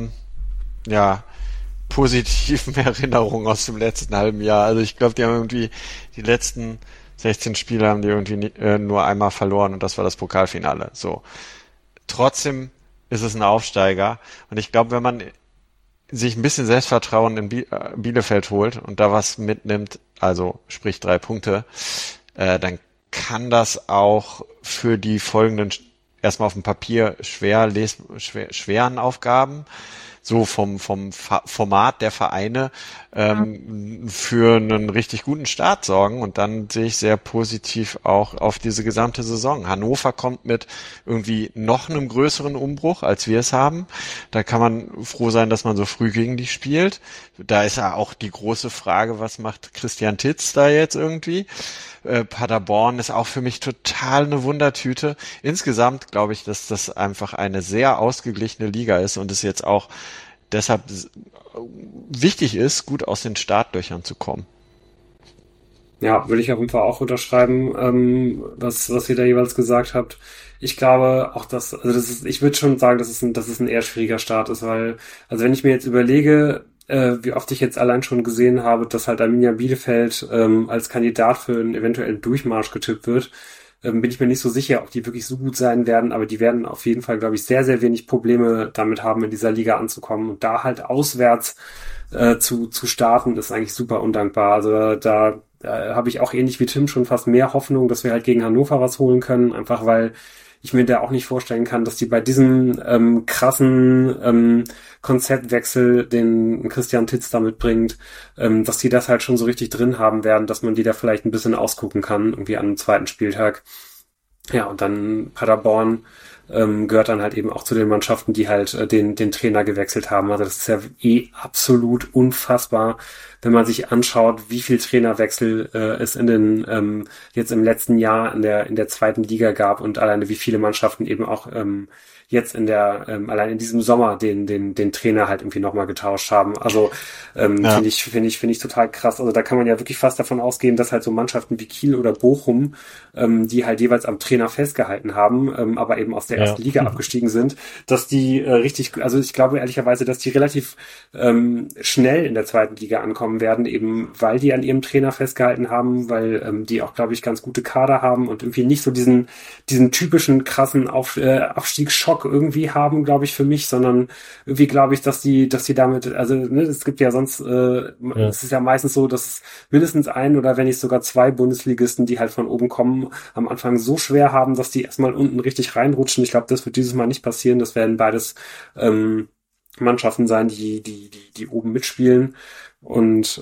positiven Erinnerungen aus dem letzten halben Jahr. Also ich glaube, die haben irgendwie die letzten 16 Spiele haben die irgendwie nur einmal verloren und das war das Pokalfinale. So. Trotzdem ist es ein Aufsteiger und ich glaube, wenn man sich ein bisschen Selbstvertrauen in Bielefeld holt und da was mitnimmt, also sprich 3 Punkte, dann kann das auch für die folgenden, erstmal auf dem Papier schweren Aufgaben, so vom Format der Vereine, für einen richtig guten Start sorgen. Und dann sehe ich sehr positiv auch auf diese gesamte Saison. Hannover kommt mit irgendwie noch einem größeren Umbruch, als wir es haben. Da kann man froh sein, dass man so früh gegen die spielt. Da ist ja auch die große Frage, was macht Christian Titz da jetzt irgendwie? Paderborn ist auch für mich total eine Wundertüte. Insgesamt glaube ich, dass das einfach eine sehr ausgeglichene Liga ist und es jetzt auch deshalb wichtig ist, gut aus den Startlöchern zu kommen. Ja, würde ich auf jeden Fall auch unterschreiben, was ihr da jeweils gesagt habt. Ich glaube auch, ich würde schon sagen, dass es ein eher schwieriger Start ist, weil, also wenn ich mir jetzt überlege, wie oft ich jetzt allein schon gesehen habe, dass halt Arminia Bielefeld als Kandidat für einen eventuellen Durchmarsch getippt wird, bin ich mir nicht so sicher, ob die wirklich so gut sein werden, aber die werden auf jeden Fall, glaube ich, sehr, sehr wenig Probleme damit haben, in dieser Liga anzukommen. Und da halt auswärts zu starten, ist eigentlich super undankbar. Also da habe ich auch ähnlich wie Tim schon fast mehr Hoffnung, dass wir halt gegen Hannover was holen können, einfach weil ich mir da auch nicht vorstellen kann, dass die bei diesem krassen Konzeptwechsel, den Christian Titz da mitbringt, dass die das halt schon so richtig drin haben werden, dass man die da vielleicht ein bisschen ausgucken kann, irgendwie an einem zweiten Spieltag. Ja, und dann Paderborn gehört dann halt eben auch zu den Mannschaften, die halt den Trainer gewechselt haben. Also das ist ja absolut unfassbar, wenn man sich anschaut, wie viel Trainerwechsel es in den jetzt im letzten Jahr in der zweiten Liga gab und alleine wie viele Mannschaften eben auch jetzt allein in diesem Sommer den Trainer halt irgendwie nochmal getauscht haben. Also finde ich total krass. Also da kann man ja wirklich fast davon ausgehen, dass halt so Mannschaften wie Kiel oder Bochum, die halt jeweils am Trainer festgehalten haben, aber eben aus der ersten Liga abgestiegen sind, dass die also ich glaube ehrlicherweise, dass die relativ schnell in der zweiten Liga ankommen werden, eben weil die an ihrem Trainer festgehalten haben, weil die auch, glaube ich, ganz gute Kader haben und irgendwie nicht so diesen typischen krassen Abstiegsschock irgendwie haben, glaube ich, für mich, sondern irgendwie glaube ich, dass die damit, also es gibt ja sonst, es ist ja meistens so, dass mindestens ein oder wenn nicht sogar 2 Bundesligisten, die halt von oben kommen, am Anfang so schwer haben, dass die erstmal unten richtig reinrutschen. Ich glaube, das wird dieses Mal nicht passieren. Das werden beides Mannschaften sein, die oben mitspielen. Und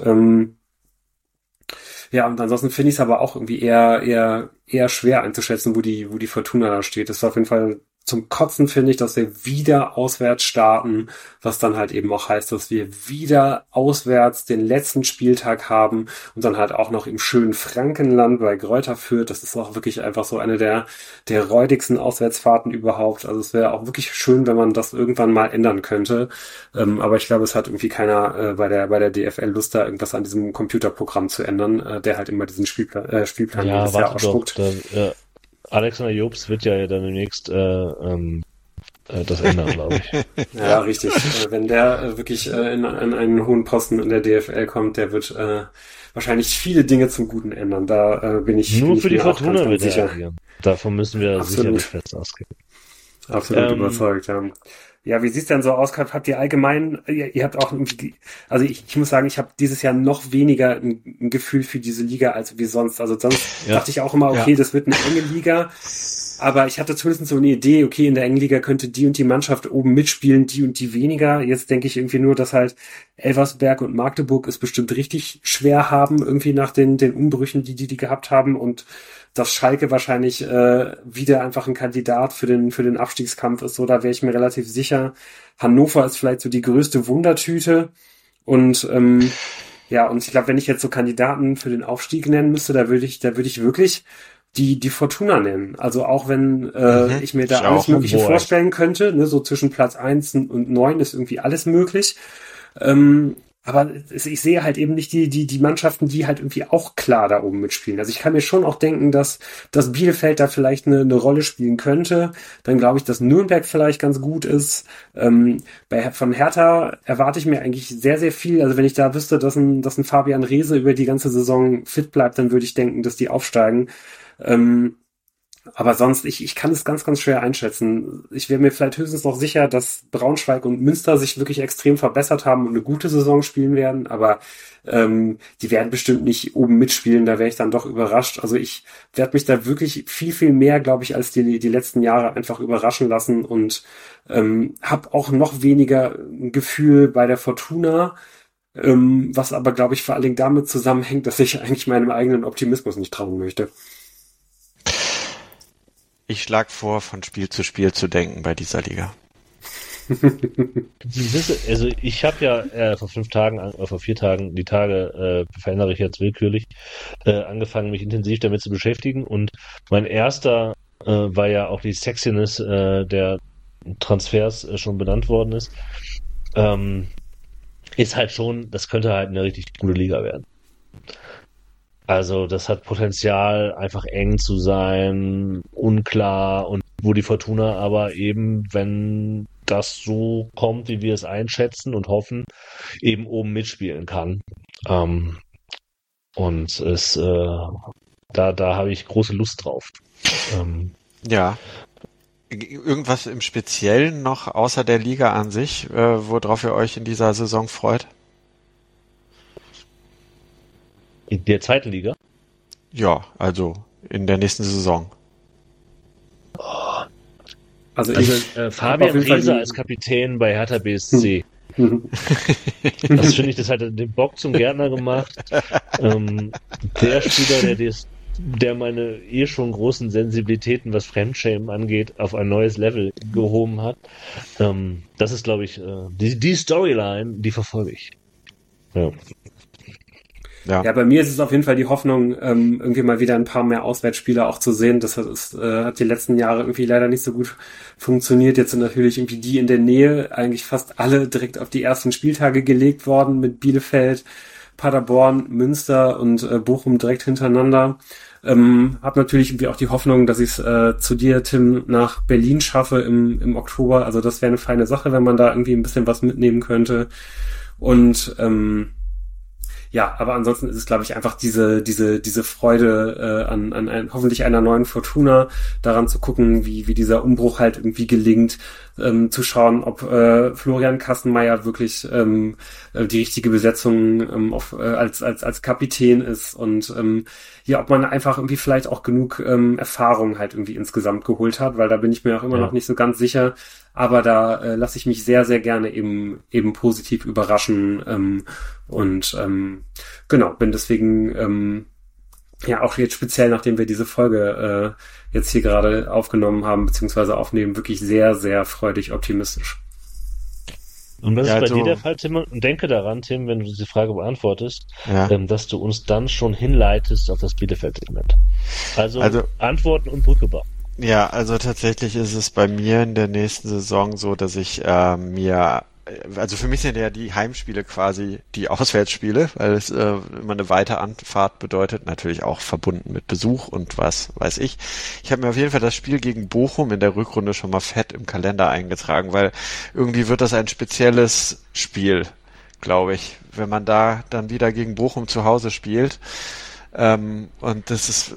ja, und ansonsten finde ich es aber auch irgendwie eher schwer einzuschätzen, wo die Fortuna da steht. Das war auf jeden Fall zum Kotzen, finde ich, dass wir wieder auswärts starten, was dann halt eben auch heißt, dass wir wieder auswärts den letzten Spieltag haben und dann halt auch noch im schönen Frankenland bei Greuther Fürth. Das ist auch wirklich einfach so eine der räudigsten Auswärtsfahrten überhaupt. Also es wäre auch wirklich schön, wenn man das irgendwann mal ändern könnte. Aber ich glaube, es hat irgendwie keiner bei der DFL Lust, da irgendwas an diesem Computerprogramm zu ändern, der halt immer diesen Spielplan jedes Jahr ausspuckt. Alexander Jobst wird ja dann demnächst das ändern, glaube ich. Ja, richtig. Wenn der wirklich in einen hohen Posten in der DFL kommt, der wird wahrscheinlich viele Dinge zum Guten ändern. Da bin ich nur für die Fortuna ganz wird sicher. Davon müssen wir Absolut. sicherlich fest ausgehen. Absolut überzeugt, ja. Ja, wie sieht's denn so aus? Habt ihr allgemein, ihr habt auch irgendwie, also ich muss sagen, ich habe dieses Jahr noch weniger ein Gefühl für diese Liga als wie sonst. Also sonst dachte ich auch immer, okay, das wird eine enge Liga. Aber ich hatte zumindest so eine Idee, okay, in der engen Liga könnte die und die Mannschaft oben mitspielen, die und die weniger. Jetzt denke ich irgendwie nur, dass halt Elversberg und Magdeburg es bestimmt richtig schwer haben, irgendwie nach den Umbrüchen, die gehabt haben, und dass Schalke wahrscheinlich wieder einfach ein Kandidat für den Abstiegskampf ist. So, da wäre ich mir relativ sicher. Hannover ist vielleicht so die größte Wundertüte. Und und ich glaube, wenn ich jetzt so Kandidaten für den Aufstieg nennen müsste, da würde ich wirklich die Fortuna nennen. Also auch wenn ich mir da alles Mögliche vorstellen könnte, ne, so zwischen Platz 1 und 9 ist irgendwie alles möglich. Aber ich sehe halt eben nicht die Mannschaften, die halt irgendwie auch klar da oben mitspielen. Also ich kann mir schon auch denken, dass Bielefeld da vielleicht eine Rolle spielen könnte. Dann glaube ich, dass Nürnberg vielleicht ganz gut ist. Von Hertha erwarte ich mir eigentlich sehr, sehr viel. Also wenn ich da wüsste, dass ein Fabian Reese über die ganze Saison fit bleibt, dann würde ich denken, dass die aufsteigen. Aber sonst, ich kann es ganz, ganz schwer einschätzen. Ich wäre mir vielleicht höchstens noch sicher, dass Braunschweig und Münster sich wirklich extrem verbessert haben und eine gute Saison spielen werden, aber die werden bestimmt nicht oben mitspielen, da wäre ich dann doch überrascht. Also ich werde mich da wirklich viel, viel mehr, glaube ich, als die letzten Jahre einfach überraschen lassen und habe auch noch weniger ein Gefühl bei der Fortuna, was aber, glaube ich, vor allen Dingen damit zusammenhängt, dass ich eigentlich meinem eigenen Optimismus nicht trauen möchte. Ich schlage vor, von Spiel zu Spiel zu denken bei dieser Liga. Also ich habe ja vor 4 Tagen, die Tage verändere ich jetzt willkürlich, angefangen, mich intensiv damit zu beschäftigen. Und mein erster war ja auch die Sexiness der Transfers schon benannt worden ist. Ist halt schon, das könnte halt eine richtig gute Liga werden. Also das hat Potenzial, einfach eng zu sein, unklar, und wo die Fortuna aber eben, wenn das so kommt, wie wir es einschätzen und hoffen, eben oben mitspielen kann. Und es da habe ich große Lust drauf. Ja. Irgendwas im Speziellen noch außer der Liga an sich, worauf ihr euch in dieser Saison freut? In der zweiten Liga? Ja, in der nächsten Saison. Also Fabian Riese als Kapitän bei Hertha BSC. Das finde ich, das hat den Bock zum Gärtner gemacht. Der Spieler, der meine schon großen Sensibilitäten, was Fremdschämen angeht, auf ein neues Level gehoben hat. Das ist, glaube ich, die Storyline, die verfolge ich. Ja. Ja, bei mir ist es auf jeden Fall die Hoffnung, irgendwie mal wieder ein paar mehr Auswärtsspiele auch zu sehen. Das hat die letzten Jahre irgendwie leider nicht so gut funktioniert. Jetzt sind natürlich irgendwie die in der Nähe eigentlich fast alle direkt auf die ersten Spieltage gelegt worden mit Bielefeld, Paderborn, Münster und Bochum direkt hintereinander. Hab natürlich irgendwie auch die Hoffnung, dass ich es zu dir, Tim, nach Berlin schaffe im Oktober. Also das wäre eine feine Sache, wenn man da irgendwie ein bisschen was mitnehmen könnte. Und ja, aber ansonsten ist es, glaube ich, einfach diese Freude an hoffentlich einer neuen Fortuna, daran zu gucken, wie dieser Umbruch halt irgendwie gelingt, zu schauen, ob Florian Kassenmeier wirklich die richtige Besetzung als Kapitän ist und ja, ob man einfach irgendwie vielleicht auch genug Erfahrung halt irgendwie insgesamt geholt hat, weil da bin ich mir auch immer noch nicht so ganz sicher. Aber da lasse ich mich sehr, sehr gerne eben positiv überraschen und genau, bin deswegen ja auch jetzt speziell, nachdem wir diese Folge jetzt hier gerade aufgenommen haben, beziehungsweise aufnehmen, wirklich sehr, sehr freudig optimistisch. Und was ist bei dir der Fall, Tim? Und denke daran, Tim, wenn du diese Frage beantwortest, dass du uns dann schon hinleitest auf das Bielefeld-Segment. Also Antworten und Brücke bauen. Ja, also tatsächlich ist es bei mir in der nächsten Saison so, dass ich also für mich sind ja die Heimspiele quasi die Auswärtsspiele, weil es immer eine weite Anfahrt bedeutet, natürlich auch verbunden mit Besuch und was weiß ich. Ich habe mir auf jeden Fall das Spiel gegen Bochum in der Rückrunde schon mal fett im Kalender eingetragen, weil irgendwie wird das ein spezielles Spiel, glaube ich, wenn man da dann wieder gegen Bochum zu Hause spielt. Und das ist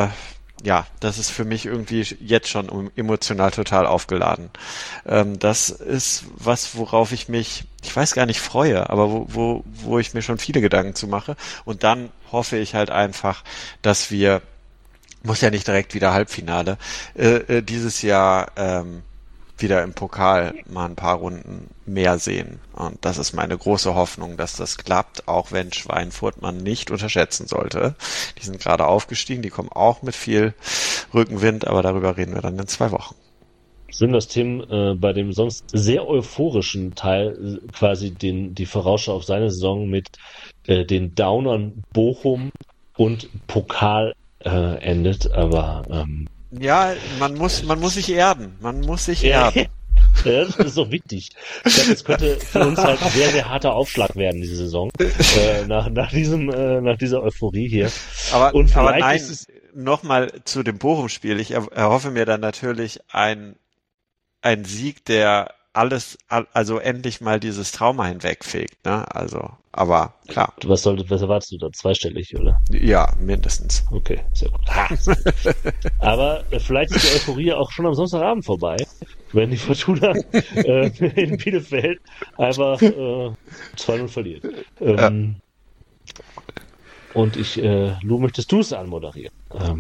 das ist für mich irgendwie jetzt schon emotional total aufgeladen. Das ist was, worauf ich mich, ich weiß gar nicht, freue, aber wo ich mir schon viele Gedanken zu mache. Und dann hoffe ich halt einfach, dass wir, muss ja nicht direkt wieder Halbfinale, dieses Jahr wieder im Pokal mal ein paar Runden mehr sehen. Und das ist meine große Hoffnung, dass das klappt, auch wenn Schweinfurt man nicht unterschätzen sollte. Die sind gerade aufgestiegen, die kommen auch mit viel Rückenwind, aber darüber reden wir dann in 2 Wochen. Schön, dass Tim bei dem sonst sehr euphorischen Teil quasi die Vorausschau auf seine Saison mit den Downern Bochum und Pokal endet, aber ja, man muss sich erden. Man muss sich erden. Ja, das ist doch wichtig. Ich glaube, es könnte für uns halt ein sehr, sehr harter Aufschlag werden, diese Saison. Nach dieser Euphorie hier. Aber nein, nochmal zu dem Bochum-Spiel. Ich erhoffe mir dann natürlich ein Sieg, der also endlich mal dieses Trauma hinwegfegt, ne? Also, aber klar. Was erwartest du da? Zweistellig, oder? Ja, mindestens. Okay, sehr gut. Aber vielleicht ist die Euphorie auch schon am Sonntagabend vorbei, wenn die Fortuna in Bielefeld einfach 2-0 verliert. Und Lou, möchtest du es anmoderieren?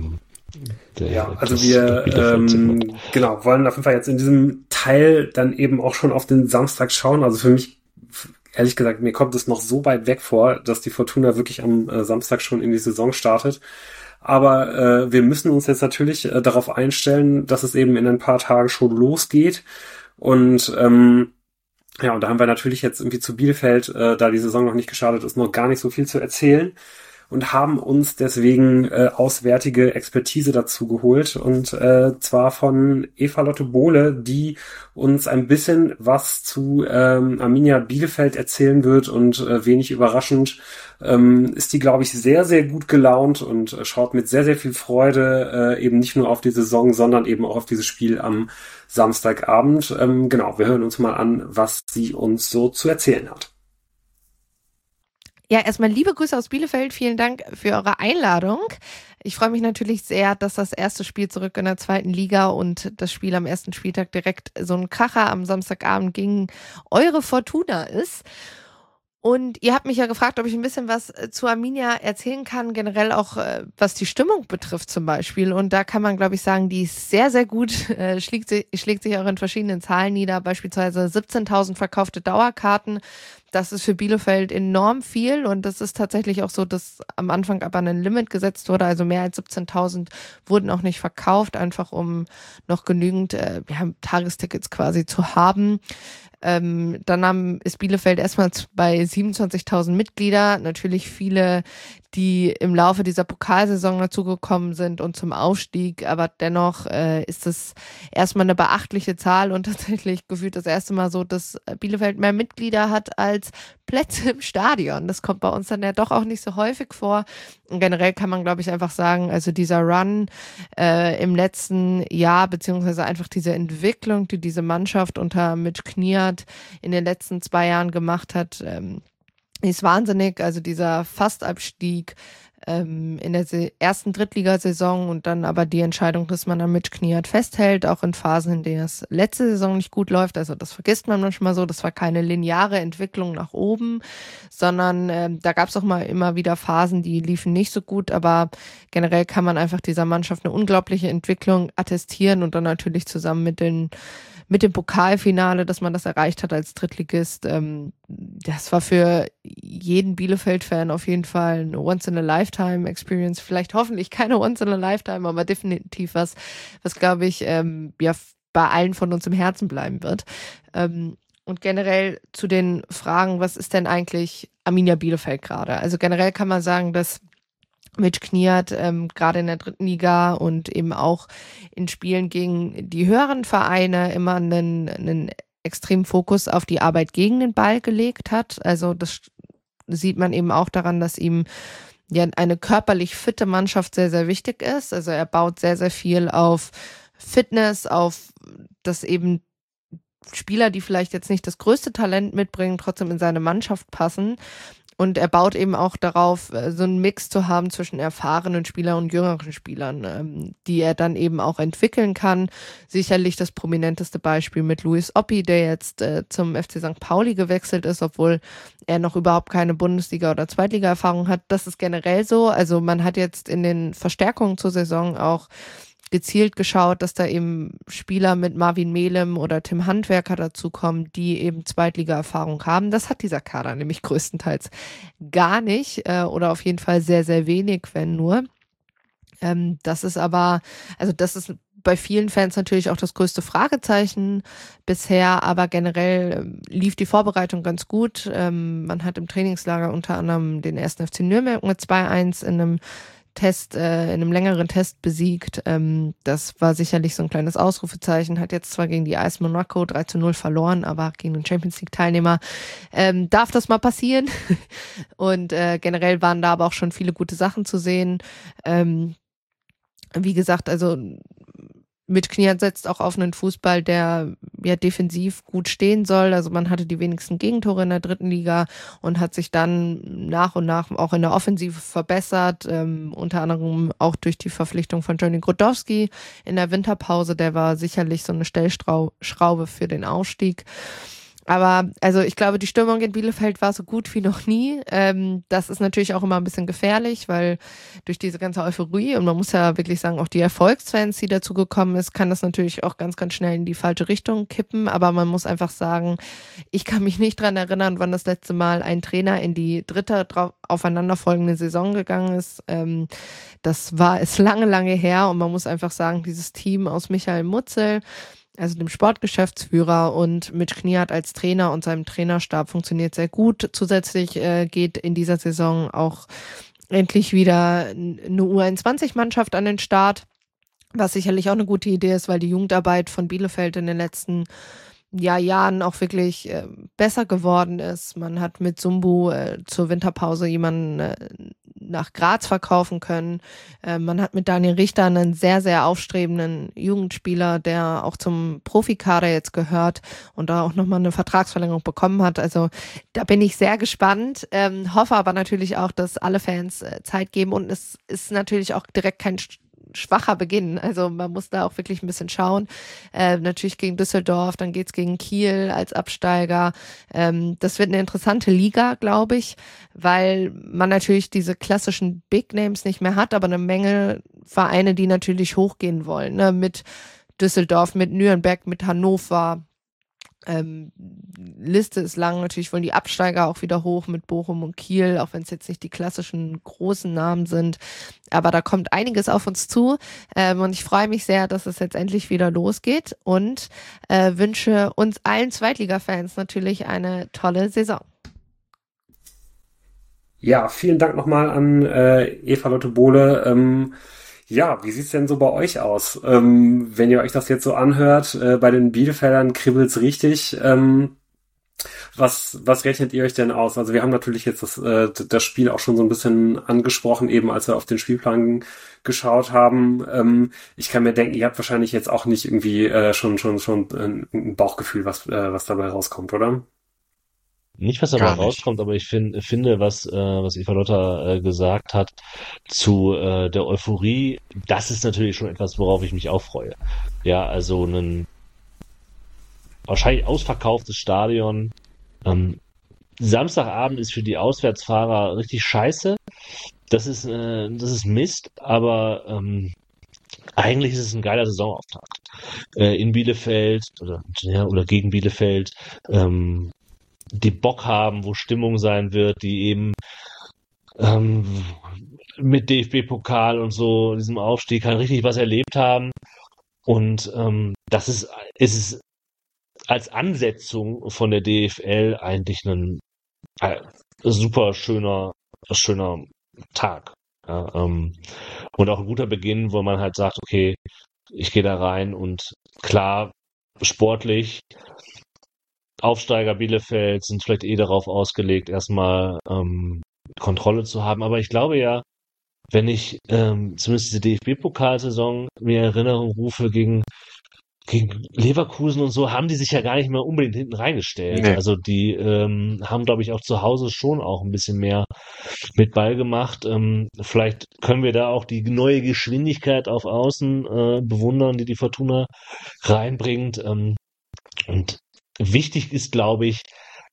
Also wir wollen auf jeden Fall jetzt in diesem Teil dann eben auch schon auf den Samstag schauen. Also für mich, ehrlich gesagt, mir kommt es noch so weit weg vor, dass die Fortuna wirklich am Samstag schon in die Saison startet. Aber wir müssen uns jetzt natürlich darauf einstellen, dass es eben in ein paar Tagen schon losgeht. Und und da haben wir natürlich jetzt irgendwie zu Bielefeld, da die Saison noch nicht gestartet ist, noch gar nicht so viel zu erzählen. Und haben uns deswegen auswärtige Expertise dazu geholt und zwar von Eva-Lotte Bohle, die uns ein bisschen was zu Arminia Bielefeld erzählen wird und wenig überraschend ist die, glaube ich, sehr, sehr gut gelaunt und schaut mit sehr, sehr viel Freude eben nicht nur auf die Saison, sondern eben auch auf dieses Spiel am Samstagabend. Wir hören uns mal an, was sie uns so zu erzählen hat. Ja, erstmal liebe Grüße aus Bielefeld. Vielen Dank für eure Einladung. Ich freue mich natürlich sehr, dass das erste Spiel zurück in der 2. Liga und das Spiel am ersten Spieltag direkt so ein Kracher am Samstagabend gegen eure Fortuna ist. Und ihr habt mich ja gefragt, ob ich ein bisschen was zu Arminia erzählen kann, generell auch was die Stimmung betrifft zum Beispiel. Und da kann man, glaube ich, sagen, die ist sehr, sehr gut, schlägt sich auch in verschiedenen Zahlen nieder, beispielsweise 17.000 verkaufte Dauerkarten. Das ist für Bielefeld enorm viel und das ist tatsächlich auch so, dass am Anfang aber ein Limit gesetzt wurde, also mehr als 17.000 wurden auch nicht verkauft, einfach um noch genügend Tagestickets quasi zu haben. Dann ist Bielefeld erstmal bei 27.000 Mitglieder, natürlich viele, die im Laufe dieser Pokalsaison dazugekommen sind und zum Aufstieg, aber dennoch ist es erstmal eine beachtliche Zahl und tatsächlich gefühlt das erste Mal so, dass Bielefeld mehr Mitglieder hat als Plätze im Stadion. Das kommt bei uns dann ja doch auch nicht so häufig vor. Und generell kann man, glaube ich, einfach sagen, also dieser Run im letzten Jahr, beziehungsweise einfach diese Entwicklung, die diese Mannschaft unter Mitch Kniat in den letzten 2 Jahren gemacht hat, ist wahnsinnig. Also dieser Fastabstieg in der ersten Drittligasaison und dann aber die Entscheidung, dass man an Mitch Kniat festhält, auch in Phasen, in denen es letzte Saison nicht gut läuft. Also das vergisst man manchmal so. Das war keine lineare Entwicklung nach oben, sondern da gab es auch mal immer wieder Phasen, die liefen nicht so gut. Aber generell kann man einfach dieser Mannschaft eine unglaubliche Entwicklung attestieren und dann natürlich zusammen mit dem Pokalfinale, dass man das erreicht hat als Drittligist. Das war für jeden Bielefeld-Fan auf jeden Fall eine Once-in-a-Lifetime-Experience. Vielleicht hoffentlich keine Once-in-a-Lifetime, aber definitiv was glaube ich, bei allen von uns im Herzen bleiben wird. Und generell zu den Fragen, was ist denn eigentlich Arminia Bielefeld gerade? Also generell kann man sagen, dass Mitch Kniat gerade in der 3. Liga und eben auch in Spielen gegen die höheren Vereine immer einen extremen Fokus auf die Arbeit gegen den Ball gelegt hat. Also das sieht man eben auch daran, dass ihm ja eine körperlich fitte Mannschaft sehr, sehr wichtig ist. Also er baut sehr, sehr viel auf Fitness, auf das eben Spieler, die vielleicht jetzt nicht das größte Talent mitbringen, trotzdem in seine Mannschaft passen. Und er baut eben auch darauf, so einen Mix zu haben zwischen erfahrenen Spielern und jüngeren Spielern, die er dann eben auch entwickeln kann. Sicherlich das prominenteste Beispiel mit Luis Oppi, der jetzt zum FC St. Pauli gewechselt ist, obwohl er noch überhaupt keine Bundesliga- oder Zweitliga-Erfahrung hat. Das ist generell so. Also man hat jetzt in den Verstärkungen zur Saison auch gezielt geschaut, dass da eben Spieler mit Marvin Melem oder Tim Handwerker dazukommen, die eben Zweitliga-Erfahrung haben. Das hat dieser Kader nämlich größtenteils gar nicht oder auf jeden Fall sehr, sehr wenig, wenn nur. Das ist bei vielen Fans natürlich auch das größte Fragezeichen bisher, aber generell lief die Vorbereitung ganz gut. Man hat im Trainingslager unter anderem den 1. FC Nürnberg mit 2-1 in einem längeren Test besiegt. Das war sicherlich so ein kleines Ausrufezeichen. Hat jetzt zwar gegen die AS Monaco 3-0 verloren, aber gegen den Champions-League-Teilnehmer darf das mal passieren. Und generell waren da aber auch schon viele gute Sachen zu sehen. Wie gesagt, also Mitch Kniat setzt auch auf einen Fußball, der ja defensiv gut stehen soll. Also man hatte die wenigsten Gegentore in der dritten Liga und hat sich dann nach und nach auch in der Offensive verbessert. Unter anderem auch durch die Verpflichtung von Johnny Grodowski in der Winterpause. Der war sicherlich so eine Stellschraube für den Aufstieg. Aber also ich glaube, die Stimmung in Bielefeld war so gut wie noch nie. Das ist natürlich auch immer ein bisschen gefährlich, weil durch diese ganze Euphorie, und man muss ja wirklich sagen, auch die Erfolgsfans, die dazu gekommen ist, kann das natürlich auch ganz, ganz schnell in die falsche Richtung kippen. Aber man muss einfach sagen, ich kann mich nicht dran erinnern, wann das letzte Mal ein Trainer in die dritte aufeinanderfolgende Saison gegangen ist. Das ist lange, lange her, und man muss einfach sagen, dieses Team aus Michael Mutzel, also dem Sportgeschäftsführer, und Mitch Kniat als Trainer und seinem Trainerstab funktioniert sehr gut. Zusätzlich geht in dieser Saison auch endlich wieder eine U21-Mannschaft an den Start, was sicherlich auch eine gute Idee ist, weil die Jugendarbeit von Bielefeld in den letzten Jahren auch wirklich besser geworden ist. Man hat mit Sumbu zur Winterpause jemanden nach Graz verkaufen können. Man hat mit Daniel Richter einen sehr, sehr aufstrebenden Jugendspieler, der auch zum Profikader jetzt gehört und da auch nochmal eine Vertragsverlängerung bekommen hat. Also da bin ich sehr gespannt, hoffe aber natürlich auch, dass alle Fans Zeit geben, und es ist natürlich auch direkt kein schwacher Beginn. Also man muss da auch wirklich ein bisschen schauen. Natürlich gegen Düsseldorf, dann geht's gegen Kiel als Absteiger. Das wird eine interessante Liga, glaube ich, weil man natürlich diese klassischen Big Names nicht mehr hat, aber eine Menge Vereine, die natürlich hochgehen wollen, ne? Mit Düsseldorf, mit Nürnberg, mit Hannover. Liste ist lang, natürlich wollen die Absteiger auch wieder hoch mit Bochum und Kiel, auch wenn es jetzt nicht die klassischen großen Namen sind, aber da kommt einiges auf uns zu, und ich freue mich sehr, dass es jetzt endlich wieder losgeht, und wünsche uns allen Zweitliga-Fans natürlich eine tolle Saison. Ja, vielen Dank nochmal an Eva-Lotte Bohle. Ja, wie sieht's denn so bei euch aus? Wenn ihr euch das jetzt so anhört, bei den Bielefeldern kribbelt's richtig. Was rechnet ihr euch denn aus? Also wir haben natürlich jetzt das Spiel auch schon so ein bisschen angesprochen, eben als wir auf den Spielplan geschaut haben. Ich kann mir denken, ihr habt wahrscheinlich jetzt auch nicht irgendwie schon ein Bauchgefühl, was dabei rauskommt, oder? Nicht, was dabei rauskommt, aber ich finde, was Eva Lotta gesagt hat zu der Euphorie, das ist natürlich schon etwas, worauf ich mich auch freue. Ja, also ein wahrscheinlich ausverkauftes Stadion. Samstagabend ist für die Auswärtsfahrer richtig scheiße. Das ist Mist, aber eigentlich ist es ein geiler Saisonauftakt. In Bielefeld oder gegen Bielefeld. Die Bock haben, wo Stimmung sein wird, die eben mit DFB-Pokal und so, diesem Aufstieg, halt richtig was erlebt haben. Und das ist als Ansetzung von der DFL eigentlich ein super schöner Tag. Ja, und auch ein guter Beginn, wo man halt sagt, okay, ich gehe da rein, und klar, sportlich, Aufsteiger Bielefeld sind vielleicht darauf ausgelegt, erstmal Kontrolle zu haben. Aber ich glaube ja, wenn ich zumindest diese DFB-Pokalsaison mir in Erinnerung rufe, gegen Leverkusen und so, haben die sich ja gar nicht mehr unbedingt hinten reingestellt. Nee. Also die haben, glaube ich, auch zu Hause schon auch ein bisschen mehr mit Ball gemacht. Vielleicht können wir da auch die neue Geschwindigkeit auf Außen bewundern, die Fortuna reinbringt. Und wichtig ist, glaube ich,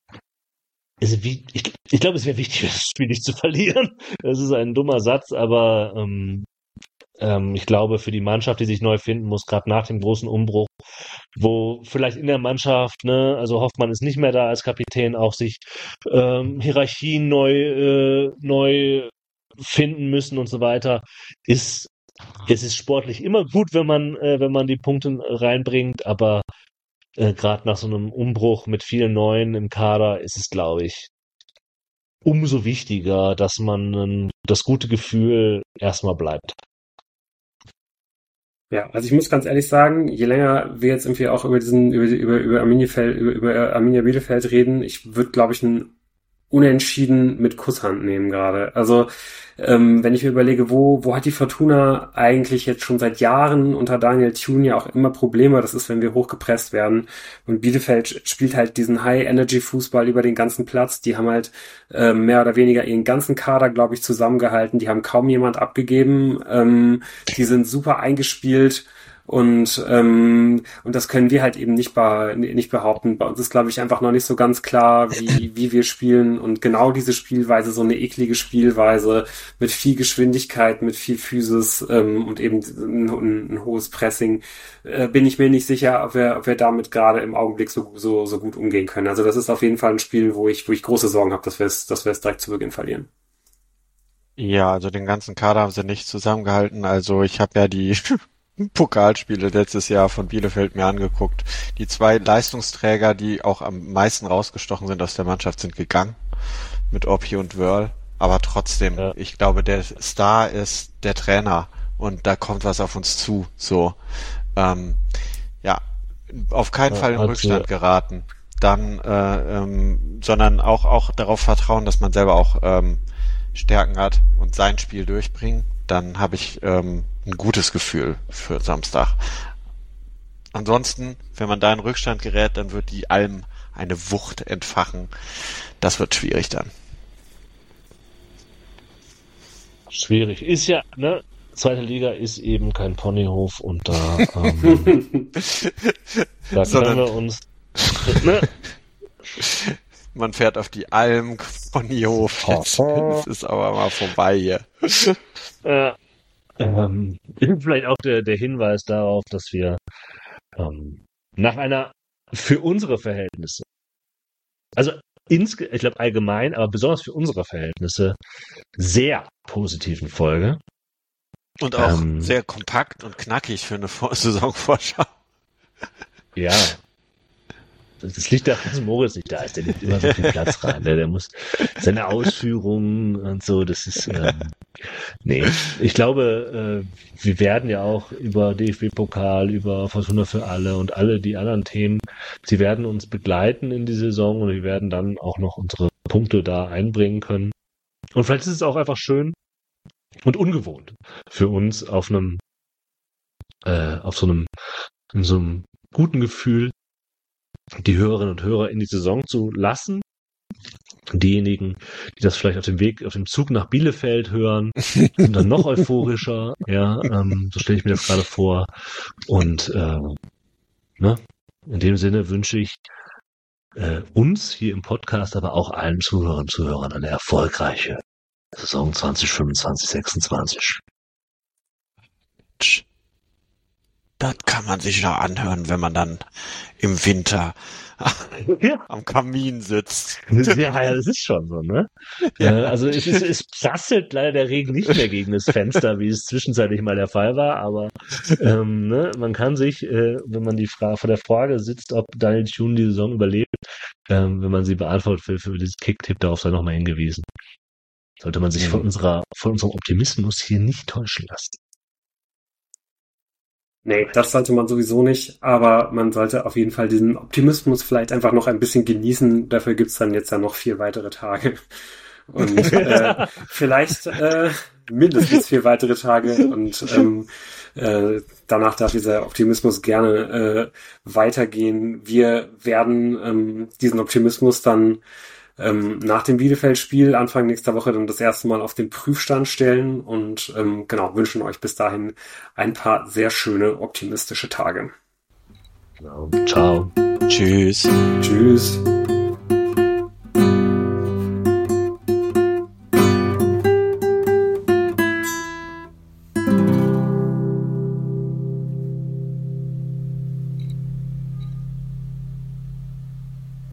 ich glaube, es wäre wichtig, das Spiel nicht zu verlieren. Das ist ein dummer Satz, aber ich glaube, für die Mannschaft, die sich neu finden muss, gerade nach dem großen Umbruch, wo vielleicht in der Mannschaft, also Hoffmann ist nicht mehr da als Kapitän, auch sich Hierarchien neu finden müssen und so weiter, es ist sportlich immer gut, wenn man die Punkte reinbringt, aber gerade nach so einem Umbruch mit vielen Neuen im Kader ist es, glaube ich, umso wichtiger, dass man das gute Gefühl erstmal bleibt. Ja, also ich muss ganz ehrlich sagen, je länger wir jetzt irgendwie auch über Arminia Bielefeld reden, ich würde, glaube ich, ein Unentschieden mit Kusshand nehmen gerade. Also wenn ich mir überlege, wo hat die Fortuna eigentlich jetzt schon seit Jahren unter Daniel Thune ja auch immer Probleme, das ist, wenn wir hochgepresst werden. Und Bielefeld spielt halt diesen High-Energy-Fußball über den ganzen Platz. Die haben halt mehr oder weniger ihren ganzen Kader, glaube ich, zusammengehalten. Die haben kaum jemand abgegeben. Die sind super eingespielt. Und das können wir halt eben nicht behaupten. Bei uns ist, glaube ich, einfach noch nicht so ganz klar, wie wir spielen. Und genau diese Spielweise, so eine eklige Spielweise mit viel Geschwindigkeit, mit viel Physis und eben ein hohes Pressing, bin ich mir nicht sicher, ob wir damit gerade im Augenblick so gut umgehen können. Also das ist auf jeden Fall ein Spiel, wo ich große Sorgen habe, dass wir es direkt zu Beginn verlieren. Ja, also den ganzen Kader haben sie nicht zusammengehalten. Also ich habe ja die Pokalspiele letztes Jahr von Bielefeld mir angeguckt. Die 2 Leistungsträger, die auch am meisten rausgestochen sind aus der Mannschaft, sind gegangen. Mit Oppi und Wörl. Aber trotzdem, Ich glaube, der Star ist der Trainer. Und da kommt was auf uns zu. So, auf keinen Fall in Rückstand geraten. Dann, sondern auch darauf vertrauen, dass man selber auch Stärken hat und sein Spiel durchbringen. Dann habe ich ein gutes Gefühl für Samstag. Ansonsten, wenn man da in Rückstand gerät, dann wird die Alm eine Wucht entfachen. Das wird schwierig dann. Schwierig. Ist ja, ne? Zweite Liga ist eben kein Ponyhof und da können wir uns... Ne? Man fährt auf die Alm, Ponyhof. Jetzt ist aber mal vorbei hier. Vielleicht auch der Hinweis darauf, dass wir nach einer für unsere Verhältnisse, also ich glaube allgemein, aber besonders für unsere Verhältnisse, sehr positiven Folge. Und auch sehr kompakt und knackig für eine Saisonvorschau. Ja. Das liegt daran, dass Moritz nicht da ist. Der nimmt immer so viel Platz rein. Der muss seine Ausführungen und so, das ist, nee. Ich glaube, wir werden ja auch über DFB-Pokal, über Fortuna für alle und alle die anderen Themen, sie werden uns begleiten in die Saison und wir werden dann auch noch unsere Punkte da einbringen können. Und vielleicht ist es auch einfach schön und ungewohnt für uns in so einem guten Gefühl die Hörerinnen und Hörer in die Saison zu lassen. Diejenigen, die das vielleicht auf dem Zug nach Bielefeld hören, sind dann noch euphorischer. Ja, so stelle ich mir das gerade vor. Und in dem Sinne wünsche ich uns hier im Podcast, aber auch allen Zuhörerinnen und Zuhörern eine erfolgreiche Saison 2025, 26. Das kann man sich noch anhören, wenn man dann im Winter am Kamin sitzt. Ja, das ist schon so, ne? Ja. Also es prasselt leider der Regen nicht mehr gegen das Fenster, wie es zwischenzeitlich mal der Fall war, aber man kann sich, wenn man vor der Frage sitzt, ob Daniel Thune die Saison überlebt, wenn man sie beantwortet will, für dieses Kicktipp, darauf sei nochmal hingewiesen. Sollte man sich von unserem Optimismus hier nicht täuschen lassen. Nee, das sollte man sowieso nicht, aber man sollte auf jeden Fall diesen Optimismus vielleicht einfach noch ein bisschen genießen. Dafür gibt's dann jetzt ja noch 4 weitere Tage. Und vielleicht mindestens 4 weitere Tage. Und danach darf dieser Optimismus gerne weitergehen. Wir werden diesen Optimismus dann nach dem Bielefeld-Spiel Anfang nächster Woche dann das erste Mal auf den Prüfstand stellen und wünschen euch bis dahin ein paar sehr schöne, optimistische Tage. Genau. Ciao. Tschüss. Tschüss.